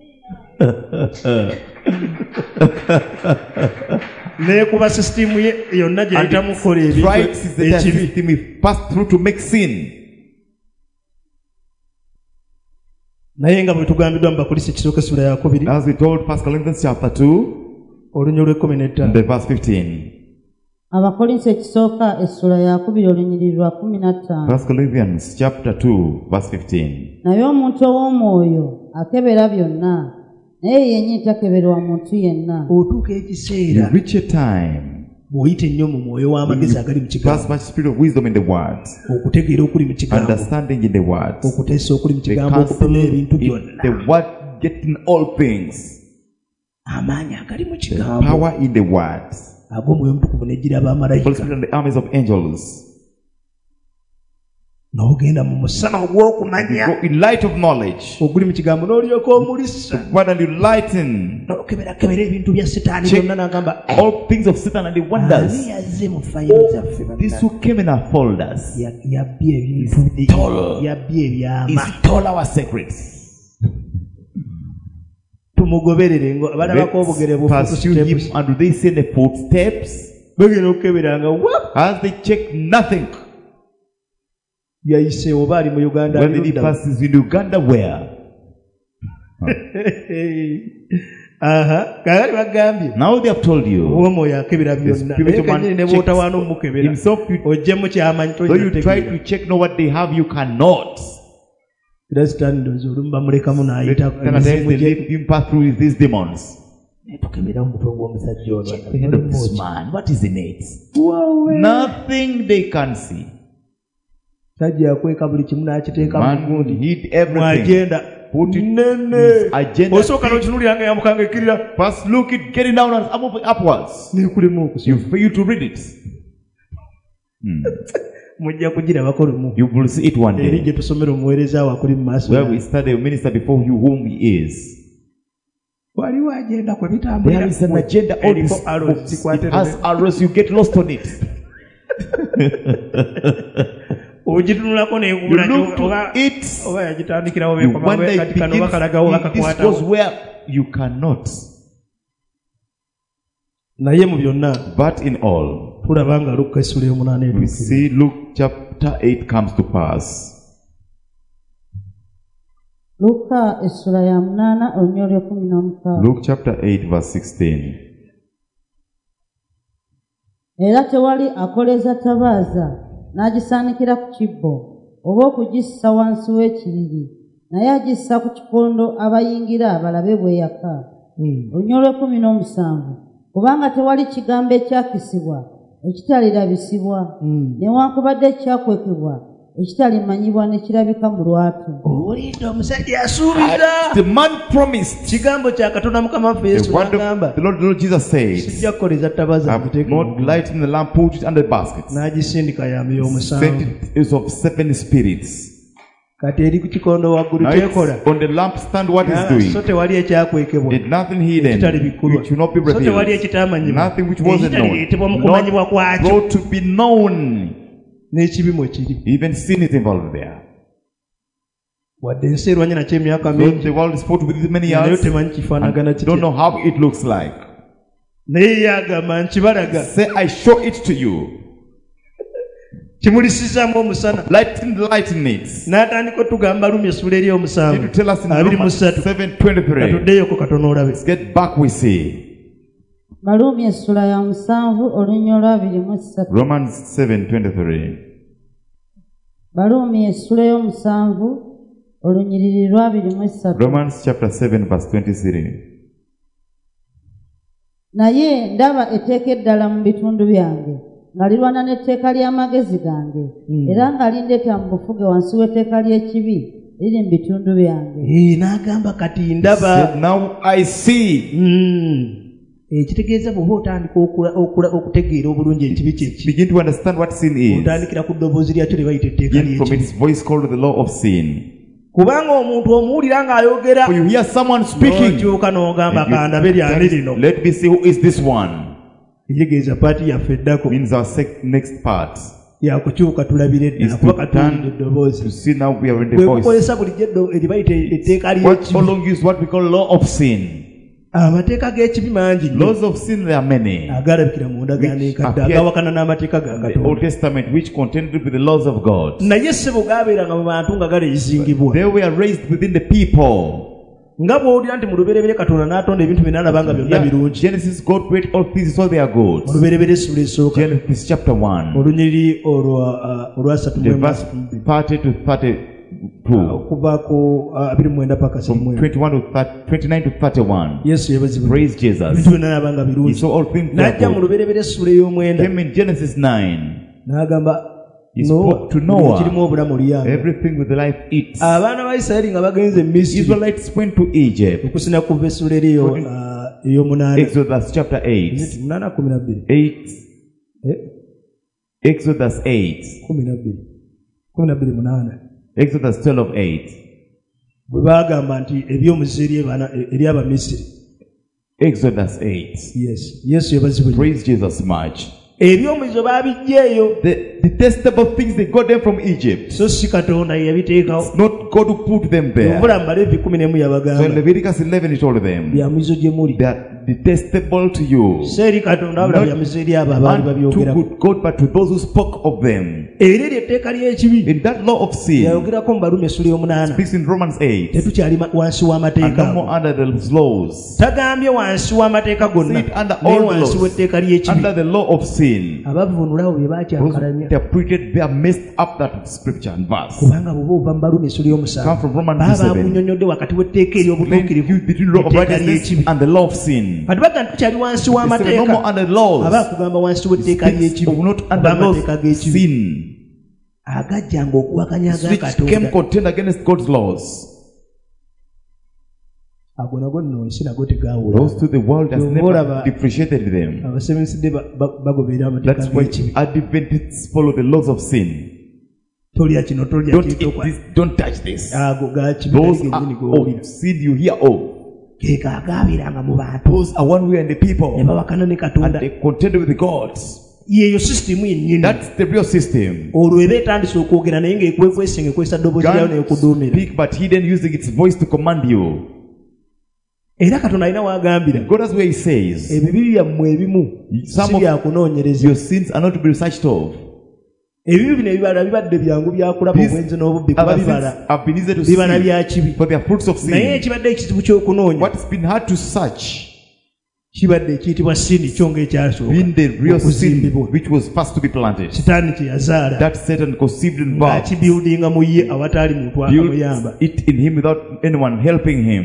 neekuba sisitimu ye yonna And gyeyitamu kukola it strikes ebintu the ekibi system he passed through to make sin. naye nga bwe tugambiddwa mu bakulisi ekisooka essula ya 2 As we told 1 Corinthians chapter 2, olunya olw'ekkumi and n'ettaano the verse 15. Abakolinso ekisooka essula ya 2 olunyiriri lwa 15. 1 Corinthians chapter 2 verse 15. Naye omuntu ow'omwoyo akebera byonna, naye yennyini takeberwa muntu yenna. Otuuka You ekiseera reach a time bw'oyita ennyo mu mwoyo w'amagezi agali mu pass kigambo, much spirit of wisdom in the word, okutegeera okuli mu kigambo, understanding in the word, okuteesa okuli mu the kigambo, counsel okupima ebintu in byonna, the word, getting all things, amaanyi agali mu the kigambo power in the word, ag'omwoyo omutukuvu n'ejjira the Holy abamalayika, Spirit and the armies of angels. n'ogenda mu musana ogw'okumanya You go in light of knowledge, oguli mu kigambo n'olyoka omulisa word and you lighten n'okeberakebera ebintu bya sitaani Check. byonna n'agamba all things of Satan and the ani wonders. yazze mu fayiro zaffe This who came in our folders yabbye ebintu tall. yabbye ebyama is told our secrets. tumugoberere balabako obugere Let's pursue him, and do they see the footsteps? bagenda okukeberanga wap As they check nothing. yayise oba ali mu uganda When he passes in Uganda, where? aha kagali bagambye Now they have told you. omwoyo akebera byonna The spirit of man naye ne checks bw'otawaana omukebera himself. ojjemu kyamanyi Though you try to check know what they have, you cannot. era sitaani ndowooza olumu bamulekamu n'ayita Then they leave him pass through with these demons. tukebera omutwe gw'omusajja ono Check the head of this man. What is in it? Nothing they can see. sajja yakweka buli kimu n'akiteeka mu Man gundi hid everything. mwagenda Put it nene his agenda. osooka n'okinuliranga yamukanga ekkirira First look it, getting down and moving upwards. nekulemu okusoma You fail to read it. mujja kugirabako lumu You will see it one eri day. gye tusomera omuweereza wakuli mu maaso Where we study a minister before you whom he is. waliwo agenda kwe There bitambulira is an agenda on eriko this. arrows It zikwate has arrows, you get lost on it. ogitunulako You neegula look to it. oba yagitandikirawo You wonder it kati kano begins. bakalagawo This was bakakwatawo where you cannot. naye mu byonna But in all, tulaba nga Luka essula y'omunaana we etuukirira see Luke chapter 8 comes to pass. Luka essula ya 8 olunyiriri lwa 16. Luke chapter 8 verse 16. Era tewali akoleza tabaaza n'agisaanikira ku kibbo oba okugissa wansi w'ekiriri, naye agissa ku kikondo abayingira balabe bweyaka. Olunyiriri lwa 17. Kubanga tewali kigambo ekyakisibwa ekitalirabisibwa, newankubadde ekyakwekebwa ekitalimanyibwa ne kirabika mu lwatu. owulidde omusajja asuubiza The man promised. kigambo kya katonda mukama waffe yesu The word n'agamba of the Lord Jesus said, sijja kukoleza tabaaza I have not lightened the lamp, put it under the basket. n'agisindika yambi Sent y'omusanvu it is of 7 spirits. kati eri ku kikondo waggulu Now kyekola it's on the lampstand what is so doing. tewali ekyakwekebwa It's nothing hidden ekitali bikulwa which will not be so tewali revealed. ekitamanyibwa Nothing which wasn't known. ekitalireetebwa mu kumanyibwa Not kwakyo brought to be known. n'ekibi mwe kiri Even sin is involved there. wadde ensi erwanye nakyo emyaka So mingi the world is fought with it many nayo years. temanyi kifaanagana And don't know kitya how it looks like. naye yagamba nkibalaga Say, I show it to you. kimulisizaamu omusana Lighten it. n'atandika otugamba Lumi essula eri Need to omusanvu tell us in 23 Romans 7:23. katuddeeyoko katono olabe Let's get back, we see. Baluumi essula ya 7 olunyiriri lwa 23. Romans 7:23. Baluumi essula y'omusanvu olunyiriri lwa 23. Romans chapter 7 verse 23. Naye ndaba etteeka eddala mu bitundu byange nga lirwana n'etteeka ly'amagezi gange, era nga lindeeta mu bufuge wansi w'etteeka ly'ekibi liri mu bitundu byange. n'agamba kati ndaba Said, now I see. ekitegeeza bw'oba otandika okutegeera obulungi ekibi kyeki Begin to understand what sin is. otandikira ku ddoboozi lyakyo lye bayita etteeka Begin from ly'ekibi its voice called the law of sin. kubanga omuntu omuwulira ng'ayogera For you hear someone speaking. n'okyuka n'ogamba And you- kandabe lyani lino Let me see who is this one. etegeeza paati yaffe eddako Means our next part yakukyuka tulabire is eddala to kuba katuwulidde turn eddoboozi to see now we are in the kwe voice. kukozesa bulijjo eribayita etteeka What ly'ekibi following is what we call law of sin. amateeka g'ekibi mangi nnyo Laws of sin there are many. agalabikira mu ndagaano Which enkadde appear- agawakana n'amateeka ga The Old katonda Testament which contended with the laws of God. naye ssebo gaabeeranga mu bantu nga galeyizingibwa They were raised within the people. nga bw'owulira nti mu lubereberye katonda n'atonda ebintu bye n'alabanga byonna birungi. Genesis, God created all things, so they are good. mu lubereberye essula esooka Genesis chapter 1, olunyiri olwasatu the verse 30 to 32, okuva ku 29 paka from 29 to 31. yesu yebazibwa Praise Jesus. ebintu byonna n'alabanga He birungi. saw all things that n'ajja are mu good. lubereberye essula ey'omwenda Came in Genesis 9. n'agamba He spoke to Noah. kirimu obulamu lyanga. Everything with life eats. abaana ba isirayiri nga bagenze mu misiri Israelites went to Egypt. okusina kuva essula eriyo ey'omunaana Exodus chapter 8. munaana 12 Exodus 8. 12 munaana Exodus 12:8. bwe baagamba nti eby'omuze eri abamisiri. Exodus 8. Yes, yesu yebazibwa. Praise Jesus much. ebyomuzo baabijjeeyo The detestable things they got them from Egypt. so si katonda yeyabiteekawo. It's not God who put them there. obula mu Baleevi 11 So in yabagamba Leviticus 11 he told them, bya muizo gye muli. they are detestable to you. so eri katonda wabula bya muizo eri abo abaali Not to babyogerako. good God, but to those who spoke of them. era eryo etteeka ly'ekibi In that law of sin, yayogerako mu Baluumi essula y'omunaana. speaks in Romans 8, tetukyali wansi and w'amateeka no more under the laws. tagambye wansi w'amateeka gonna Sit under naye all the wansi laws, w'etteeka ly'ekibi. under the law of sin. abavunulawo bye Those who baakyankalanya interpreted, they are messed up that scripture and verse. kubanga bw'oba ova mu Baluumi essula Come y'omusanvu from Romans baba 7. bakunnyonnyodde wakati w'etteeka Plain ery'obutuukirivu view between law of n'etteeka righteousness ly'ekibi. and the law of sin. kati baga nti tukyali wansi They say no more w'amateeka under the laws. aba akugamba wansi w'etteeka Speaks ly'ekibi of not oba under laws amateeka g'ekibi sin, agajjanga okuwakanya aga which came katonda. contend against God's laws. ago nago nno nsi nago tegaawula. Those to the world has never Olaba- depreciated them. abasebensedde bagoberera amateeka That's why g'ekibi. Adventists follow the laws of sin. tolya kino tolya Don't eat kino. this, don't touch this. ago gakibi Those gennyini are g'owulira. of sin you hear of. keeka agaabiranga mu bantu Those are one way and the ne people. bawakana ne And katonda. they contend with the gods. yeeyo sisitimu yennyini. That's the real system. olwo eba etandise okwogera naye ng'ekwekwese ekwesa ddoboozi lyayo Can't n'ekuduumira. speak but hidden, using its voice to command you. era katonda alina w'agambira God has where he says, ebibi byammwe ebimu Some si of byakunoonyereza. your sins are not to be researched of. ebibi bino ebibala bibadde byangu byakulaba These obwenzi n'obubbi kuba other sins bibala have been easy to bibala see, bya kibi. for they are fruits of naye sin. ekibadde ekizibu ky'okunoonya What's been hard to search, kibadde ekiyitibwa sini kyo ng'ekyasooka been the real sin okuzimbibwa. which was first to be planted. kitaani kye yazaala That Satan conceived in birth, ng'akibyudinga mu ye awatali muntu akamuyamba. built it in him without anyone helping him.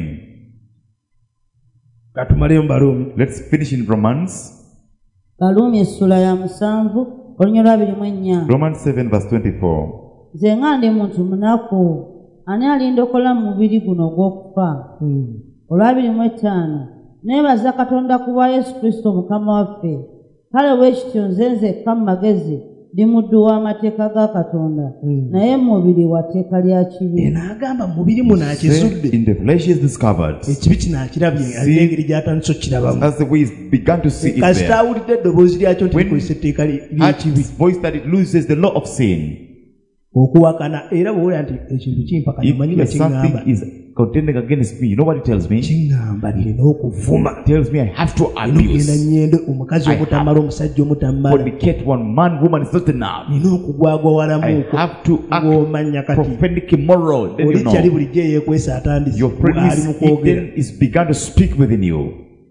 katumaleyo mu Baluumi. Let's finish in Romans. Baluumi essula ya 7 olunya lwa 24. Romans 7 verse 24. nze nga ndi muntu munaku ani alindokola mu mubiri guno ogw'okufa. olwa 25 neebaza katonda ku bwa Yesu Kristo mukama waffe. kale bwekityo nze nzekka mu magezi ndi muddu w'amateeka ga katonda naye mu mubiri wa tteeka lya kibi. n'agamba mu mubiri muno akizudde In the flesh is discovered. ekibi kino akirabye alina engeri gy'atandise okukirabamu. That's the way he's begun to see it kasita there. awulidde eddoboozi lyakyo nti When likozesa etteeka At ly'ekibi his voice that it loses the law of sin. okuwakana era bw'owulira nti ekintu kimpakanya If omanyi nga kiŋŋamba something is contending against me, you know what it tells me? It kiŋŋamba nina okuvuma tells me I have to nina okugenda abuse. nyendo omukazi I omutamala omusajja omutamala Fornicate one man, woman is not enough. nina okugwagwa walamu I okwo have to ng'omanya act kati prophetic immoral. Then you oli kyali know bulijjo eyeekwesa atandise your friend ali mu is kwogera hidden, is begun to speak within you.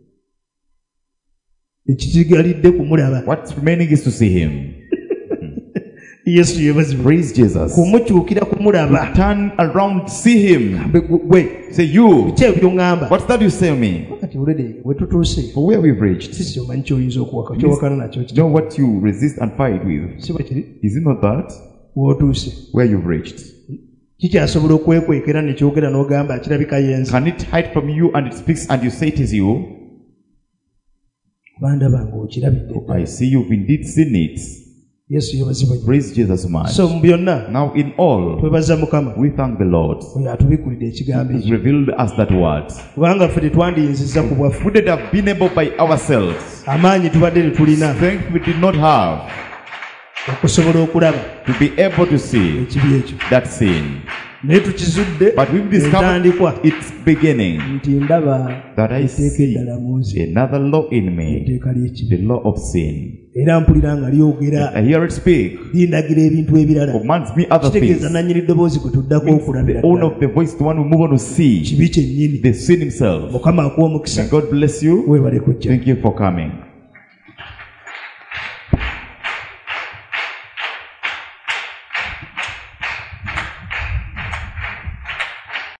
ekisigalidde kumulaba. What's remaining is to see him. yesu yeebazibwe. Praise Jesus. kumukyukira kumulaba. Turn around, see him. gwe Say you. ki ebyo ŋŋamba What's that you say me? kati olede we tutuuse For where we've reached. sisi omanyi kyoyinza okuwaka kyowakana nakyo You know what you resist and fight with? si bwe kiri Is it not that? w'otuuse Where you've reached. kikyasobola okwekwekera nekyogera n'ogamba kirabika yenza. Can it hide from you and it speaks and you say it is you? bandaba ng'okirabidde. I see you've indeed seen it. yesu yeebazibwe. Praise Jesus much. so mu byonna Now in all, twebaza mukama we thank the Lord. oyo atubikulidde ekigambo He's ekyo revealed us that word. kubanga ffe tetwandiyinziza ku bwaffe. Wouldn't have been able by ourselves. amaanyi tubadde tetulina Strength we did not have okusobola okulaba to be able to see ekibi ekyo. that sin. naye tukizudde But we've discovered entandikwa its beginning, nti ndaba that I etteeka see eddala mu nsi another law in me, etteeka ly'ekibi the law of sin. era mpulira nga lyogera I hear it speak, lindagira ebintu ebirala commands me other kitegeeza things. nannyini ddoboozi kwe tuddako okulabira The owner ddala of the voice, the one who move on to see kibi kyennyini the sin himself. mukama akuwa omukisa May God bless you. weebale kujja Thank you for coming.